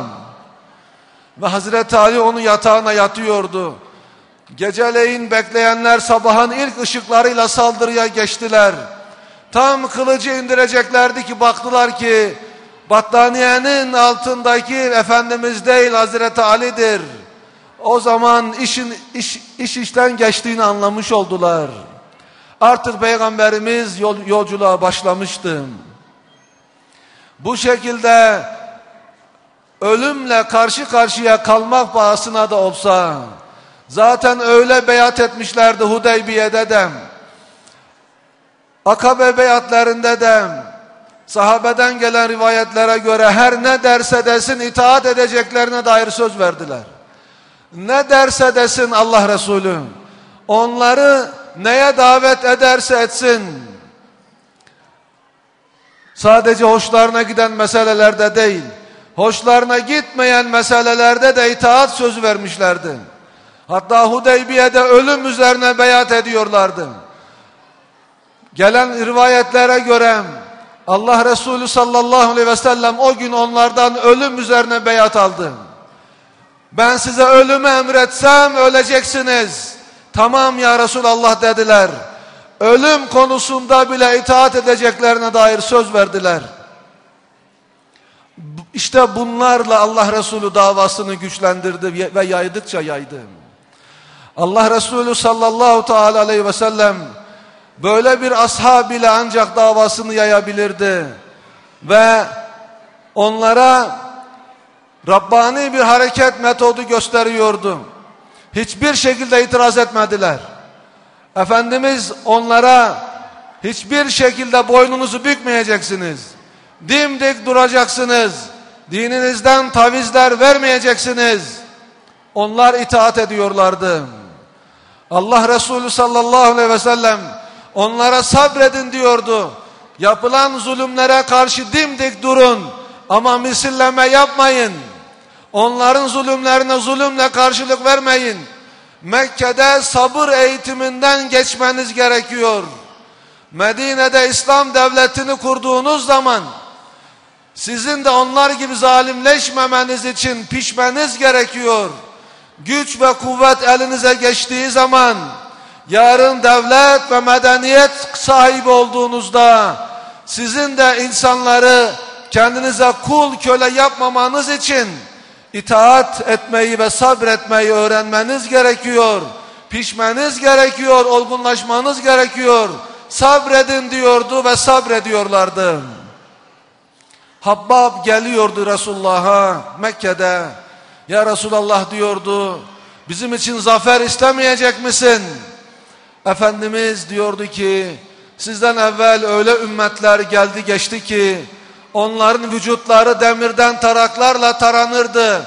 Ve Hazreti Ali onun yatağına yatıyordu. Geceleyin bekleyenler sabahın ilk ışıklarıyla saldırıya geçtiler. Tam kılıcı indireceklerdi ki baktılar ki battaniyenin altındaki Efendimiz değil Hazreti Ali'dir. O zaman işin iş, iş işten geçtiğini anlamış oldular. Artık Peygamberimiz yol, yolculuğa başlamıştı. Bu şekilde ölümle karşı karşıya kalmak pahasına da olsa, zaten öyle beyat etmişlerdi Hudeybiye'de de, Akabe beyatlarında da, sahabeden gelen rivayetlere göre her ne derse desin itaat edeceklerine dair söz verdiler. Ne derse desin Allah Resulü, onları neye davet ederse etsin, sadece hoşlarına giden meselelerde değil, hoşlarına gitmeyen meselelerde de itaat sözü vermişlerdi. Hatta Hudeybiye'de ölüm üzerine beyat ediyorlardı. Gelen rivayetlere göre Allah Resulü sallallahu aleyhi ve sellem o gün onlardan ölüm üzerine beyat aldı. Ben size ölümü emretsem öleceksiniz. Tamam ya Resulallah dediler. Ölüm konusunda bile itaat edeceklerine dair söz verdiler. İşte bunlarla Allah Resulü davasını güçlendirdi ve yaydıkça yaydı. Allah Resulü sallallahu teala aleyhi ve sellem böyle bir ashab ile ancak davasını yayabilirdi. Ve onlara Rabbani bir hareket metodu gösteriyordu. Hiçbir şekilde itiraz etmediler. Efendimiz onlara hiçbir şekilde boynunuzu bükmeyeceksiniz. Dimdik duracaksınız. Dininizden tavizler vermeyeceksiniz. Onlar itaat ediyorlardı. Allah Resulü sallallahu aleyhi ve sellem onlara sabredin diyordu. Yapılan zulümlere karşı dimdik durun ama misilleme yapmayın. Onların zulümlerine zulümle karşılık vermeyin. Mekke'de sabır eğitiminden geçmeniz gerekiyor. Medine'de İslam devletini kurduğunuz zaman sizin de onlar gibi zalimleşmemeniz için pişmeniz gerekiyor. Güç ve kuvvet elinize geçtiği zaman yarın devlet ve medeniyet sahibi olduğunuzda sizin de insanları kendinize kul köle yapmamanız için itaat etmeyi ve sabretmeyi öğrenmeniz gerekiyor. Pişmeniz gerekiyor, olgunlaşmanız gerekiyor. Sabredin diyordu ve sabrediyorlardı. Habbab geliyordu Resulullah'a Mekke'de. Ya Resulallah diyordu, Bizim için zafer istemeyecek misin? Efendimiz diyordu ki, sizden evvel öyle ümmetler geldi geçti ki, onların vücutları demirden taraklarla taranırdı.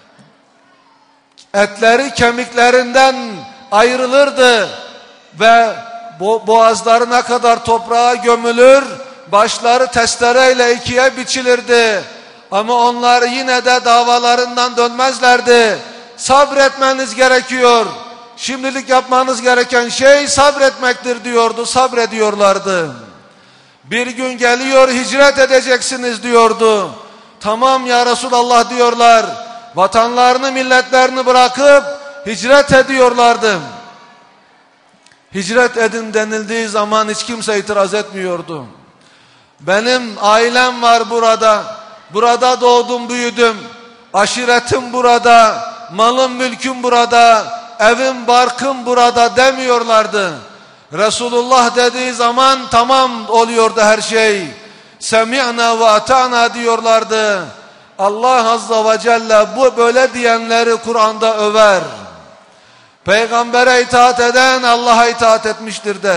Etleri kemiklerinden ayrılırdı ve bo boğazlarına kadar toprağa gömülür, başları testereyle ikiye biçilirdi. Ama onlar yine de davalarından dönmezlerdi. Sabretmeniz gerekiyor. Şimdilik yapmanız gereken şey sabretmektir diyordu, sabrediyorlardı. Bir gün geliyor, hicret edeceksiniz diyordu. Tamam ya Resulallah diyorlar. Vatanlarını, milletlerini bırakıp hicret ediyorlardı. Hicret edin denildiği zaman hiç kimse itiraz etmiyordu. Benim ailem var burada. Burada doğdum, büyüdüm. Aşiretim burada. Malım, mülküm burada. Evim, barkım burada demiyorlardı. Resulullah dediği zaman tamam oluyordu her şey. Semi'na ve ata'na diyorlardı. Allah Azze ve Celle bu böyle diyenleri Kur'an'da över. Peygambere itaat eden Allah'a itaat etmiştir der.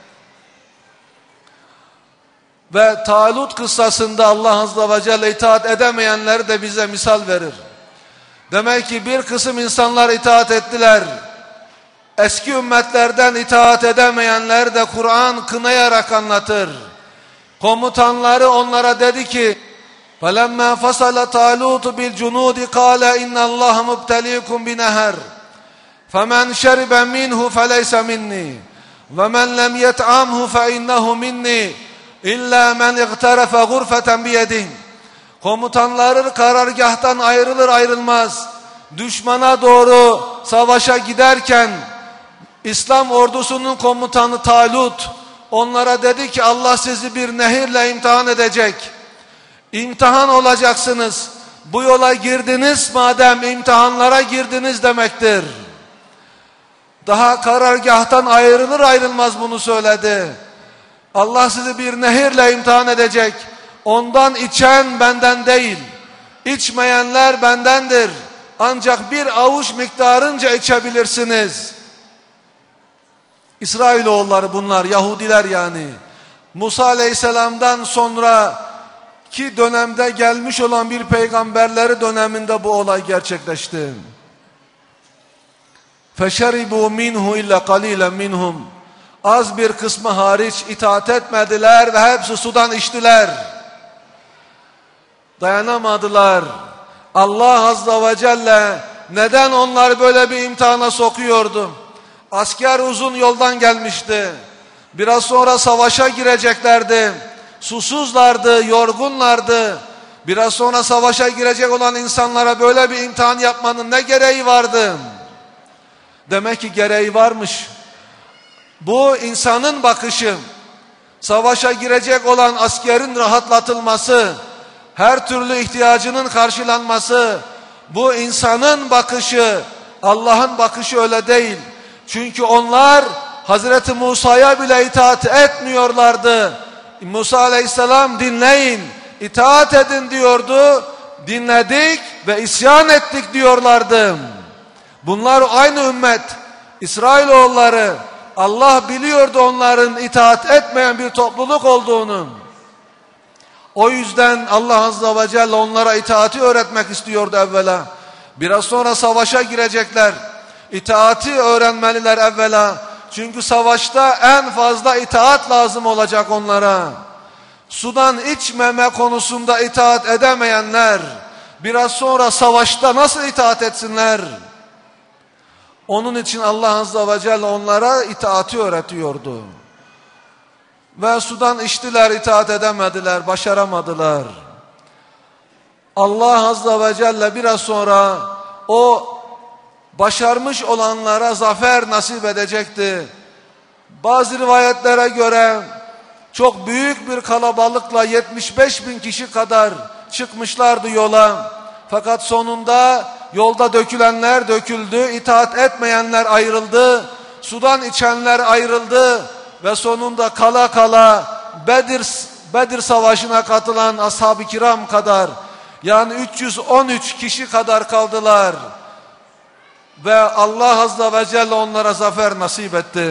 Ve Talut kıssasında Allah Azze ve Celle itaat edemeyenleri de bize misal verir. Demek ki bir kısım insanlar itaat ettiler. Eski ümmetlerden itaat edemeyenler de Kur'an kınayarak anlatır. Komutanları onlara dedi ki, فَلَمَّا فَصَلَ طَالُوتُ بِالْجُنُودِ قَالَ اِنَّ اللّٰهَ مُبْتَلِيكُمْ بِنَهَرٍ فَمَنْ شَرِبَ مِنْهُ فَلَيْسَ مِنِّي وَمَنْ لَمْ يَطْعَمْهُ فَاِنَّهُ مِنِّي اِلَّا مَنْ اِغْتَرَفَ غُرْفَةً بِيَدِهِ. Komutanları karargahtan ayrılır ayrılmaz düşmana doğru savaşa giderken İslam ordusunun komutanı Talut onlara dedi ki, Allah sizi bir nehirle imtihan edecek. İmtihan olacaksınız. Bu yola girdiniz, madem imtihanlara girdiniz demektir. Daha karargahtan ayrılır ayrılmaz bunu söyledi. Allah sizi bir nehirle imtihan edecek. Ondan içen benden değil. İçmeyenler bendendir. Ancak bir avuç miktarınca içebilirsiniz. İsrailoğulları bunlar, Yahudiler yani. Musa Aleyhisselam'dan sonra ki dönemde gelmiş olan bir peygamberleri döneminde bu olay gerçekleşti. فَشَرِبُوا مِنْهُ اِلَّا قَلِيلًا مِنْهُمْ. Az bir kısmı hariç itaat etmediler ve hepsi sudan içtiler. Dayanamadılar. Allah Azze ve Celle neden onları böyle bir imtihana sokuyordu? Asker uzun yoldan gelmişti. Biraz sonra savaşa gireceklerdi. Susuzlardı, yorgunlardı. Biraz sonra savaşa girecek olan insanlara böyle bir imtihan yapmanın ne gereği vardı? Demek ki gereği varmış. Bu insanın bakışı. Savaşa girecek olan askerin rahatlatılması, her türlü ihtiyacının karşılanması, bu insanın bakışı. Allah'ın bakışı öyle değil. Çünkü onlar Hazreti Musa'ya bile itaat etmiyorlardı. Musa Aleyhisselam dinleyin, itaat edin diyordu. Dinledik ve isyan ettik diyorlardı. Bunlar aynı ümmet, İsrailoğulları. Allah biliyordu onların itaat etmeyen bir topluluk olduğunu. O yüzden Allah Azze ve Celle onlara itaati öğretmek istiyordu evvela. Biraz sonra savaşa girecekler. İtaati öğrenmeliler evvela. Çünkü savaşta en fazla itaat lazım olacak onlara. Sudan içmeme konusunda itaat edemeyenler biraz sonra savaşta nasıl itaat etsinler? Onun için Allah Azze ve Celle onlara itaati öğretiyordu. Ve sudan içtiler, itaat edemediler, başaramadılar. Allah Azze ve Celle biraz sonra o başarmış olanlara zafer nasip edecekti. Bazı rivayetlere göre çok büyük bir kalabalıkla yetmiş beş bin kişi kadar çıkmışlardı yola. Fakat sonunda yolda dökülenler döküldü, itaat etmeyenler ayrıldı, sudan içenler ayrıldı ve sonunda kala kala Bedir, Bedir Savaşı'na katılan ashab-ı kiram kadar, yani üç yüz on üç kişi kadar kaldılar. ve Allah Azze ve Celle onlara zafer nasip etti.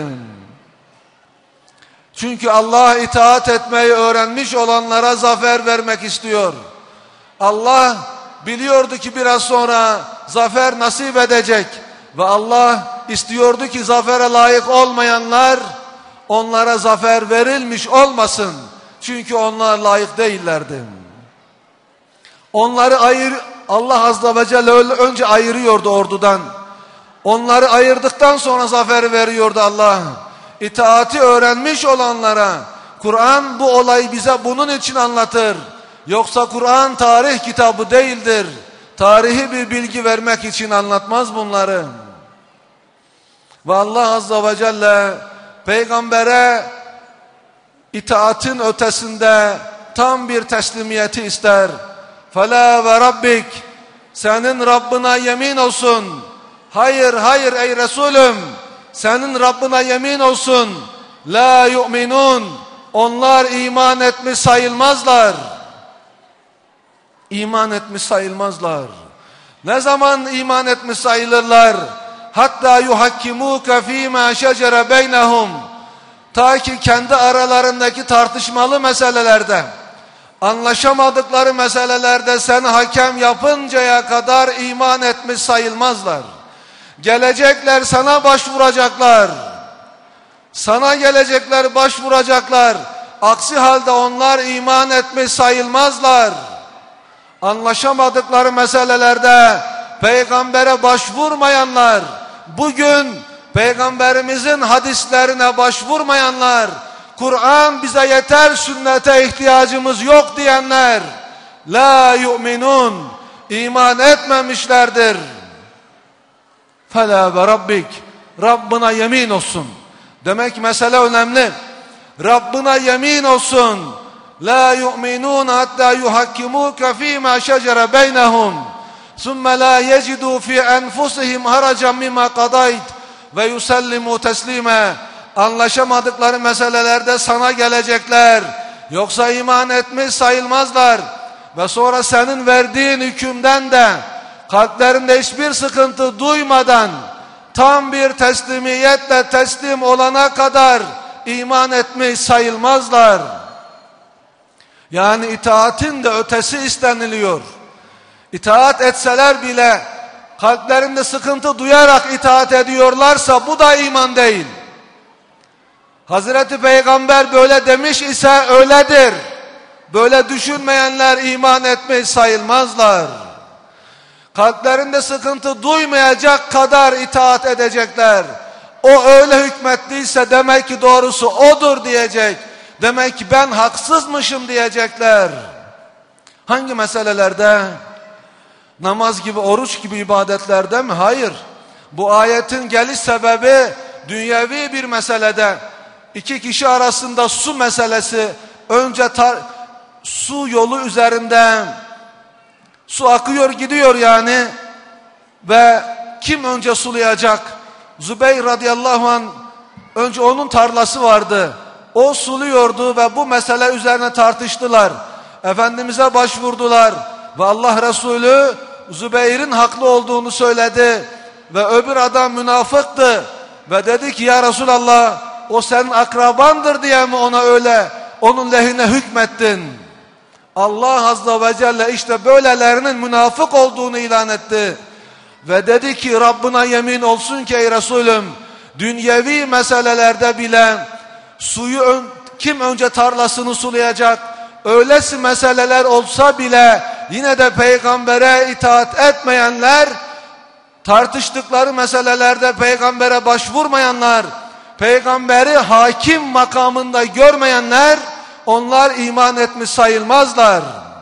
Çünkü Allah itaat etmeyi öğrenmiş olanlara zafer vermek istiyor. Allah biliyordu ki biraz sonra zafer nasip edecek ve Allah istiyordu ki zafere layık olmayanlar onlara zafer verilmiş olmasın. Çünkü onlar layık değillerdi. Onları ayır, Allah Azze ve Celle önce ayırıyordu ordudan. Onları ayırdıktan sonra zafer veriyordu Allah. İtaati öğrenmiş olanlara Kur'an bu olayı bize bunun için anlatır. Yoksa Kur'an tarih kitabı değildir. Tarihi bir bilgi vermek için anlatmaz bunları. Ve Allah Azze ve Celle peygambere itaatin ötesinde tam bir teslimiyeti ister. Fela ve Rabbik, senin Rabbına yemin olsun. Hayır hayır ey Resulüm, senin Rabbına yemin olsun. La yu'minun, onlar iman etmiş sayılmazlar. İman etmiş sayılmazlar. Ne zaman iman etmiş sayılırlar? Hatta yuhakkimuke fîmâ şecere beynehum. Ta ki kendi aralarındaki tartışmalı meselelerde, anlaşamadıkları meselelerde seni hakem yapıncaya kadar iman etmiş sayılmazlar. Gelecekler sana başvuracaklar. Sana gelecekler başvuracaklar. Aksi halde onlar iman etmiş sayılmazlar. Anlaşamadıkları meselelerde peygambere başvurmayanlar, bugün peygamberimizin hadislerine başvurmayanlar, Kur'an bize yeter, sünnete ihtiyacımız yok diyenler, la yu'minun, iman etmemişlerdir. Fela ve Rabbik, Rabbına yemin olsun. Demek mesele önemli. Rabbına yemin olsun. La yu'minun hatta yuhakkimuke fîmâ şecere beynehum. Sümme la yecidû fî enfusihim haracan mimâ kadayt ve yusellimû teslîme. Anlaşamadıkları meselelerde sana gelecekler. Yoksa iman etmiş sayılmazlar. Ve sonra senin verdiğin hükümden de kalplerinde hiçbir sıkıntı duymadan tam bir teslimiyetle teslim olana kadar iman etmiş sayılmazlar. Yani itaatin de ötesi isteniliyor. İtaat etseler bile kalplerinde sıkıntı duyarak itaat ediyorlarsa bu da iman değil. Hazreti Peygamber böyle demiş ise öyledir. Böyle düşünmeyenler iman etmiş sayılmazlar. Kalplerinde sıkıntı duymayacak kadar itaat edecekler. O öyle hükmettiyse demek ki doğrusu odur diyecek. Demek ki ben haksızmışım diyecekler. Hangi meselelerde? Namaz gibi, oruç gibi ibadetlerde mi? Hayır. Bu ayetin geliş sebebi dünyevi bir meselede. İki kişi arasında su meselesi. Önce tar su yolu üzerinde su akıyor gidiyor yani. Ve kim önce sulayacak? Zübeyir radıyallahu anh, önce onun tarlası vardı. O suluyordu ve bu mesele üzerine tartıştılar. Efendimiz'e başvurdular. Ve Allah Resulü Zübeyir'in haklı olduğunu söyledi. Ve öbür adam münafıktı. Ve dedi ki ya Resulallah, o senin akrabandır diye mi ona öyle onun lehine hükmettin? Allah Azze ve Celle işte böylelerinin münafık olduğunu ilan etti. Ve dedi ki Rabbına yemin olsun ki ey Resulüm, dünyevi meselelerde bile suyu ön, kim önce tarlasını sulayacak, öylesi meseleler olsa bile yine de peygambere itaat etmeyenler, tartıştıkları meselelerde peygambere başvurmayanlar, peygamberi hakim makamında görmeyenler, onlar iman etmiş sayılmazlar.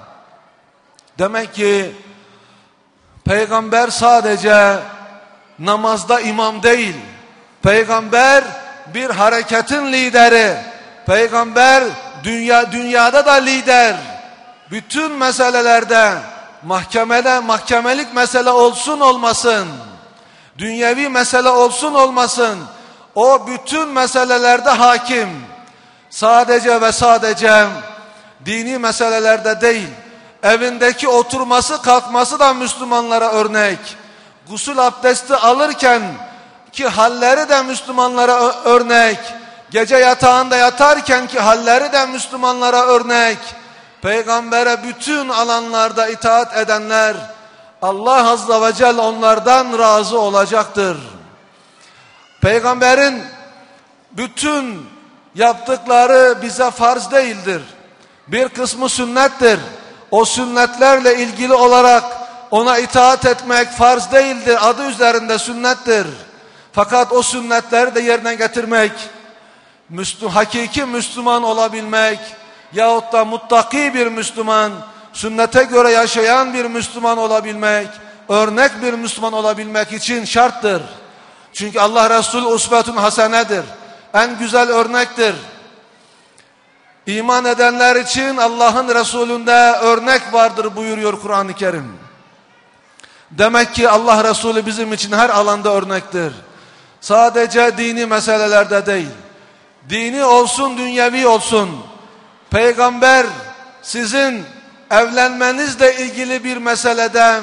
Demek ki peygamber sadece namazda imam değil. Peygamber bir hareketin lideri. Peygamber dünya dünyada da lider. Bütün meselelerde mahkemede mahkemelik mesele olsun olmasın, dünyevi mesele olsun olmasın, o bütün meselelerde hakim. Sadece ve sadece dini meselelerde değil, evindeki oturması kalkması da Müslümanlara örnek. gusül abdesti alırken ki halleri de Müslümanlara örnek, gece yatağında yatarken ki halleri de Müslümanlara örnek, Peygambere bütün alanlarda itaat edenler, Allah Azze ve Celle onlardan razı olacaktır. Peygamberin bütün yaptıkları bize farz değildir. Bir kısmı sünnettir. O sünnetlerle ilgili olarak ona itaat etmek farz değildir. Adı üzerinde sünnettir. Fakat o sünnetleri de yerine getirmek, Müslü, hakiki Müslüman olabilmek yahut da muttaki bir Müslüman, sünnete göre yaşayan bir Müslüman olabilmek, örnek bir Müslüman olabilmek için şarttır. Çünkü Allah Resulü usvetun hasenedir. En güzel örnektir. İman edenler için Allah'ın Resulü'nde örnek vardır buyuruyor Kur'an-ı Kerim. Demek ki Allah Resulü bizim için her alanda örnektir. Sadece dini meselelerde değil. Dini olsun, dünyevi olsun. Peygamber sizin evlenmenizle ilgili bir meseleden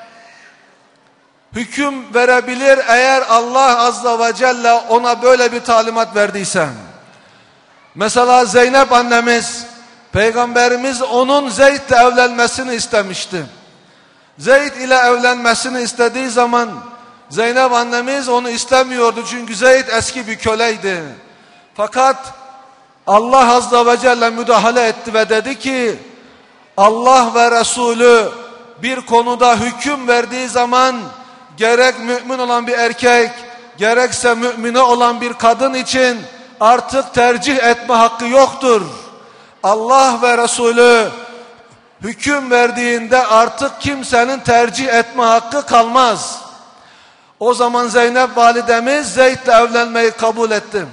hüküm verebilir eğer Allah Azze ve Celle ona böyle bir talimat verdiyse. Mesela Zeynep annemiz, Peygamberimiz onun Zeyd'le evlenmesini istemişti. Zeyd ile evlenmesini istediği zaman Zeynep annemiz onu istemiyordu çünkü Zeyd eski bir köleydi. Fakat Allah Azze ve Celle müdahale etti ve dedi ki Allah ve Resulü bir konuda hüküm verdiği zaman gerek mümin olan bir erkek gerekse mümine olan bir kadın için artık tercih etme hakkı yoktur. Allah ve Resulü hüküm verdiğinde artık kimsenin tercih etme hakkı kalmaz. O zaman Zeynep validemiz Zeyd'le evlenmeyi kabul etti.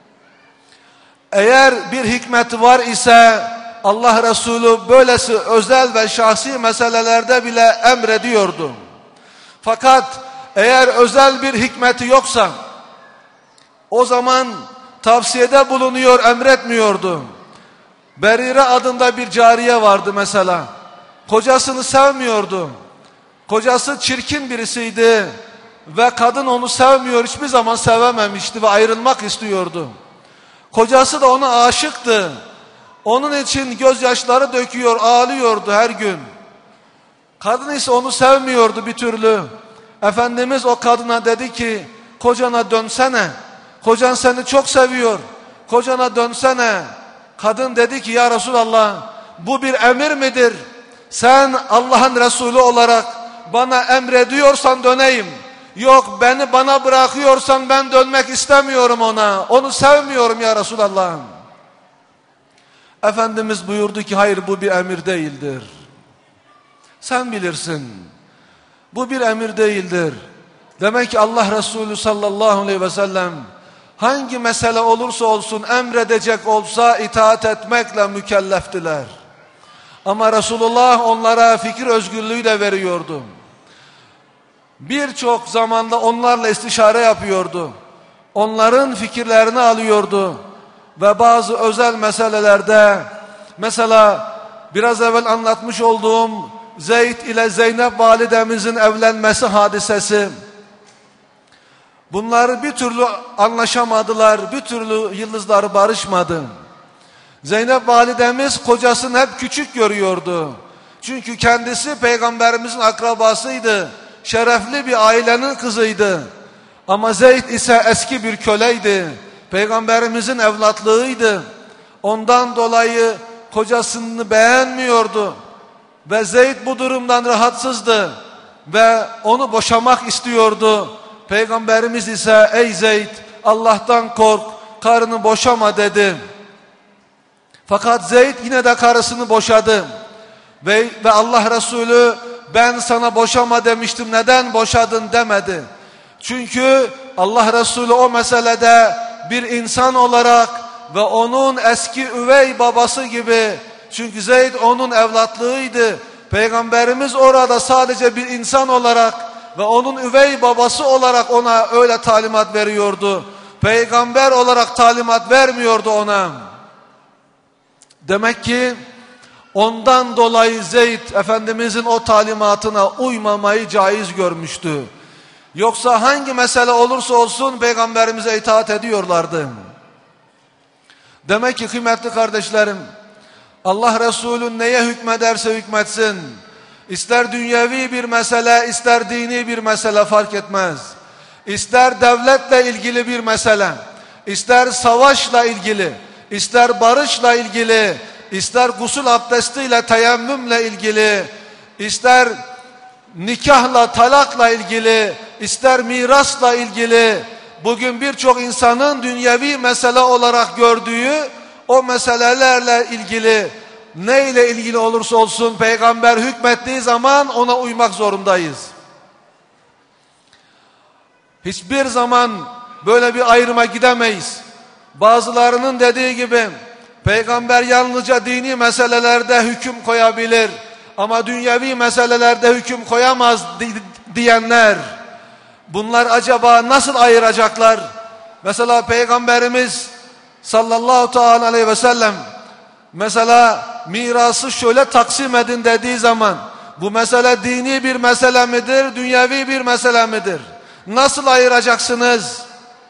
Eğer bir hikmeti var ise Allah Resulü böylesi özel ve şahsi meselelerde bile emrediyordu. Fakat eğer özel bir hikmeti yoksa o zaman tavsiyede bulunuyor, emretmiyordu. Berire adında bir cariye vardı mesela. Kocasını sevmiyordu. Kocası çirkin birisiydi ve kadın onu sevmiyor, hiçbir zaman sevememişti ve ayrılmak istiyordu. Kocası da ona aşıktı. Onun için gözyaşları döküyor, ağlıyordu her gün. Kadın ise onu sevmiyordu bir türlü. Efendimiz o kadına dedi ki, kocana dönsene. Kocan seni çok seviyor. Kocana dönsene. Kadın dedi ki, ya Resulallah, bu bir emir midir? Sen Allah'ın Resulü olarak bana emrediyorsan döneyim. Yok, beni bana bırakıyorsan ben dönmek istemiyorum ona. Onu sevmiyorum ya Resulallah. Efendimiz buyurdu ki, hayır, bu bir emir değildir. Sen bilirsin. Bu bir emir değildir. Demek ki Allah Resulü sallallahu aleyhi ve sellem hangi mesele olursa olsun emredecek olsa itaat etmekle mükelleftiler. Ama Resulullah onlara fikir özgürlüğü de veriyordu. Birçok zamanda onlarla istişare yapıyordu. Onların fikirlerini alıyordu. Ve bazı özel meselelerde, mesela biraz evvel anlatmış olduğum Zeyd ile Zeynep validemizin evlenmesi hadisesi, bunları bir türlü anlaşamadılar, bir türlü yıldızları barışmadı. Zeynep validemiz kocasını hep küçük görüyordu. Çünkü kendisi peygamberimizin akrabasıydı, şerefli bir ailenin kızıydı. Ama Zeyd ise eski bir köleydi, peygamberimizin evlatlığıydı. Ondan dolayı kocasını beğenmiyordu. Ve Zeyd bu durumdan rahatsızdı ve onu boşamak istiyordu. Peygamberimiz ise, ey Zeyd, Allah'tan kork, karını boşama dedi. Fakat Zeyd yine de karısını boşadı. Ve, ve Allah Resulü, ben sana boşama demiştim, neden boşadın demedi. Çünkü Allah Resulü o meselede bir insan olarak ve onun eski üvey babası gibi, çünkü Zeyd onun evlatlığıydı. Peygamberimiz orada sadece bir insan olarak ve onun üvey babası olarak ona öyle talimat veriyordu. Peygamber olarak talimat vermiyordu ona. Demek ki ondan dolayı Zeyd Efendimizin o talimatına uymamayı caiz görmüştü. Yoksa hangi mesele olursa olsun Peygamberimize itaat ediyorlardı. Demek ki kıymetli kardeşlerim, Allah Resulü neye hükmederse hükmetsin, ister dünyevi bir mesele, ister dini bir mesele fark etmez. İster devletle ilgili bir mesele, ister savaşla ilgili, ister barışla ilgili, ister gusül abdestiyle, teyemmümle ilgili, ister nikahla, talakla ilgili, ister mirasla ilgili, bugün birçok insanın dünyevi mesele olarak gördüğü o meselelerle ilgili, neyle ilgili olursa olsun Peygamber hükmettiği zaman ona uymak zorundayız. Hiçbir zaman böyle bir ayrıma gidemeyiz. Bazılarının dediği gibi Peygamber yalnızca dini meselelerde hüküm koyabilir ama dünyevi meselelerde hüküm koyamaz diyenler, bunlar acaba nasıl ayıracaklar? Mesela Peygamberimiz sallallahu teala aleyhi ve sellem mesela mirası şöyle taksim edin dediği zaman bu mesele dini bir mesele midir, dünyevi bir mesele midir? Nasıl ayıracaksınız?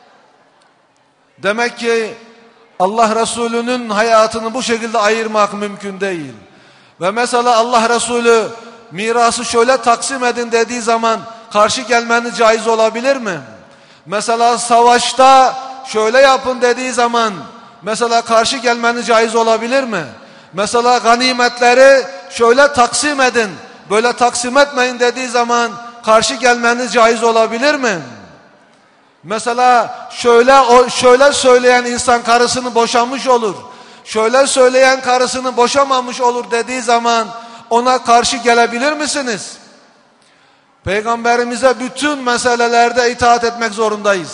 Demek ki Allah Resulü'nün hayatını bu şekilde ayırmak mümkün değil. Ve mesela Allah Resulü mirası şöyle taksim edin dediği zaman karşı gelmeniz caiz olabilir mi? Mesela savaşta şöyle yapın dediği zaman mesela karşı gelmeniz caiz olabilir mi? Mesela ganimetleri şöyle taksim edin, böyle taksim etmeyin dediği zaman karşı gelmeniz caiz olabilir mi? Mesela şöyle şöyle söyleyen insan karısını boşamış olur. Şöyle söyleyen karısını boşamamış olur dediği zaman ona karşı gelebilir misiniz? Peygamberimize bütün meselelerde itaat etmek zorundayız.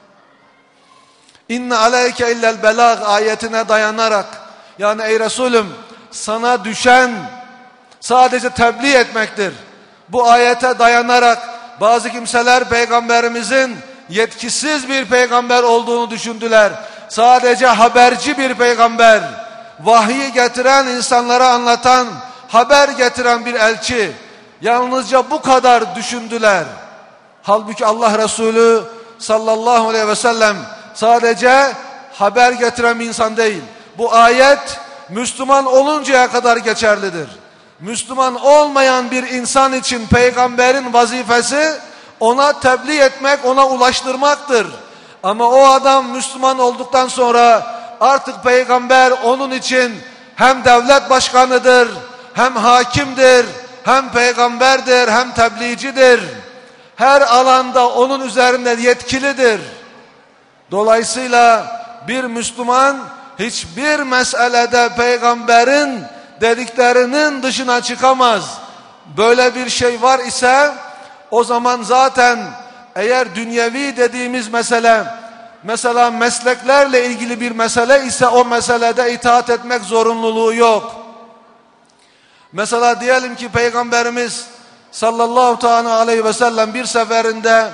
İnne aleyke illel belag ayetine dayanarak, yani ey Resulüm sana düşen sadece tebliğ etmektir. Bu ayete dayanarak bazı kimseler Peygamberimizin yetkisiz bir peygamber olduğunu düşündüler. Sadece haberci bir peygamber, vahyi getiren, insanlara anlatan, haber getiren bir elçi. Yalnızca bu kadar düşündüler. Halbuki Allah Resulü sallallahu aleyhi ve sellem sadece haber getiren bir insan değil. Bu ayet Müslüman oluncaya kadar geçerlidir. Müslüman olmayan bir insan için peygamberin vazifesi ona tebliğ etmek, ona ulaştırmaktır. Ama o adam Müslüman olduktan sonra artık peygamber onun için hem devlet başkanıdır, hem hakimdir, hem peygamberdir, hem tebliğcidir. Her alanda onun üzerinde yetkilidir. Dolayısıyla bir Müslüman hiçbir meselede peygamberin dediklerinin dışına çıkamaz. Böyle bir şey var ise o zaman zaten eğer dünyevi dediğimiz mesele, mesela mesleklerle ilgili bir mesele ise o meselede itaat etmek zorunluluğu yok. Mesela diyelim ki Peygamberimiz sallallahu teala aleyhi ve sellem bir seferinde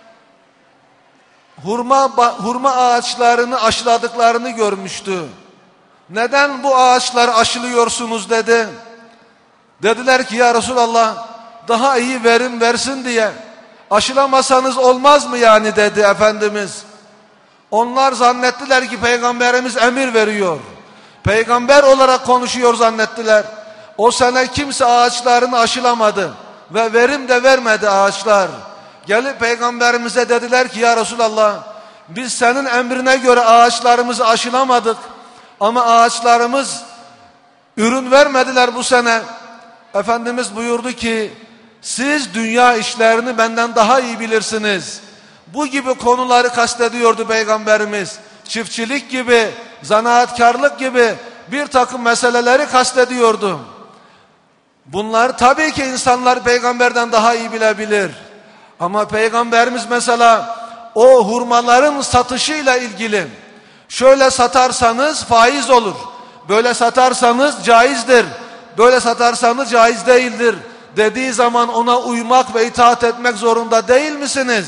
hurma, hurma ağaçlarını aşıladıklarını görmüştü. Neden bu ağaçları aşılıyorsunuz dedi. Dediler ki ya Resulallah daha iyi verim versin diye. Aşılamasanız olmaz mı yani dedi Efendimiz. Onlar zannettiler ki Peygamberimiz emir veriyor. Peygamber olarak konuşuyor zannettiler. O sene kimse ağaçlarını aşılamadı ve verim de vermedi ağaçlar. Gelip Peygamberimize dediler ki ya Resulallah biz senin emrine göre ağaçlarımızı aşılamadık ama ağaçlarımız ürün vermediler bu sene. Efendimiz buyurdu ki siz dünya işlerini benden daha iyi bilirsiniz. Bu gibi konuları kastediyordu Peygamberimiz. Çiftçilik gibi, zanaatkarlık gibi bir takım meseleleri kastediyordu. Bunlar tabii ki insanlar peygamberden daha iyi bilebilir. Ama Peygamberimiz mesela o hurmaların satışıyla ilgili şöyle satarsanız faiz olur. Böyle satarsanız caizdir. Böyle satarsanız caiz değildir dediği zaman ona uymak ve itaat etmek zorunda değil misiniz?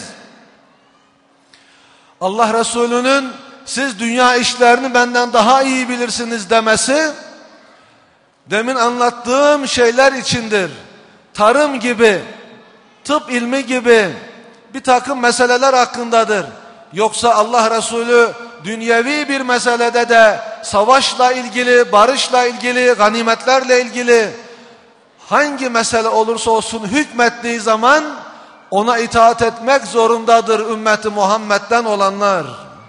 Allah Resulü'nün siz dünya işlerini benden daha iyi bilirsiniz demesi demin anlattığım şeyler içindir. Tarım gibi, tıp ilmi gibi, bir takım meseleler hakkındadır. Yoksa Allah Resulü dünyevi bir meselede de savaşla ilgili, barışla ilgili, ganimetlerle ilgili hangi mesele olursa olsun hükmettiği zaman ona itaat etmek zorundadır ümmeti Muhammed'den olanlar.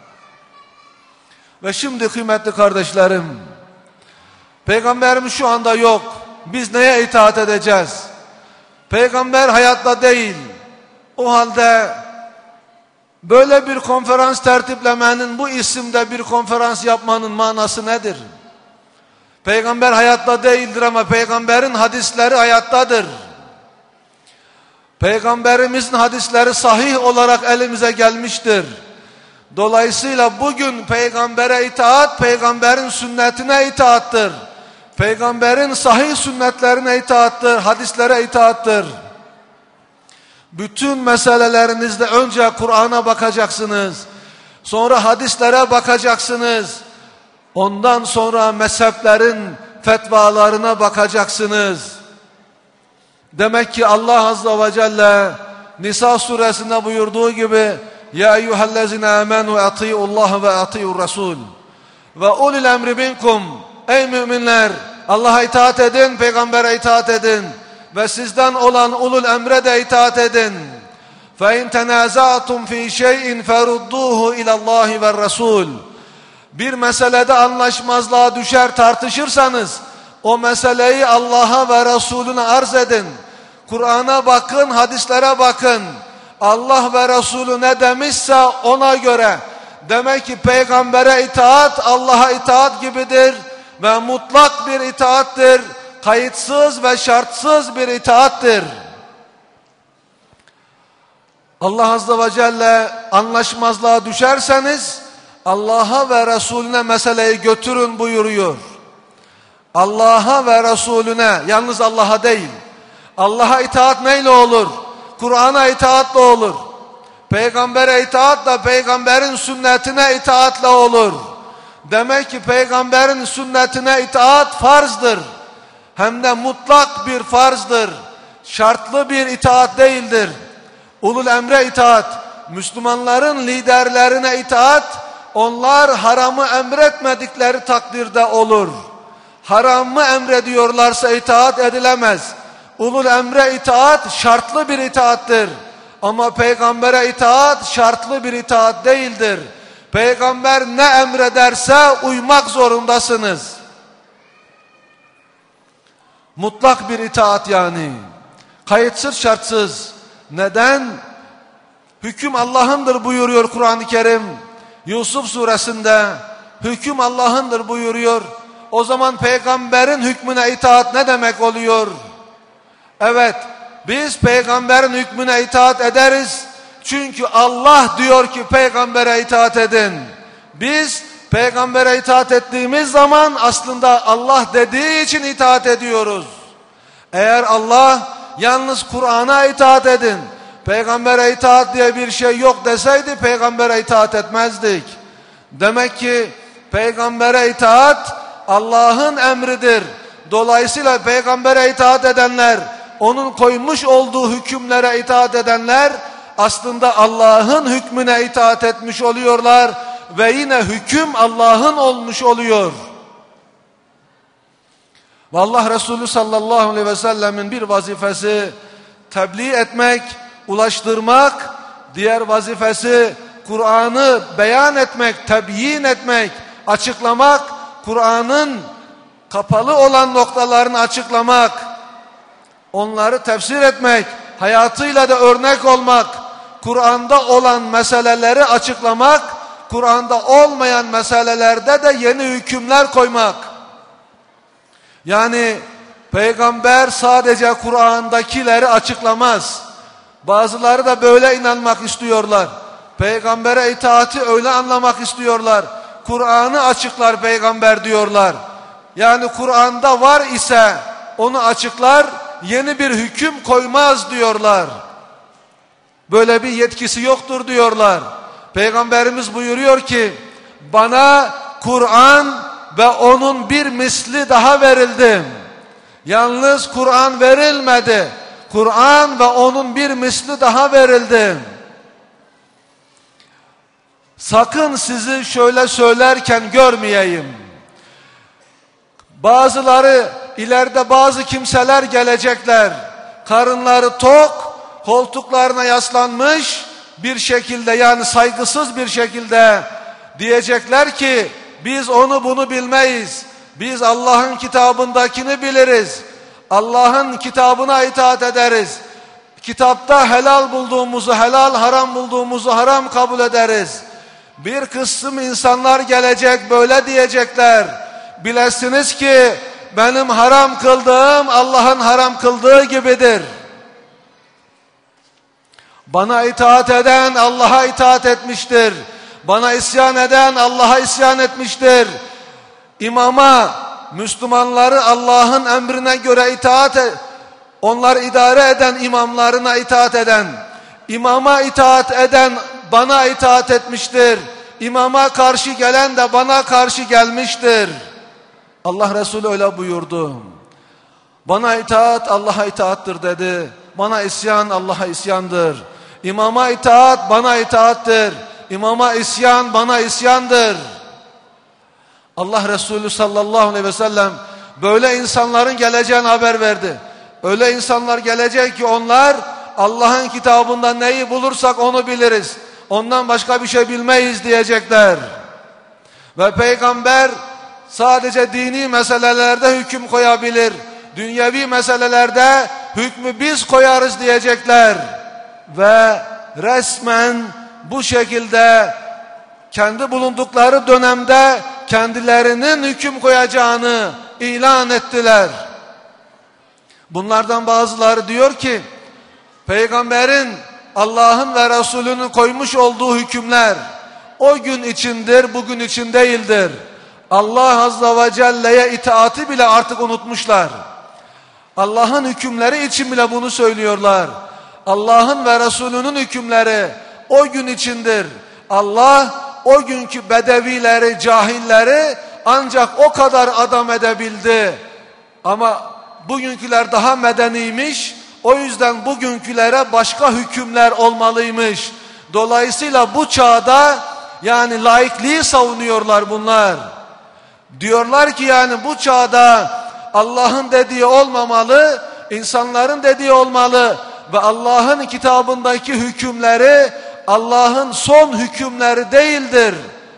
Ve şimdi kıymetli kardeşlerim, Peygamberimiz şu anda yok. Biz neye itaat edeceğiz? Peygamber hayatta değil. O halde böyle bir konferans tertiplemenin, bu isimde bir konferans yapmanın manası nedir? Peygamber hayatta değildir ama peygamberin hadisleri hayattadır. Peygamberimizin hadisleri sahih olarak elimize gelmiştir. Dolayısıyla bugün peygambere itaat, peygamberin sünnetine itaattır. Peygamberin sahih sünnetlerine itaattır, hadislere itaattır. Bütün meselelerinizde önce Kur'an'a bakacaksınız. Sonra hadislere bakacaksınız. Ondan sonra mezheplerin fetvalarına bakacaksınız. Demek ki Allah Azze ve Celle Nisa suresinde buyurduğu gibi Ya eyyühellezine amenu ati'ullaha ve ati'ur rasul ve ulil emri minkum. Ey müminler, Allah'a itaat edin, peygambere itaat edin ve sizden olan ulul emre de itaat edin. Fe in tenaza'tum fi şey'in ferudduhu ilallahi ve rasul. Bir meselede anlaşmazlığa düşer, tartışırsanız o meseleyi Allah'a ve Resulüne arz edin. Kur'an'a bakın, hadislere bakın. Allah ve Resulü ne demişse ona göre. Demek ki peygambere itaat Allah'a itaat gibidir ve mutlak bir itaattir. Kayıtsız ve şartsız bir itaattir. Allah Azze ve Celle anlaşmazlığa düşerseniz Allah'a ve Resulüne meseleyi götürün buyuruyor. Allah'a ve Resulüne, yalnız Allah'a değil. Allah'a itaat neyle olur? Kur'an'a itaatle olur. Peygambere itaat da peygamberin sünnetine itaatle olur. Demek ki peygamberin sünnetine itaat farzdır. Hem de mutlak bir farzdır. Şartlı bir itaat değildir. Ulul emre itaat, Müslümanların liderlerine itaat, onlar haramı emretmedikleri takdirde olur. Haramı emrediyorlarsa itaat edilemez. Ulul emre itaat şartlı bir itaattir. Ama peygambere itaat şartlı bir itaat değildir. Peygamber ne emrederse uymak zorundasınız. Mutlak bir itaat yani. Kayıtsız şartsız. Neden? Hüküm Allah'ındır buyuruyor Kur'an-ı Kerim. Yusuf suresinde hüküm Allah'ındır buyuruyor. O zaman peygamberin hükmüne itaat ne demek oluyor? Evet, biz peygamberin hükmüne itaat ederiz. Çünkü Allah diyor ki peygambere itaat edin. Biz peygambere itaat ettiğimiz zaman aslında Allah dediği için itaat ediyoruz. Eğer Allah yalnız Kur'an'a itaat edin, peygambere itaat diye bir şey yok deseydi peygambere itaat etmezdik. Demek ki peygambere itaat Allah'ın emridir. Dolayısıyla peygambere itaat edenler, onun koymuş olduğu hükümlere itaat edenler aslında Allah'ın hükmüne itaat etmiş oluyorlar ve yine hüküm Allah'ın olmuş oluyor. Ve Allah Resulü sallallahu aleyhi ve sellemin bir vazifesi tebliğ etmek, ulaştırmak, diğer vazifesi Kur'an'ı beyan etmek, tebyin etmek, açıklamak, Kur'an'ın kapalı olan noktalarını açıklamak, onları tefsir etmek, hayatıyla da örnek olmak, Kur'an'da olan meseleleri açıklamak, Kur'an'da olmayan meselelerde de yeni hükümler koymak. Yani peygamber sadece Kur'an'dakileri açıklamaz. Bazıları da böyle inanmak istiyorlar. Peygambere itaati öyle anlamak istiyorlar. Kur'an'ı açıklar peygamber diyorlar. Yani Kur'an'da var ise onu açıklar, yeni bir hüküm koymaz diyorlar. Böyle bir yetkisi yoktur diyorlar. Peygamberimiz buyuruyor ki, bana Kur'an ve onun bir misli daha verildi. Yalnız Kur'an verilmedi. Kur'an ve onun bir misli daha verildi. sakın sizi şöyle söylerken görmeyeyim. Bazıları, ileride bazı kimseler gelecekler. Karınları tok, koltuklarına yaslanmış bir şekilde, yani saygısız bir şekilde diyecekler ki biz onu bunu bilmeyiz. Biz Allah'ın kitabındakini biliriz. Allah'ın kitabına itaat ederiz. Kitapta helal bulduğumuzu helal, haram bulduğumuzu haram kabul ederiz. Bir kısım insanlar gelecek, böyle diyecekler. Bilesiniz ki benim haram kıldığım Allah'ın haram kıldığı gibidir. Bana itaat eden Allah'a itaat etmiştir. Bana isyan eden Allah'a isyan etmiştir. İmama, Müslümanları Allah'ın emrine göre itaat et, onları idare eden imamlarına itaat eden, imama itaat eden bana itaat etmiştir. İmama karşı gelen de bana karşı gelmiştir. Allah Resulü öyle buyurdu. Bana itaat Allah'a itaattır dedi. Bana isyan Allah'a isyandır. İmama itaat bana itaattir. İmama isyan bana isyandır. Allah Resulü sallallahu aleyhi ve sellem böyle insanların geleceğini haber verdi. Öyle insanlar gelecek ki onlar Allah'ın kitabında neyi bulursak onu biliriz. Ondan başka bir şey bilmeyiz diyecekler. Ve peygamber sadece dini meselelerde hüküm koyabilir. Dünyevi meselelerde hükmü biz koyarız diyecekler. Ve resmen bu şekilde kendi bulundukları dönemde kendilerinin hüküm koyacağını ilan ettiler. Bunlardan bazıları diyor ki peygamberin, Allah'ın ve Resulünün koymuş olduğu hükümler o gün içindir, bugün için değildir. Allah Azze ve Celle'ye itaati bile artık unutmuşlar. Allah'ın hükümleri için bile bunu söylüyorlar. Allah'ın ve Resulünün hükümleri o gün içindir. Allah o günkü bedevileri, cahilleri ancak o kadar adam edebildi. Ama bugünküler daha medeniymiş. O yüzden bugünkülere başka hükümler olmalıymış. Dolayısıyla bu çağda yani laikliği savunuyorlar bunlar. Diyorlar ki yani bu çağda Allah'ın dediği olmamalı, insanların dediği olmalı ve Allah'ın kitabındaki hükümleri Allah'ın son hükümleri değildir.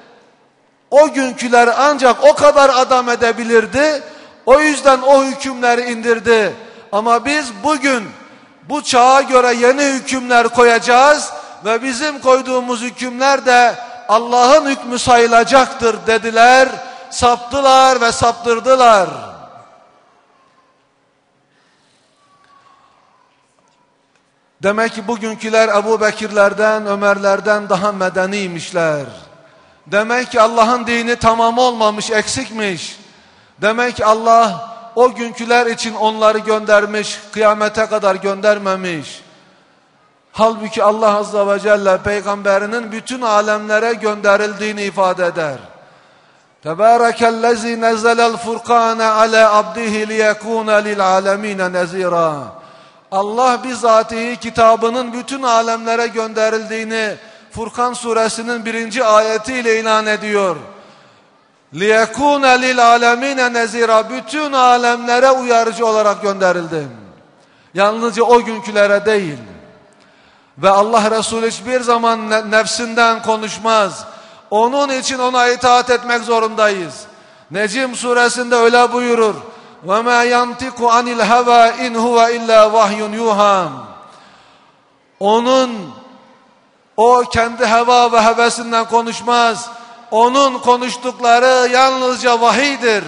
O günküler ancak o kadar adam edebilirdi. O yüzden o hükümleri indirdi. Ama biz bugün bu çağa göre yeni hükümler koyacağız ve bizim koyduğumuz hükümler de Allah'ın hükmü sayılacaktır dediler. Saptılar ve saptırdılar. Demek ki bugünküler Ebu Bekirlerden, Ömerlerden daha medeniymişler. Demek ki Allah'ın dini tamam olmamış, eksikmiş. Demek ki Allah o günküler için onları göndermiş, kıyamete kadar göndermemiş. Halbuki Allah Azze ve Celle peygamberinin bütün alemlere gönderildiğini ifade eder. Tebârekellezî nezzelel furkâne alâ abdihi liyekûne lil âlemîne nezîrâ. Allah bizatihi kitabının bütün alemlere gönderildiğini Furkan suresinin birinci ayetiyle ilan ediyor. لِيَكُونَ لِلْعَالَمِينَ nezira, bütün alemlere uyarıcı olarak gönderildim. Yalnızca o günkülere değil. Ve Allah Resulü hiçbir zaman nefsinden konuşmaz. Onun için ona itaat etmek zorundayız. Necm suresinde öyle buyurur. وَمَا يَنْتِقُ عَنِ الْهَوَى اِنْ هُوَ اِلَّا وَحْيٌ يُوحَى. Onun, o kendi heva ve hevesinden konuşmaz. Onun konuştukları yalnızca vahiydir.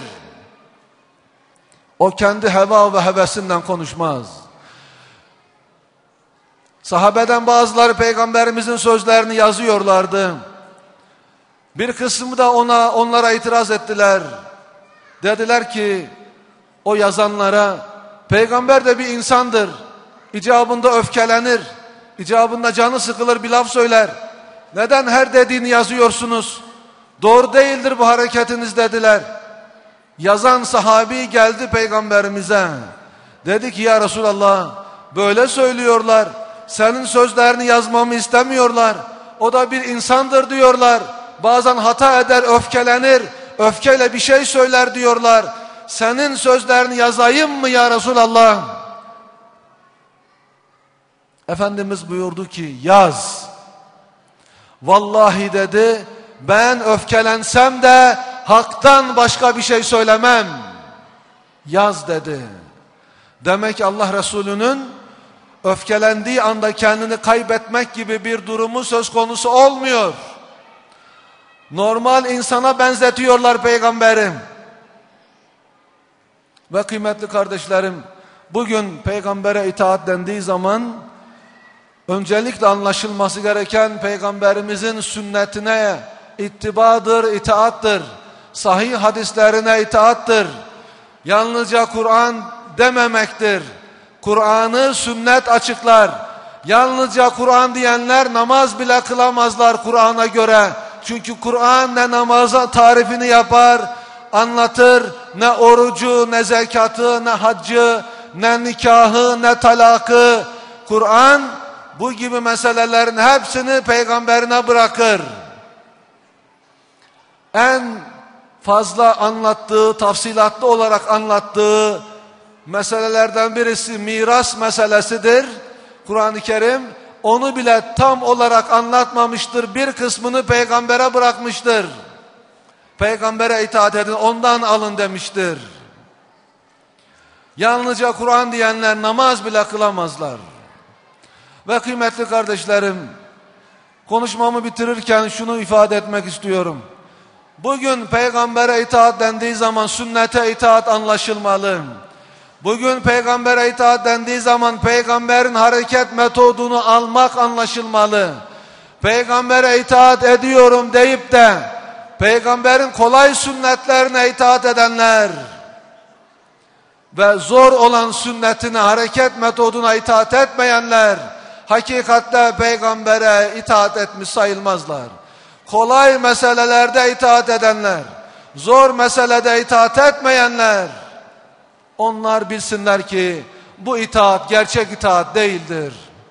O kendi heva ve hevesinden konuşmaz. Sahabeden bazıları peygamberimizin sözlerini yazıyorlardı. Bir kısmı da ona onlara itiraz ettiler. Dediler ki o yazanlara, peygamber de bir insandır. İcabında öfkelenir. İcabında canı sıkılır, bir laf söyler. Neden her dediğini yazıyorsunuz? Doğru değildir bu hareketiniz dediler. Yazan sahabi geldi peygamberimize. Dedi ki ya Resulallah, böyle söylüyorlar. Senin sözlerini yazmamı istemiyorlar. O da bir insandır diyorlar. Bazen hata eder, öfkelenir. Öfkeyle bir şey söyler diyorlar. Senin sözlerini yazayım mı ya Resulallah? Efendimiz buyurdu ki yaz. Vallahi dedi, ben öfkelensem de haktan başka bir şey söylemem. Yaz dedi. Demek ki Allah Resulü'nün öfkelendiği anda kendini kaybetmek gibi bir durumu söz konusu olmuyor. Normal insana benzetiyorlar Peygamberim. Ve kıymetli kardeşlerim, bugün Peygamber'e itaat dendiği zaman öncelikle anlaşılması gereken Peygamberimizin sünnetine ittibadır, itaattır. Sahih hadislerine itaattır. Yalnızca Kur'an dememektir. Kur'an'ı sünnet açıklar. Yalnızca Kur'an diyenler namaz bile kılamazlar Kur'an'a göre. Çünkü Kur'an ne namaza tarifini yapar, anlatır, ne orucu, ne zekatı, ne haccı, ne nikahı, ne talakı. Kur'an bu gibi meselelerin hepsini peygamberine bırakır. En fazla anlattığı, tafsilatlı olarak anlattığı meselelerden birisi miras meselesidir. Kur'an-ı Kerim onu bile tam olarak anlatmamıştır. Bir kısmını peygambere bırakmıştır. Peygambere itaat edin, ondan alın demiştir. Yalnızca Kur'an diyenler namaz bile kılamazlar. Ve kıymetli kardeşlerim, konuşmamı bitirirken şunu ifade etmek istiyorum. Bugün peygambere itaat dendiği zaman sünnete itaat anlaşılmalı. Bugün peygambere itaat dendiği zaman peygamberin hareket metodunu almak anlaşılmalı. Peygambere itaat ediyorum deyip de peygamberin kolay sünnetlerine itaat edenler ve zor olan sünnetine, hareket metoduna itaat etmeyenler hakikatte peygambere itaat etmiş sayılmazlar. Kolay meselelerde itaat edenler, zor meselede itaat etmeyenler, onlar bilsinler ki bu itaat gerçek itaat değildir.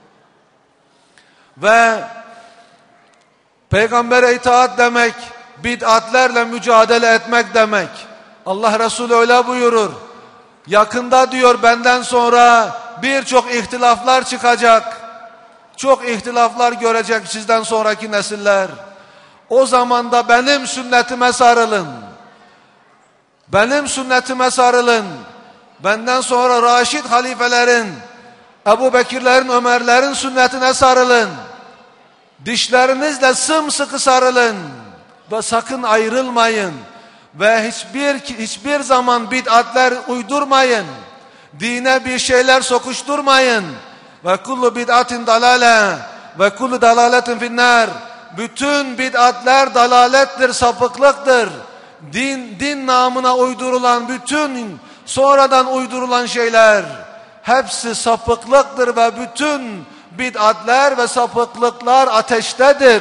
Ve peygambere itaat demek, bid'atlerle mücadele etmek demek. Allah Resulü öyle buyurur. Yakında diyor benden sonra birçok ihtilaflar çıkacak. Çok ihtilaflar görecek sizden sonraki nesiller. O zaman da benim sünnetime sarılın. Benim sünnetime sarılın. Benden sonra Raşid halifelerin, Ebu Bekirlerin, Ömerlerin sünnetine sarılın. Dişlerinizle sımsıkı sarılın. Ve sakın ayrılmayın. Ve hiçbir hiçbir zaman bid'atler uydurmayın. Dine bir şeyler sokuşturmayın. Ve kullu bid'atin dalale ve kullu dalaletin finnar. Bütün bid'atler dalalettir, sapıklıktır. Din din namına uydurulan bütün sonradan uydurulan şeyler hepsi sapıklıktır ve bütün bid'atler ve sapıklıklar ateştedir.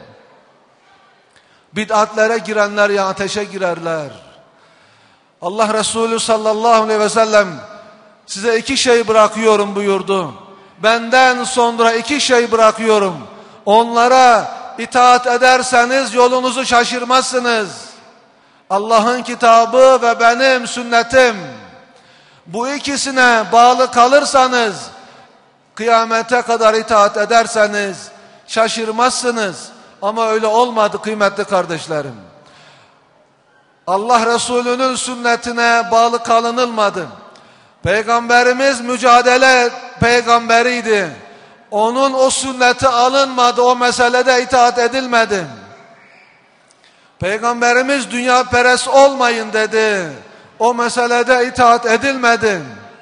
Bid'atlere girenler ya ateşe girerler. Allah Resulü sallallahu aleyhi ve sellem size iki şey bırakıyorum buyurdu. Benden sonra iki şey bırakıyorum. Onlara itaat ederseniz yolunuzu şaşırmazsınız. Allah'ın kitabı ve benim sünnetim. Bu ikisine bağlı kalırsanız, kıyamete kadar itaat ederseniz şaşırmazsınız. Ama öyle olmadı kıymetli kardeşlerim. Allah Resulü'nün sünnetine bağlı kalınılmadı. Peygamberimiz mücadele peygamberiydi. Onun o sünneti alınmadı, o meselede itaat edilmedi. Peygamberimiz dünya perest olmayın dedi. O meselede itaat edilmedi.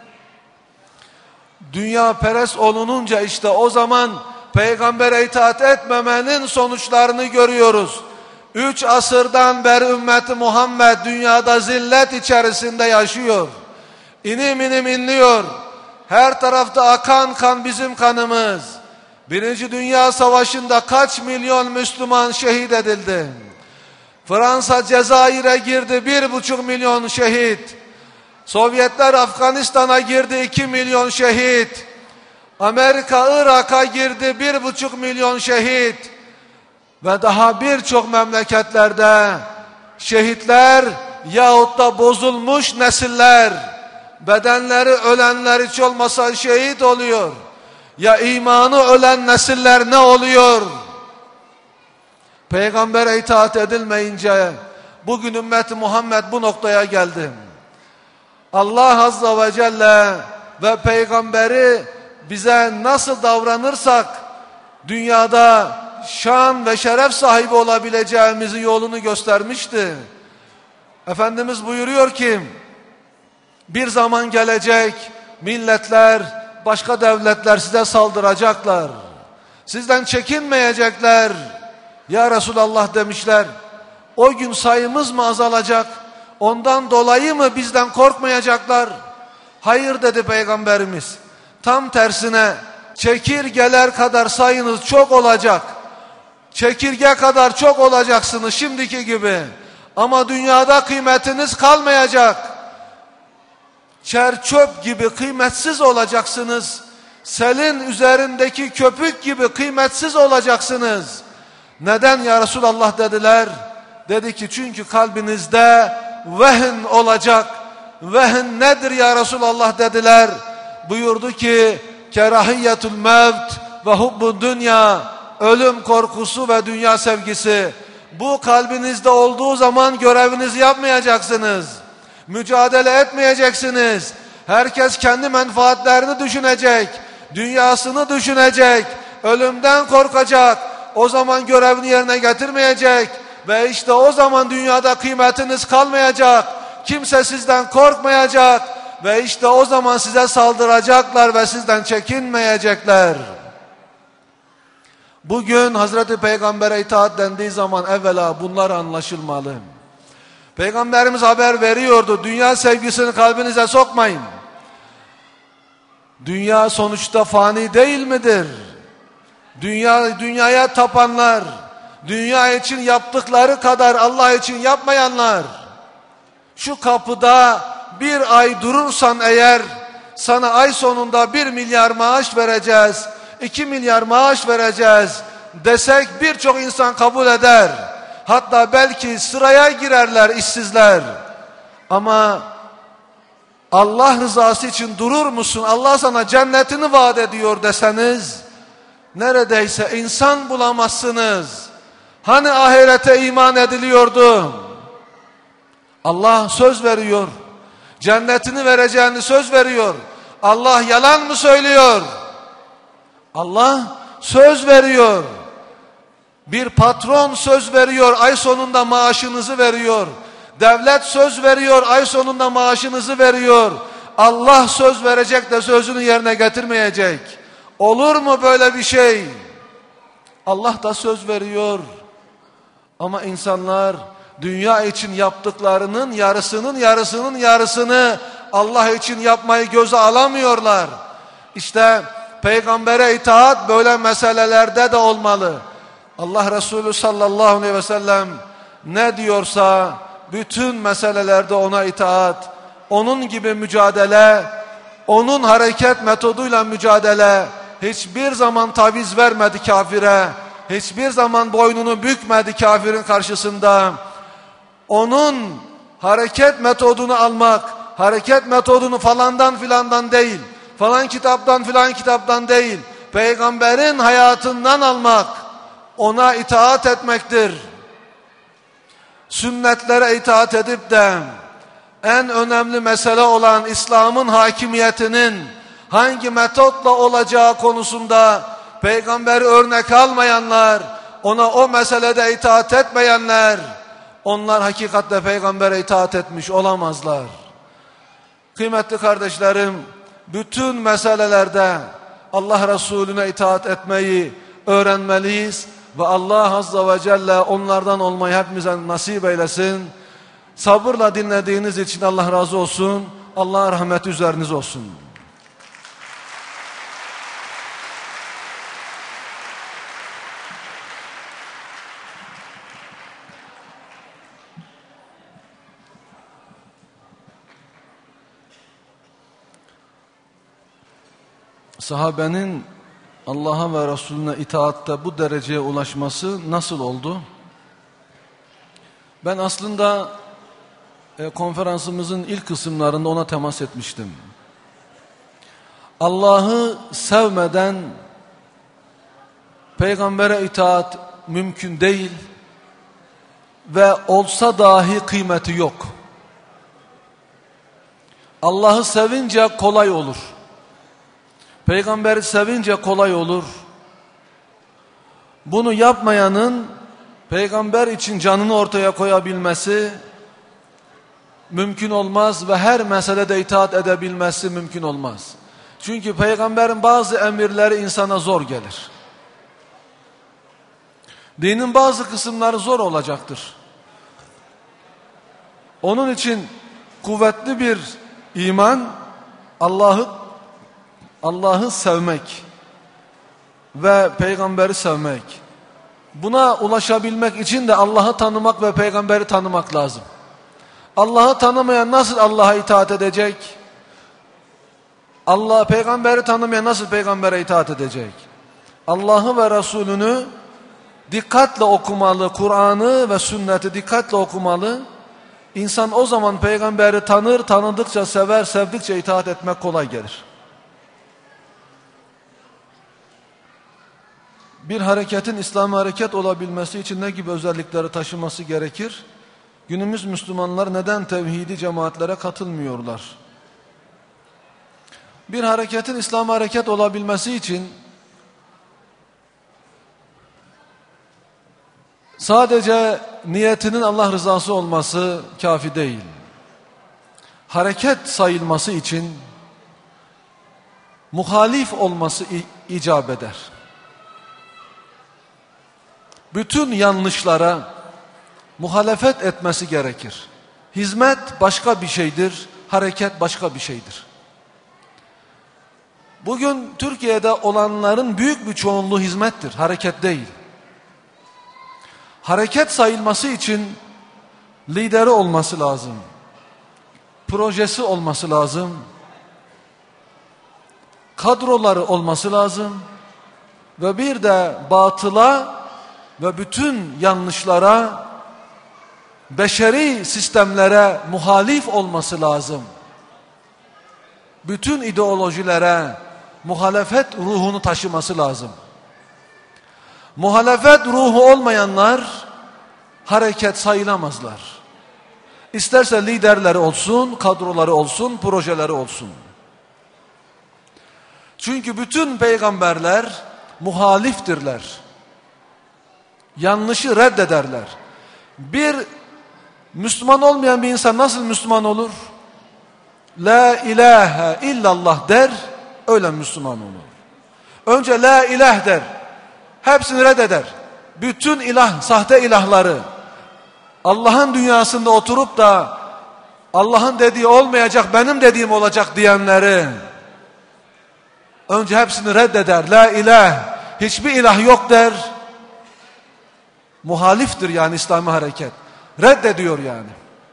Dünya perest olununca işte o zaman peygambere itaat etmemenin sonuçlarını görüyoruz. Üç asırdan beri ümmeti Muhammed dünyada zillet içerisinde yaşıyor. İnim inim inliyor. Her tarafta akan kan bizim kanımız. Birinci Dünya Savaşı'nda kaç milyon Müslüman şehit edildi. Fransa Cezayir'e girdi, bir buçuk milyon şehit. Sovyetler Afganistan'a girdi, iki milyon şehit. Amerika Irak'a girdi, bir buçuk milyon şehit. ve daha birçok memleketlerde şehitler yahut da bozulmuş nesiller, bedenleri ölenler hiç olmasa şehit oluyor. Ya imanı ölen nesiller ne oluyor? Peygambere itaat edilmeyince bugün ümmet-i Muhammed bu noktaya geldi. Allah Azze ve Celle ve Peygamberi bize nasıl davranırsak dünyada şan ve şeref sahibi olabileceğimizi yolunu göstermişti. Efendimiz buyuruyor ki bir zaman gelecek, milletler, başka devletler size saldıracaklar. Sizden çekinmeyecekler. Ya Resulallah demişler, o gün sayımız mı azalacak? Ondan dolayı mı bizden korkmayacaklar? Hayır dedi Peygamberimiz. Tam tersine çekirgeler kadar sayınız çok olacak. Çekirge kadar çok olacaksınız şimdiki gibi. Ama dünyada kıymetiniz kalmayacak. Çer çöp gibi kıymetsiz olacaksınız. Selin üzerindeki köpük gibi kıymetsiz olacaksınız. Neden ya Resulallah dediler? Dedi ki çünkü kalbinizde vehn olacak. Vehn nedir ya Resulallah dediler. Buyurdu ki kerahiyetül mevt ve hubbu dünya, ölüm korkusu ve dünya sevgisi. Bu kalbinizde olduğu zaman görevinizi yapmayacaksınız. Mücadele etmeyeceksiniz. Herkes kendi menfaatlerini düşünecek. Dünyasını düşünecek. Ölümden korkacak. O zaman görevini yerine getirmeyecek. Ve işte o zaman dünyada kıymetiniz kalmayacak. Kimse sizden korkmayacak. Ve işte o zaman size saldıracaklar ve sizden çekinmeyecekler. Bugün Hazreti Peygamber'e itaat dendiği zaman evvela bunlar anlaşılmalı. Peygamberimiz haber veriyordu. Dünya sevgisini kalbinize sokmayın. Dünya sonuçta fani değil midir? Dünya, dünyaya tapanlar, dünya için yaptıkları kadar Allah için yapmayanlar, şu kapıda bir ay durursan eğer, sana ay sonunda bir milyar maaş vereceğiz, iki milyar maaş vereceğiz desek birçok insan kabul eder. Hatta belki sıraya girerler işsizler. Ama Allah rızası için durur musun? Allah sana cennetini vaat ediyor deseniz, neredeyse insan bulamazsınız. Hani ahirete iman ediliyordu? Allah söz veriyor. Cennetini vereceğini söz veriyor. Allah yalan mı söylüyor? Allah söz veriyor. Bir patron söz veriyor, ay sonunda maaşınızı veriyor. Devlet söz veriyor, ay sonunda maaşınızı veriyor. Allah söz verecek de sözünü yerine getirmeyecek. Olur mu böyle bir şey? Allah da söz veriyor. Ama insanlar dünya için yaptıklarının yarısının yarısının yarısını Allah için yapmayı göze alamıyorlar. İşte Peygambere itaat böyle meselelerde de olmalı. Allah Resulü sallallahu aleyhi ve sellem ne diyorsa bütün meselelerde ona itaat, onun gibi mücadele, onun hareket metoduyla mücadele, hiçbir zaman taviz vermedi kafire, hiçbir zaman boynunu bükmedi kafirin karşısında. Onun hareket metodunu almak, hareket metodunu falandan filandan değil, falan kitaptan filan kitaptan değil, Peygamberin hayatından almak, ona itaat etmektir. Sünnetlere itaat edip de en önemli mesele olan İslam'ın hakimiyetinin hangi metotla olacağı konusunda Peygamberi örnek almayanlar, ona o meselede itaat etmeyenler, onlar hakikatte Peygamber'e itaat etmiş olamazlar. Kıymetli kardeşlerim, bütün meselelerde Allah Resulüne itaat etmeyi öğrenmeliyiz ve Allah Azze ve Celle onlardan olmayı hepimize nasip eylesin. Sabırla dinlediğiniz için Allah razı olsun. Allah'ın rahmeti üzerinize olsun. Sahabenin Allah'a ve Resulüne itaatte bu dereceye ulaşması nasıl oldu? Ben aslında e, konferansımızın ilk kısımlarında ona temas etmiştim. Allah'ı sevmeden peygambere itaat mümkün değil ve olsa dahi kıymeti yok. Allah'ı sevince kolay olur. Peygamberi sevince kolay olur. Bunu yapmayanın peygamber için canını ortaya koyabilmesi mümkün olmaz ve her meselede itaat edebilmesi mümkün olmaz. Çünkü peygamberin bazı emirleri insana zor gelir. Dinin bazı kısımları zor olacaktır. Onun için kuvvetli bir iman, Allah'ı Allah'ı sevmek ve peygamberi sevmek. Buna ulaşabilmek için de Allah'ı tanımak ve peygamberi tanımak lazım. Allah'ı tanımayan nasıl Allah'a itaat edecek? Allah peygamberi tanımayan nasıl peygambere itaat edecek? Allah'ı ve Resulünü dikkatle okumalı, Kur'an'ı ve sünneti dikkatle okumalı. İnsan o zaman peygamberi tanır, tanıdıkça sever, sevdikçe itaat etmek kolay gelir. Bir hareketin İslami hareket olabilmesi için ne gibi özellikleri taşıması gerekir? Günümüz Müslümanlar neden tevhidi cemaatlere katılmıyorlar? Bir hareketin İslami hareket olabilmesi için sadece niyetinin Allah rızası olması kafi değil. Hareket sayılması için muhalif olması icap eder. Bütün yanlışlara muhalefet etmesi gerekir. Hizmet başka bir şeydir, hareket başka bir şeydir. Bugün Türkiye'de olanların büyük bir çoğunluğu hizmettir, hareket değil. Hareket sayılması için lideri olması lazım. Projesi olması lazım. Kadroları olması lazım. Ve bir de batıla ve bütün yanlışlara, beşeri sistemlere muhalif olması lazım. Bütün ideolojilere muhalefet ruhunu taşıması lazım. Muhalefet ruhu olmayanlar hareket sayılamazlar. İsterse liderleri olsun, kadroları olsun, projeleri olsun. Çünkü bütün peygamberler muhaliftirler. Yanlışı reddederler. Bir Müslüman olmayan bir insan nasıl Müslüman olur? La ilahe illallah der, öyle Müslüman olur. Önce la ilah der, hepsini reddeder. Bütün ilah, sahte ilahları, Allah'ın dünyasında oturup da Allah'ın dediği olmayacak, benim dediğim olacak diyenleri önce hepsini reddeder. La ilah, hiçbir ilah yok der. Muhaliftir yani İslami hareket. Reddediyor yani.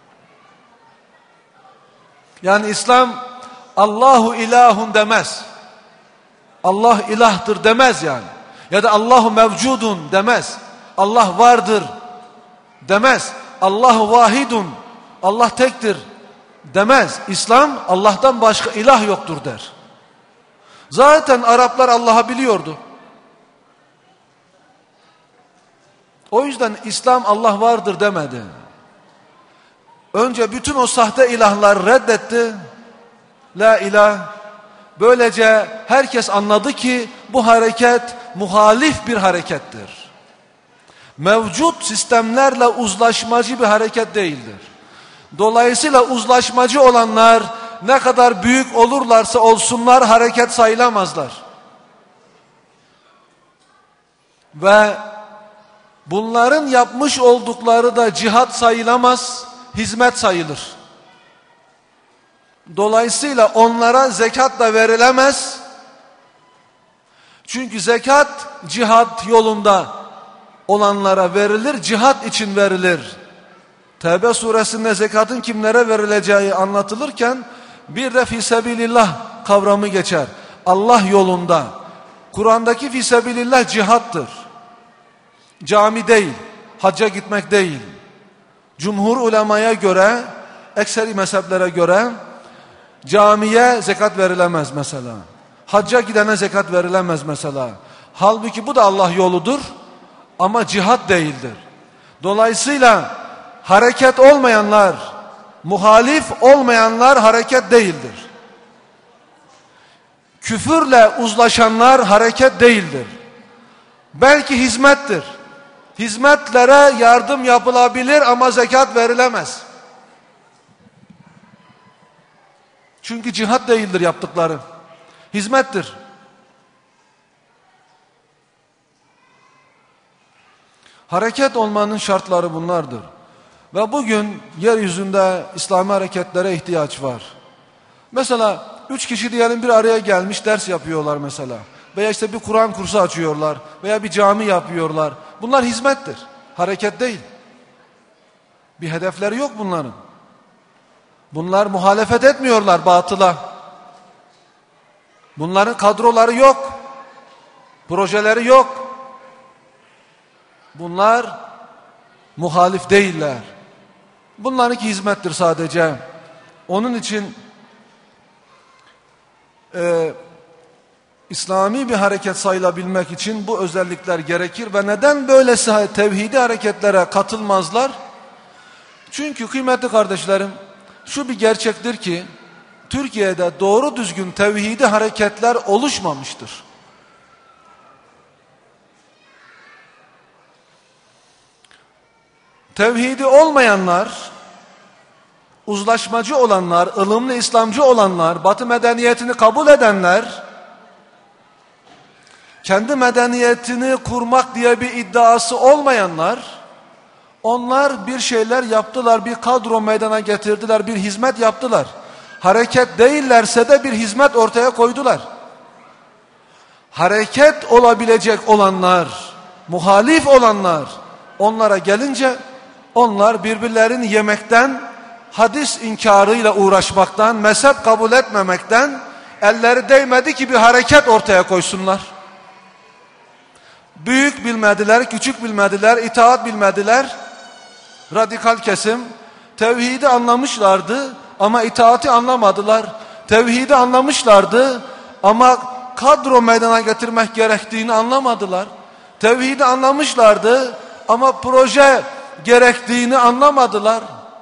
Yani İslam Allahu ilahun demez. Allah ilahtır demez yani. Ya da Allahu mevcudun demez. Allah vardır demez. Allahu vahidun, Allah tektir demez. İslam Allah'tan başka ilah yoktur der. Zaten Araplar Allah'ı biliyordu. O yüzden İslam Allah vardır demedi. Önce bütün o sahte ilahları reddetti. La ilah. Böylece herkes anladı ki bu hareket muhalif bir harekettir. Mevcut sistemlerle uzlaşmacı bir hareket değildir. Dolayısıyla uzlaşmacı olanlar ne kadar büyük olurlarsa olsunlar hareket sayılamazlar. Ve bunların yapmış oldukları da cihat sayılamaz, hizmet sayılır. Dolayısıyla onlara zekat da verilemez. Çünkü zekat cihat yolunda olanlara verilir, cihat için verilir. Tevbe suresinde zekatın kimlere verileceği anlatılırken bir de fisebilillah kavramı geçer. Allah yolunda Kur'an'daki fisebilillah cihattır. Cami değil, hacca gitmek değil. Cumhur ulemaya göre, ekseri mezheplere göre camiye zekat verilemez mesela. Hacca gidene zekat verilemez mesela. Halbuki bu da Allah yoludur ama cihat değildir. Dolayısıyla hareket olmayanlar, muhalif olmayanlar hareket değildir. Küfürle uzlaşanlar hareket değildir. Belki hizmettir. Hizmetlere yardım yapılabilir ama zekat verilemez. Çünkü cihat değildir yaptıkları. Hizmettir. Hareket olmanın şartları bunlardır. Ve bugün yeryüzünde İslami hareketlere ihtiyaç var. Mesela üç kişi diyelim bir araya gelmiş ders yapıyorlar mesela. Veya işte bir Kur'an kursu açıyorlar. Veya bir cami yapıyorlar. Bunlar hizmettir. Hareket değil. Bir hedefleri yok bunların. Bunlar muhalefet etmiyorlar batıla. Bunların kadroları yok. Projeleri yok. Bunlar muhalif değiller. Bunlarınki hizmettir sadece. Onun için e, İslami bir hareket sayılabilmek için bu özellikler gerekir ve neden böylesi tevhidi hareketlere katılmazlar? Çünkü kıymetli kardeşlerim, şu bir gerçektir ki Türkiye'de doğru düzgün tevhidi hareketler oluşmamıştır. Tevhidi olmayanlar, uzlaşmacı olanlar, ılımlı İslamcı olanlar, Batı medeniyetini kabul edenler, kendi medeniyetini kurmak diye bir iddiası olmayanlar, onlar bir şeyler yaptılar, bir kadro meydana getirdiler, bir hizmet yaptılar. Hareket değillerse de bir hizmet ortaya koydular. Hareket olabilecek olanlar, muhalif olanlar, onlara gelince onlar birbirlerini yemekten, hadis inkarıyla uğraşmaktan, mezhep kabul etmemekten elleri değmedi ki bir hareket ortaya koysunlar. Büyük bilmediler, küçük bilmediler, itaat bilmediler. Radikal kesim tevhidi anlamışlardı ama itaati anlamadılar. Tevhidi anlamışlardı ama kadro meydana getirmek gerektiğini anlamadılar. Tevhidi anlamışlardı ama proje gerektiğini anlamadılar.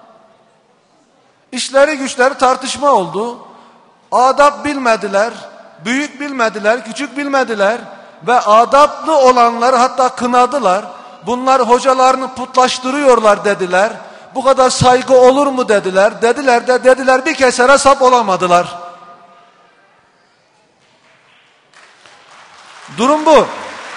İşleri güçleri tartışma oldu. Adab bilmediler, büyük bilmediler, küçük bilmediler ve adaplı olanları hatta kınadılar. Bunlar hocalarını putlaştırıyorlar dediler. Bu kadar saygı olur mu dediler. Dediler de dediler bir kesere sap olamadılar. Durum bu.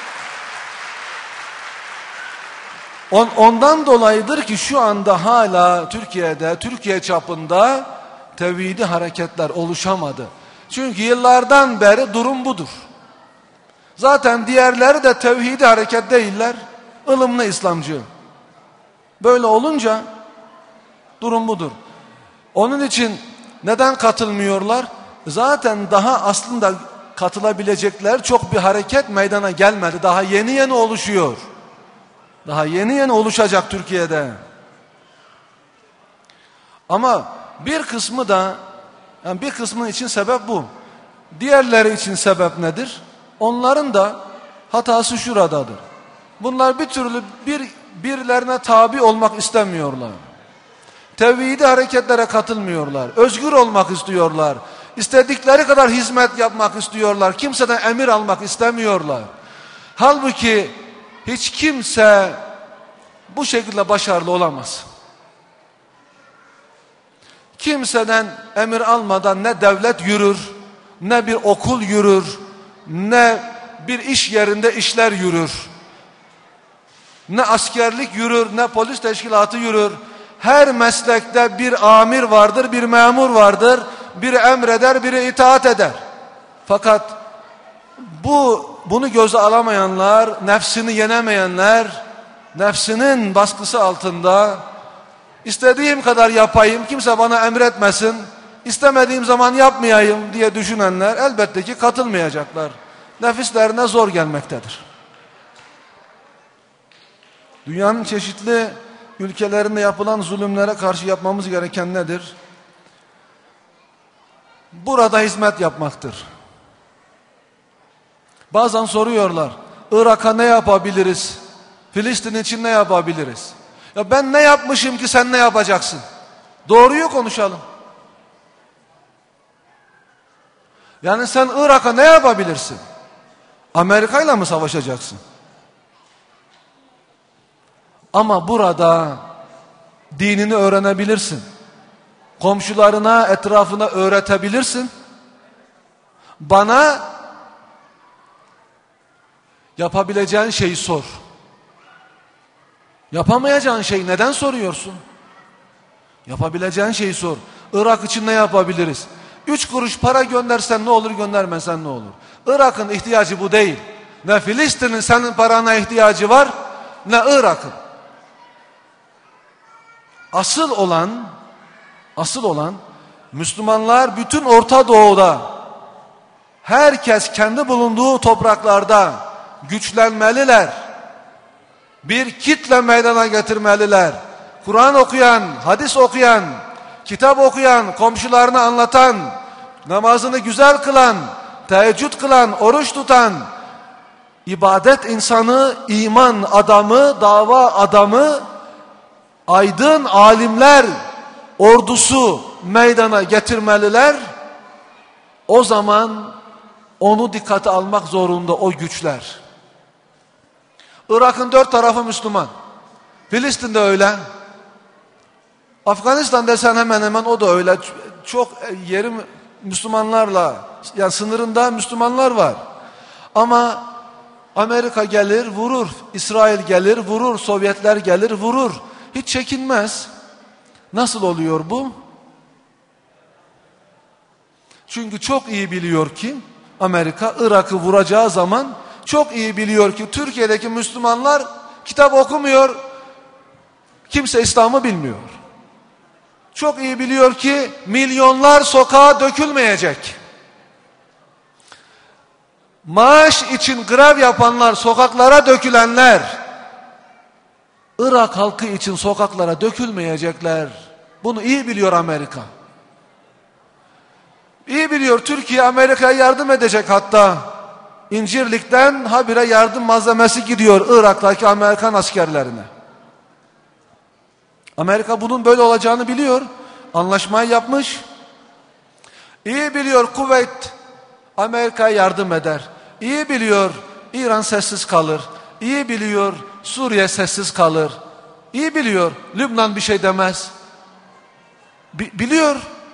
Ondan dolayıdır ki şu anda hala Türkiye'de, Türkiye çapında tevhidi hareketler oluşamadı. Çünkü yıllardan beri durum budur. Zaten diğerleri de tevhidi hareket değiller, ılımlı İslamcı. Böyle olunca durum budur. Onun için neden katılmıyorlar? Zaten daha aslında katılabilecekler çok bir hareket meydana gelmedi. Daha yeni yeni oluşuyor. Daha yeni yeni oluşacak Türkiye'de. Ama bir kısmı da, yani bir kısmı için sebep bu. Diğerleri için sebep nedir? Onların da hatası şuradadır. Bunlar bir türlü bir birilerine tabi olmak istemiyorlar. Tevhidi hareketlere katılmıyorlar. Özgür olmak istiyorlar. İstedikleri kadar hizmet yapmak istiyorlar. Kimseden emir almak istemiyorlar. Halbuki hiç kimse bu şekilde başarılı olamaz. Kimseden emir almadan ne devlet yürür, ne bir okul yürür, ne bir iş yerinde işler yürür. Ne askerlik yürür, ne polis teşkilatı yürür. Her meslekte bir amir vardır, bir memur vardır. Biri emreder, biri itaat eder. Fakat bu bunu göze alamayanlar, nefsini yenemeyenler, nefsinin baskısı altında istediğim kadar yapayım, kimse bana emretmesin, istemediğim zaman yapmayayım diye düşünenler elbette ki katılmayacaklar. nefislerine zor gelmektedir. Dünyanın çeşitli ülkelerinde yapılan zulümlere karşı yapmamız gereken nedir? Burada hizmet yapmaktır. Bazen soruyorlar, Irak'a ne yapabiliriz? Filistin için ne yapabiliriz? Ya ben ne yapmışım ki sen ne yapacaksın? Doğruyu konuşalım. Yani sen Irak'a ne yapabilirsin? Amerika'yla mı savaşacaksın? Ama burada dinini öğrenebilirsin. Komşularına, etrafına öğretebilirsin. Bana yapabileceğin şeyi sor. Yapamayacağın şeyi neden soruyorsun? Yapabileceğin şeyi sor. Irak için ne yapabiliriz? Üç kuruş para göndersen ne olur, göndermesen ne olur? Irak'ın ihtiyacı bu değil. Ne Filistin'in senin parana ihtiyacı var, ne Irak'ın. Asıl olan, asıl olan Müslümanlar bütün Orta Doğu'da, herkes kendi bulunduğu topraklarda güçlenmeliler. Bir kitle meydana getirmeliler. Kur'an okuyan, hadis okuyan, kitap okuyan, komşularına anlatan, namazını güzel kılan, teheccüd kılan, oruç tutan, ibadet insanı, iman adamı, dava adamı, aydın alimler ordusu meydana getirmeliler. O zaman onu dikkate almak zorunda o güçler. Irak'ın dört tarafı Müslüman. Filistin'de öyle. Afganistan desen hemen hemen o da öyle. Çok yeri Müslümanlarla, yani sınırında Müslümanlar var. Ama Amerika gelir vurur, İsrail gelir vurur, Sovyetler gelir vurur. Hiç çekinmez. Nasıl oluyor bu? Çünkü çok iyi biliyor ki Amerika Irak'ı vuracağı zaman çok iyi biliyor ki Türkiye'deki Müslümanlar kitap okumuyor, kimse İslam'ı bilmiyor. Çok iyi biliyor ki milyonlar sokağa dökülmeyecek. Maaş için grev yapanlar, sokaklara dökülenler, Irak halkı için sokaklara dökülmeyecekler. Bunu iyi biliyor Amerika. İyi biliyor Türkiye Amerika'ya yardım edecek hatta. İncirlik'ten habire yardım malzemesi gidiyor Irak'taki Amerikan askerlerine. Amerika bunun böyle olacağını biliyor. Anlaşmayı yapmış. İyi biliyor Kuveyt Amerika'ya yardım eder. İyi biliyor İran sessiz kalır. İyi biliyor Suriye sessiz kalır. İyi biliyor Lübnan bir şey demez. Bi- biliyor.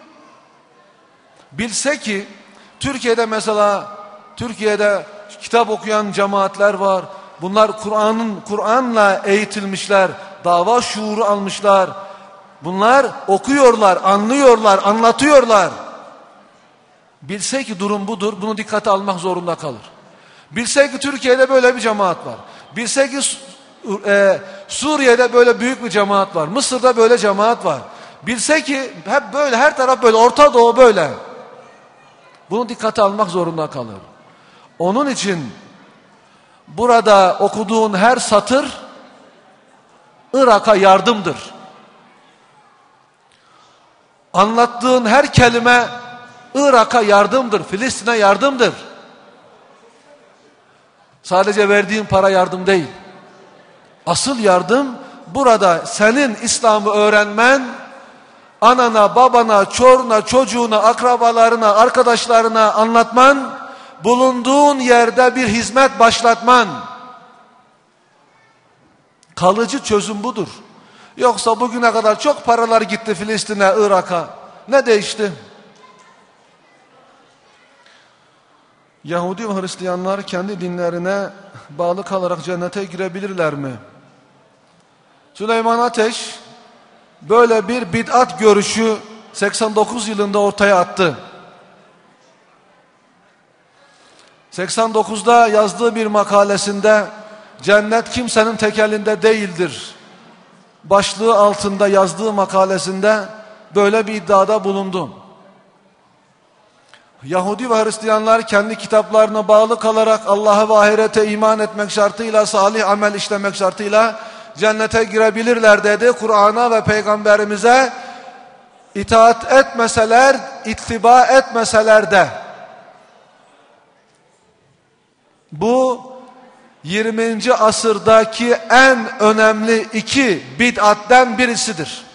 Bilse ki Türkiye'de mesela Türkiye'de kitap okuyan cemaatler var. Bunlar Kur'an'ın Kur'an'la eğitilmişler. Dava şuuru almışlar. Bunlar okuyorlar, anlıyorlar, anlatıyorlar. Bilse ki durum budur, bunu dikkate almak zorunda kalır. Bilse ki Türkiye'de böyle bir cemaat var. Bilse ki e, Suriye'de böyle büyük bir cemaat var. Mısır'da böyle cemaat var. Bilse ki hep böyle, her taraf böyle, Orta Doğu böyle. Bunu dikkate almak zorunda kalır. Onun için burada okuduğun her satır Irak'a yardımdır. Anlattığın her kelime Irak'a yardımdır, Filistin'e yardımdır. Sadece verdiğin para yardım değil. Asıl yardım burada senin İslam'ı öğrenmen, anana, babana, çoruna, çocuğuna, akrabalarına, arkadaşlarına anlatman, bulunduğun yerde bir hizmet başlatman. Kalıcı çözüm budur. Yoksa bugüne kadar çok paralar gitti Filistin'e, Irak'a. Ne değişti? Yahudi ve Hristiyanlar kendi dinlerine bağlı kalarak cennete girebilirler mi? Süleyman Ateş böyle bir bid'at görüşü seksen dokuz yılında ortaya attı. seksen dokuzda yazdığı bir makalesinde cennet kimsenin tek elinde değildir başlığı altında yazdığı makalesinde böyle bir iddiada bulundu. Yahudi ve Hristiyanlar kendi kitaplarına bağlı kalarak Allah'a ve ahirete iman etmek şartıyla, salih amel işlemek şartıyla cennete girebilirler dedi. Kur'an'a ve peygamberimize itaat etmeseler, ittiba etmeseler de. Bu yirminci asırdaki en önemli iki bid'atten birisidir.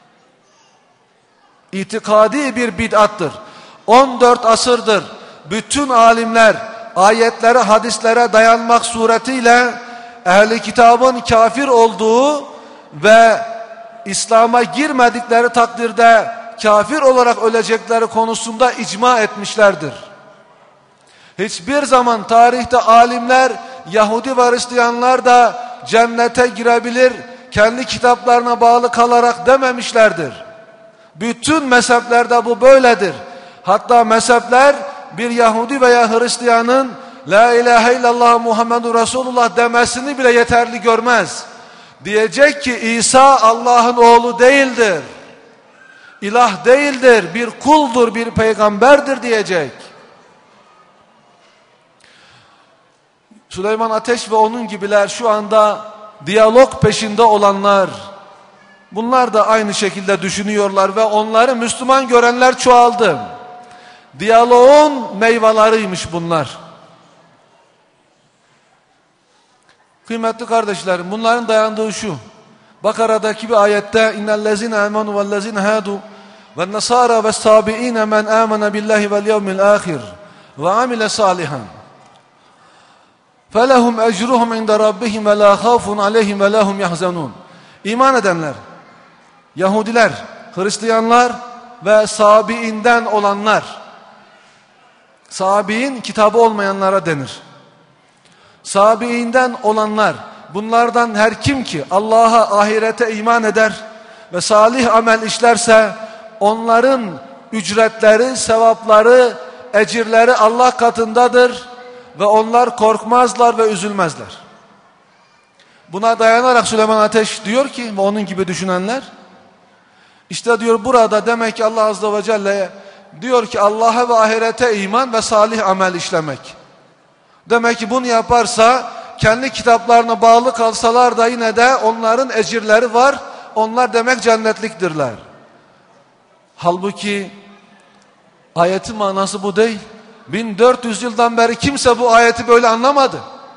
İtikadi bir bid'attır. on dört asırdır bütün alimler ayetlere, hadislere dayanmak suretiyle ehli kitabın kafir olduğu ve İslam'a girmedikleri takdirde kafir olarak ölecekleri konusunda icma etmişlerdir. Hiçbir zaman tarihte alimler Yahudi ve Hristiyanlar da cennete girebilir, kendi kitaplarına bağlı kalarak dememişlerdir. Bütün mezheplerde bu böyledir. Hatta mezhepler bir Yahudi veya Hristiyanın La ilahe illallah Muhammedur Resulullah demesini bile yeterli görmez. Diyecek ki İsa Allah'ın oğlu değildir. İlah değildir, bir kuldur, bir peygamberdir diyecek. Süleyman Ateş ve onun gibiler şu anda diyalog peşinde olanlar, bunlar da aynı şekilde düşünüyorlar ve onları Müslüman görenler çoğaldı. Diyaloğun meyveleriymiş bunlar. Kıymetli kardeşlerim, bunların dayandığı şu. Bakara'daki bir ayette innellezine amenu vellezine hadu ve nasara ve sabiine men amene billahi vel yevmil ahir ve amile salihan felehum ecruhum inde rabbihim ve la khafun aleyhim ve lahum yahzanun. İman edenler, Yahudiler, Hristiyanlar ve sabiinden olanlar, sabiin kitabı olmayanlara denir. Sabiinden olanlar, bunlardan her kim ki Allah'a, ahirete iman eder ve salih amel işlerse onların ücretleri, sevapları, ecirleri Allah katındadır ve onlar korkmazlar ve üzülmezler. Buna dayanarak Süleyman Ateş diyor ki ve onun gibi düşünenler, işte diyor burada demek ki Allah Azze ve Celle diyor ki Allah'a ve ahirete iman ve salih amel işlemek. Demek ki bunu yaparsa kendi kitaplarına bağlı kalsalar da yine de onların ecirleri var. Onlar demek cennetliktirler. Halbuki ayetin manası bu değil. bin dört yüz yıldan beri kimse bu ayeti böyle anlamadı.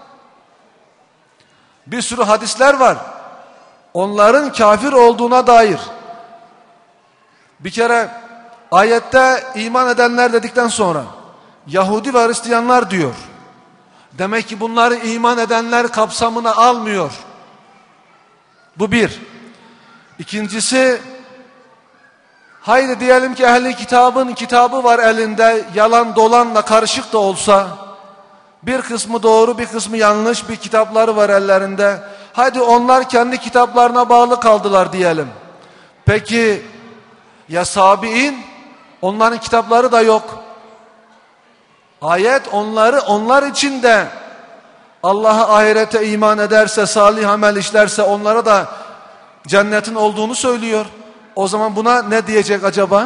Bir sürü hadisler var. Onların kafir olduğuna dair. Bir kere ayette iman edenler dedikten sonra Yahudi ve Hristiyanlar diyor. Demek ki bunları iman edenler kapsamına almıyor. Bu bir. İkincisi, haydi diyelim ki ehli kitabın kitabı var elinde, yalan dolanla karışık da olsa, bir kısmı doğru bir kısmı yanlış bir kitapları var ellerinde. Haydi onlar kendi kitaplarına bağlı kaldılar diyelim. Peki ya sabiin? Onların kitapları da yok. Ayet onları onlar için de Allah'a, ahirete iman ederse, salih amel işlerse onlara da cennetin olduğunu söylüyor. O zaman buna ne diyecek acaba?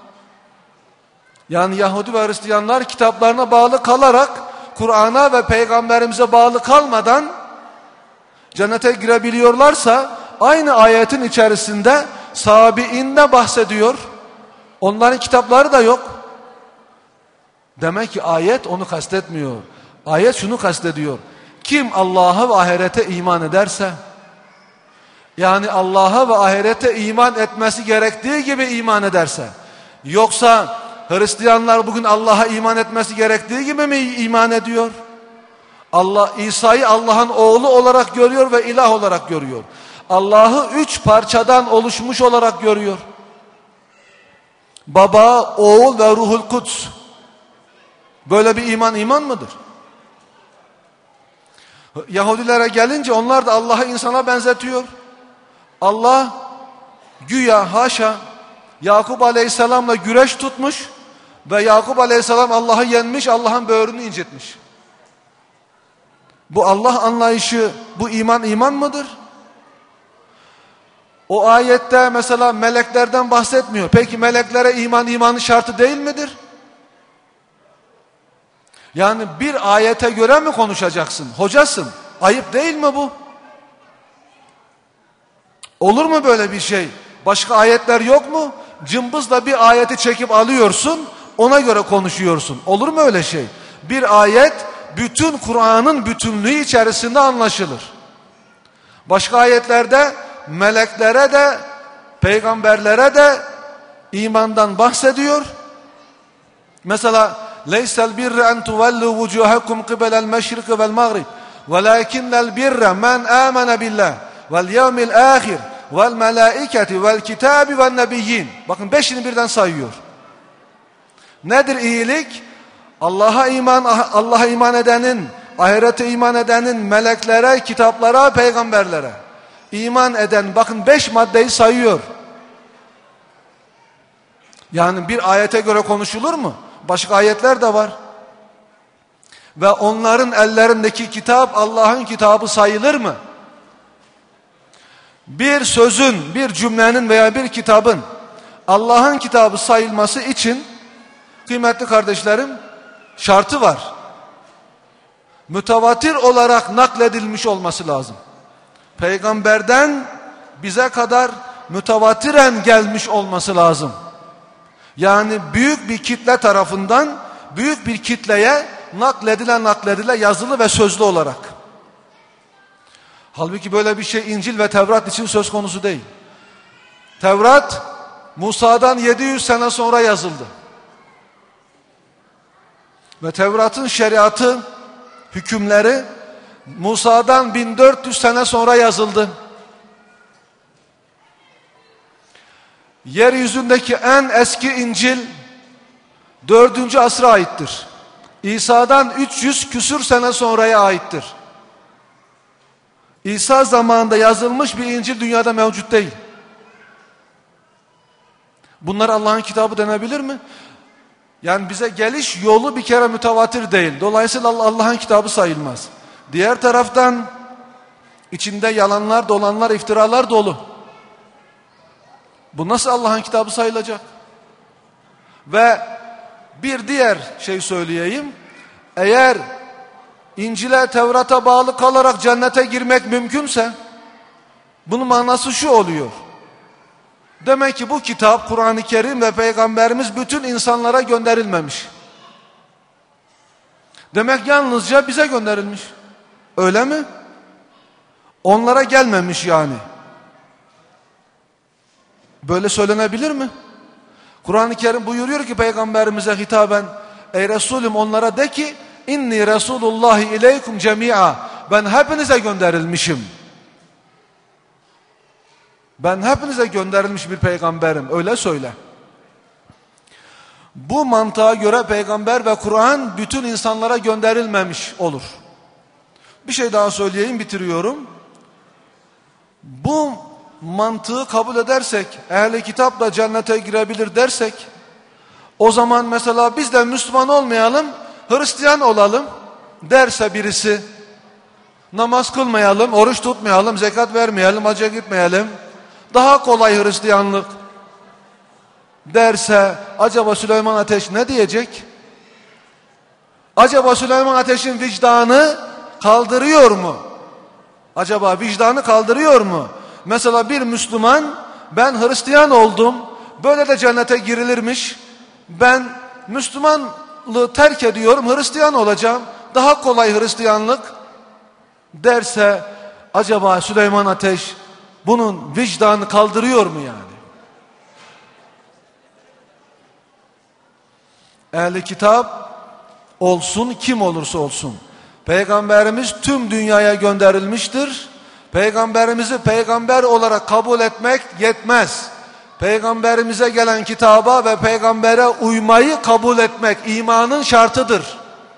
Yani Yahudi ve Hristiyanlar kitaplarına bağlı kalarak Kur'an'a ve peygamberimize bağlı kalmadan cennete girebiliyorlarsa aynı ayetin içerisinde sabiinde bahsediyor. Onların kitapları da yok. Demek ki ayet onu kastetmiyor. Ayet şunu kastediyor. Kim Allah'a ve ahirete iman ederse, yani Allah'a ve ahirete iman etmesi gerektiği gibi iman ederse, yoksa Hristiyanlar bugün Allah'a iman etmesi gerektiği gibi mi iman ediyor? Allah İsa'yı Allah'ın oğlu olarak görüyor ve ilah olarak görüyor. Allah'ı üç parçadan oluşmuş olarak görüyor. Baba, oğul ve Ruhul Kuds. Böyle bir iman iman mıdır? Yahudilere gelince onlar da Allah'ı insana benzetiyor. Allah güya haşa Yakup Aleyhisselam'la güreş tutmuş ve Yakup Aleyhisselam Allah'ı yenmiş, Allah'ın böğrünü incitmiş. Bu Allah anlayışı, bu iman iman mıdır? O ayette mesela meleklerden bahsetmiyor. Peki meleklere iman imanın şartı değil midir? Yani bir ayete göre mi konuşacaksın? Hocasın. Ayıp değil mi bu? Olur mu böyle bir şey? Başka ayetler yok mu? Cımbızla bir ayeti çekip alıyorsun, ona göre konuşuyorsun. Olur mu öyle şey? Bir ayet bütün Kur'an'ın bütünlüğü içerisinde anlaşılır. Başka ayetlerde meleklere de peygamberlere de imandan bahsediyor. Mesela leysel birre en tuvellu vucuhakum qibelel meşrik vel mağrib velakinnel birre men amene billah vel yevmil ahir vel melaiketi vel kitabi vel nebiyyin. Bakın beşini birden sayıyor. Nedir iyilik? Allah'a iman, Allah'a iman edenin, ahirete iman edenin, meleklere, kitaplara, peygamberlere iman eden, bakın beş maddeyi sayıyor. Yani bir ayete göre konuşulur mu? Başka ayetler de var. Ve onların ellerindeki kitap Allah'ın kitabı sayılır mı? Bir sözün, bir cümlenin veya bir kitabın Allah'ın kitabı sayılması için kıymetli kardeşlerim şartı var. Mütevatir olarak nakledilmiş olması lazım. Peygamberden bize kadar mütevatiren gelmiş olması lazım. Yani büyük bir kitle tarafından büyük bir kitleye nakledile nakledile yazılı ve sözlü olarak. Halbuki böyle bir şey İncil ve Tevrat için söz konusu değil. Tevrat Musa'dan yedi yüz sene sonra yazıldı. Ve Tevrat'ın şeriatı, hükümleri Musa'dan bin dört yüz sene sonra yazıldı. Yeryüzündeki en eski İncil dördüncü asra aittir. İsa'dan üç yüz küsür sene sonraya aittir. İsa zamanında yazılmış bir İncil dünyada mevcut değil. Bunlar Allah'ın kitabı denebilir mi? Yani bize geliş yolu bir kere mütevatir değil. Dolayısıyla Allah'ın kitabı sayılmaz. Diğer taraftan içinde yalanlar, dolanlar, iftiralar dolu. Bu nasıl Allah'ın kitabı sayılacak? Ve bir diğer şey söyleyeyim. Eğer İncil'e, Tevrat'a bağlı kalarak cennete girmek mümkünse bunun manası şu oluyor. Demek ki bu kitap, Kur'an-ı Kerim ve Peygamberimiz bütün insanlara gönderilmemiş. Demek yalnızca bize gönderilmiş. Öyle mi? Onlara gelmemiş yani. Böyle söylenebilir mi? Kur'an-ı Kerim buyuruyor ki Peygamberimize hitaben, ey Resulüm onlara de ki inni Resulullahi ileykum cemi'a, ben hepinize gönderilmişim. Ben hepinize gönderilmiş bir peygamberim. Öyle söyle. Bu mantığa göre peygamber ve Kur'an bütün insanlara gönderilmemiş olur. Bir şey daha söyleyeyim, bitiriyorum. Bu mantığı kabul edersek, ehli kitap da cennete girebilir dersek, o zaman mesela biz de Müslüman olmayalım, Hristiyan olalım derse birisi, namaz kılmayalım, oruç tutmayalım, zekat vermeyelim, hacca gitmeyelim, daha kolay Hristiyanlık derse, acaba Süleyman Ateş ne diyecek? Acaba Süleyman Ateş'in vicdanı kaldırıyor mu? Acaba vicdanı kaldırıyor mu? Mesela bir Müslüman, ben Hristiyan oldum, böyle de cennete girilirmiş, ben Müslümanlığı terk ediyorum, Hristiyan olacağım, daha kolay Hristiyanlık derse, acaba Süleyman Ateş bunun vicdanı kaldırıyor mu yani? Ehli kitap olsun, kim olursa olsun, Peygamberimiz tüm dünyaya gönderilmiştir. Peygamberimizi peygamber olarak kabul etmek yetmez. Peygamberimize gelen kitaba ve peygambere uymayı kabul etmek imanın şartıdır.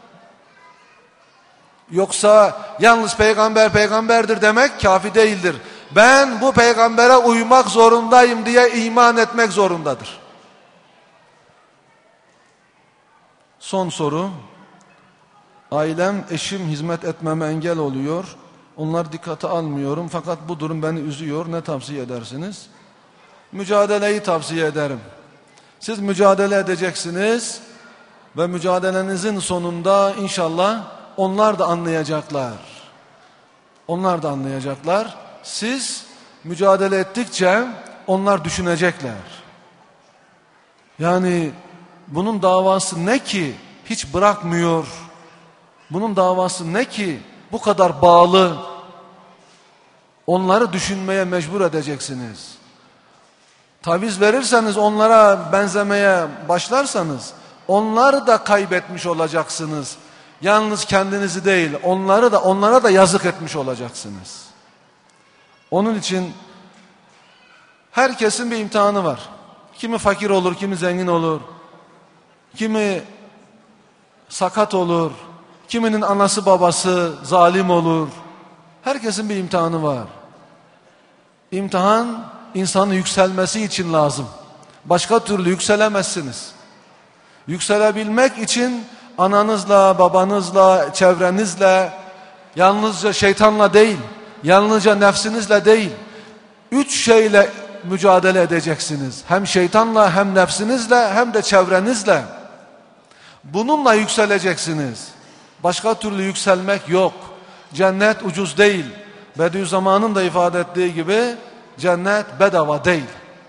Yoksa yalnız peygamber peygamberdir demek kafi değildir. Ben bu peygambere uymak zorundayım diye iman etmek zorundadır. Son soru. Ailem, eşim hizmet etmeme engel oluyor. Onları dikkate almıyorum fakat bu durum beni üzüyor. Ne tavsiye edersiniz? Mücadeleyi tavsiye ederim. Siz mücadele edeceksiniz. Ve mücadelenizin sonunda inşallah onlar da anlayacaklar. Onlar da anlayacaklar. Siz mücadele ettikçe onlar düşünecekler. Yani bunun davası ne ki hiç bırakmıyor? Bunun davası ne ki bu kadar bağlı? Onları düşünmeye mecbur edeceksiniz. Taviz verirseniz, onlara benzemeye başlarsanız onları da kaybetmiş olacaksınız. Yalnız kendinizi değil, onları da onlara da yazık etmiş olacaksınız. Onun için herkesin bir imtihanı var. Kimi fakir olur, kimi zengin olur. Kimi sakat olur. Kiminin anası babası zalim olur. Herkesin bir imtihanı var. İmtihan insanın yükselmesi için lazım. Başka türlü yükselemezsiniz. Yükselebilmek için ananızla, babanızla, çevrenizle, yalnızca şeytanla değil, yalnızca nefsinizle değil, üç şeyle mücadele edeceksiniz. Hem şeytanla, hem nefsinizle, hem de çevrenizle. Bununla yükseleceksiniz. Başka türlü yükselmek yok. Cennet ucuz değil. Bediüzzaman'ın da ifade ettiği gibi cennet bedava değil.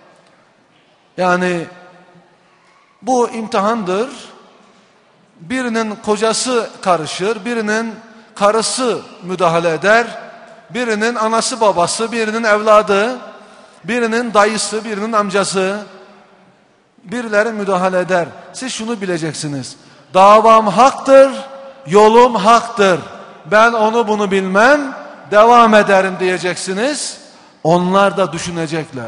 Yani bu imtihandır. Birinin kocası karışır, birinin karısı müdahale eder, birinin anası babası, birinin evladı, birinin dayısı, birinin amcası, birileri müdahale eder. Siz şunu bileceksiniz. Davam haktır, yolum haktır. Ben onu bunu bilmem, devam ederim diyeceksiniz. Onlar da düşünecekler.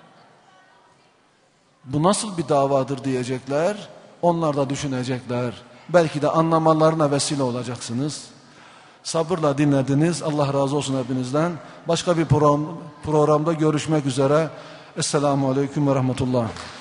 Bu nasıl bir davadır diyecekler. Onlar da düşünecekler. Belki de anlamalarına vesile olacaksınız. Sabırla dinlediniz. Allah razı olsun hepinizden. Başka bir program, programda görüşmek üzere. Esselamu Aleyküm ve Rahmetullah.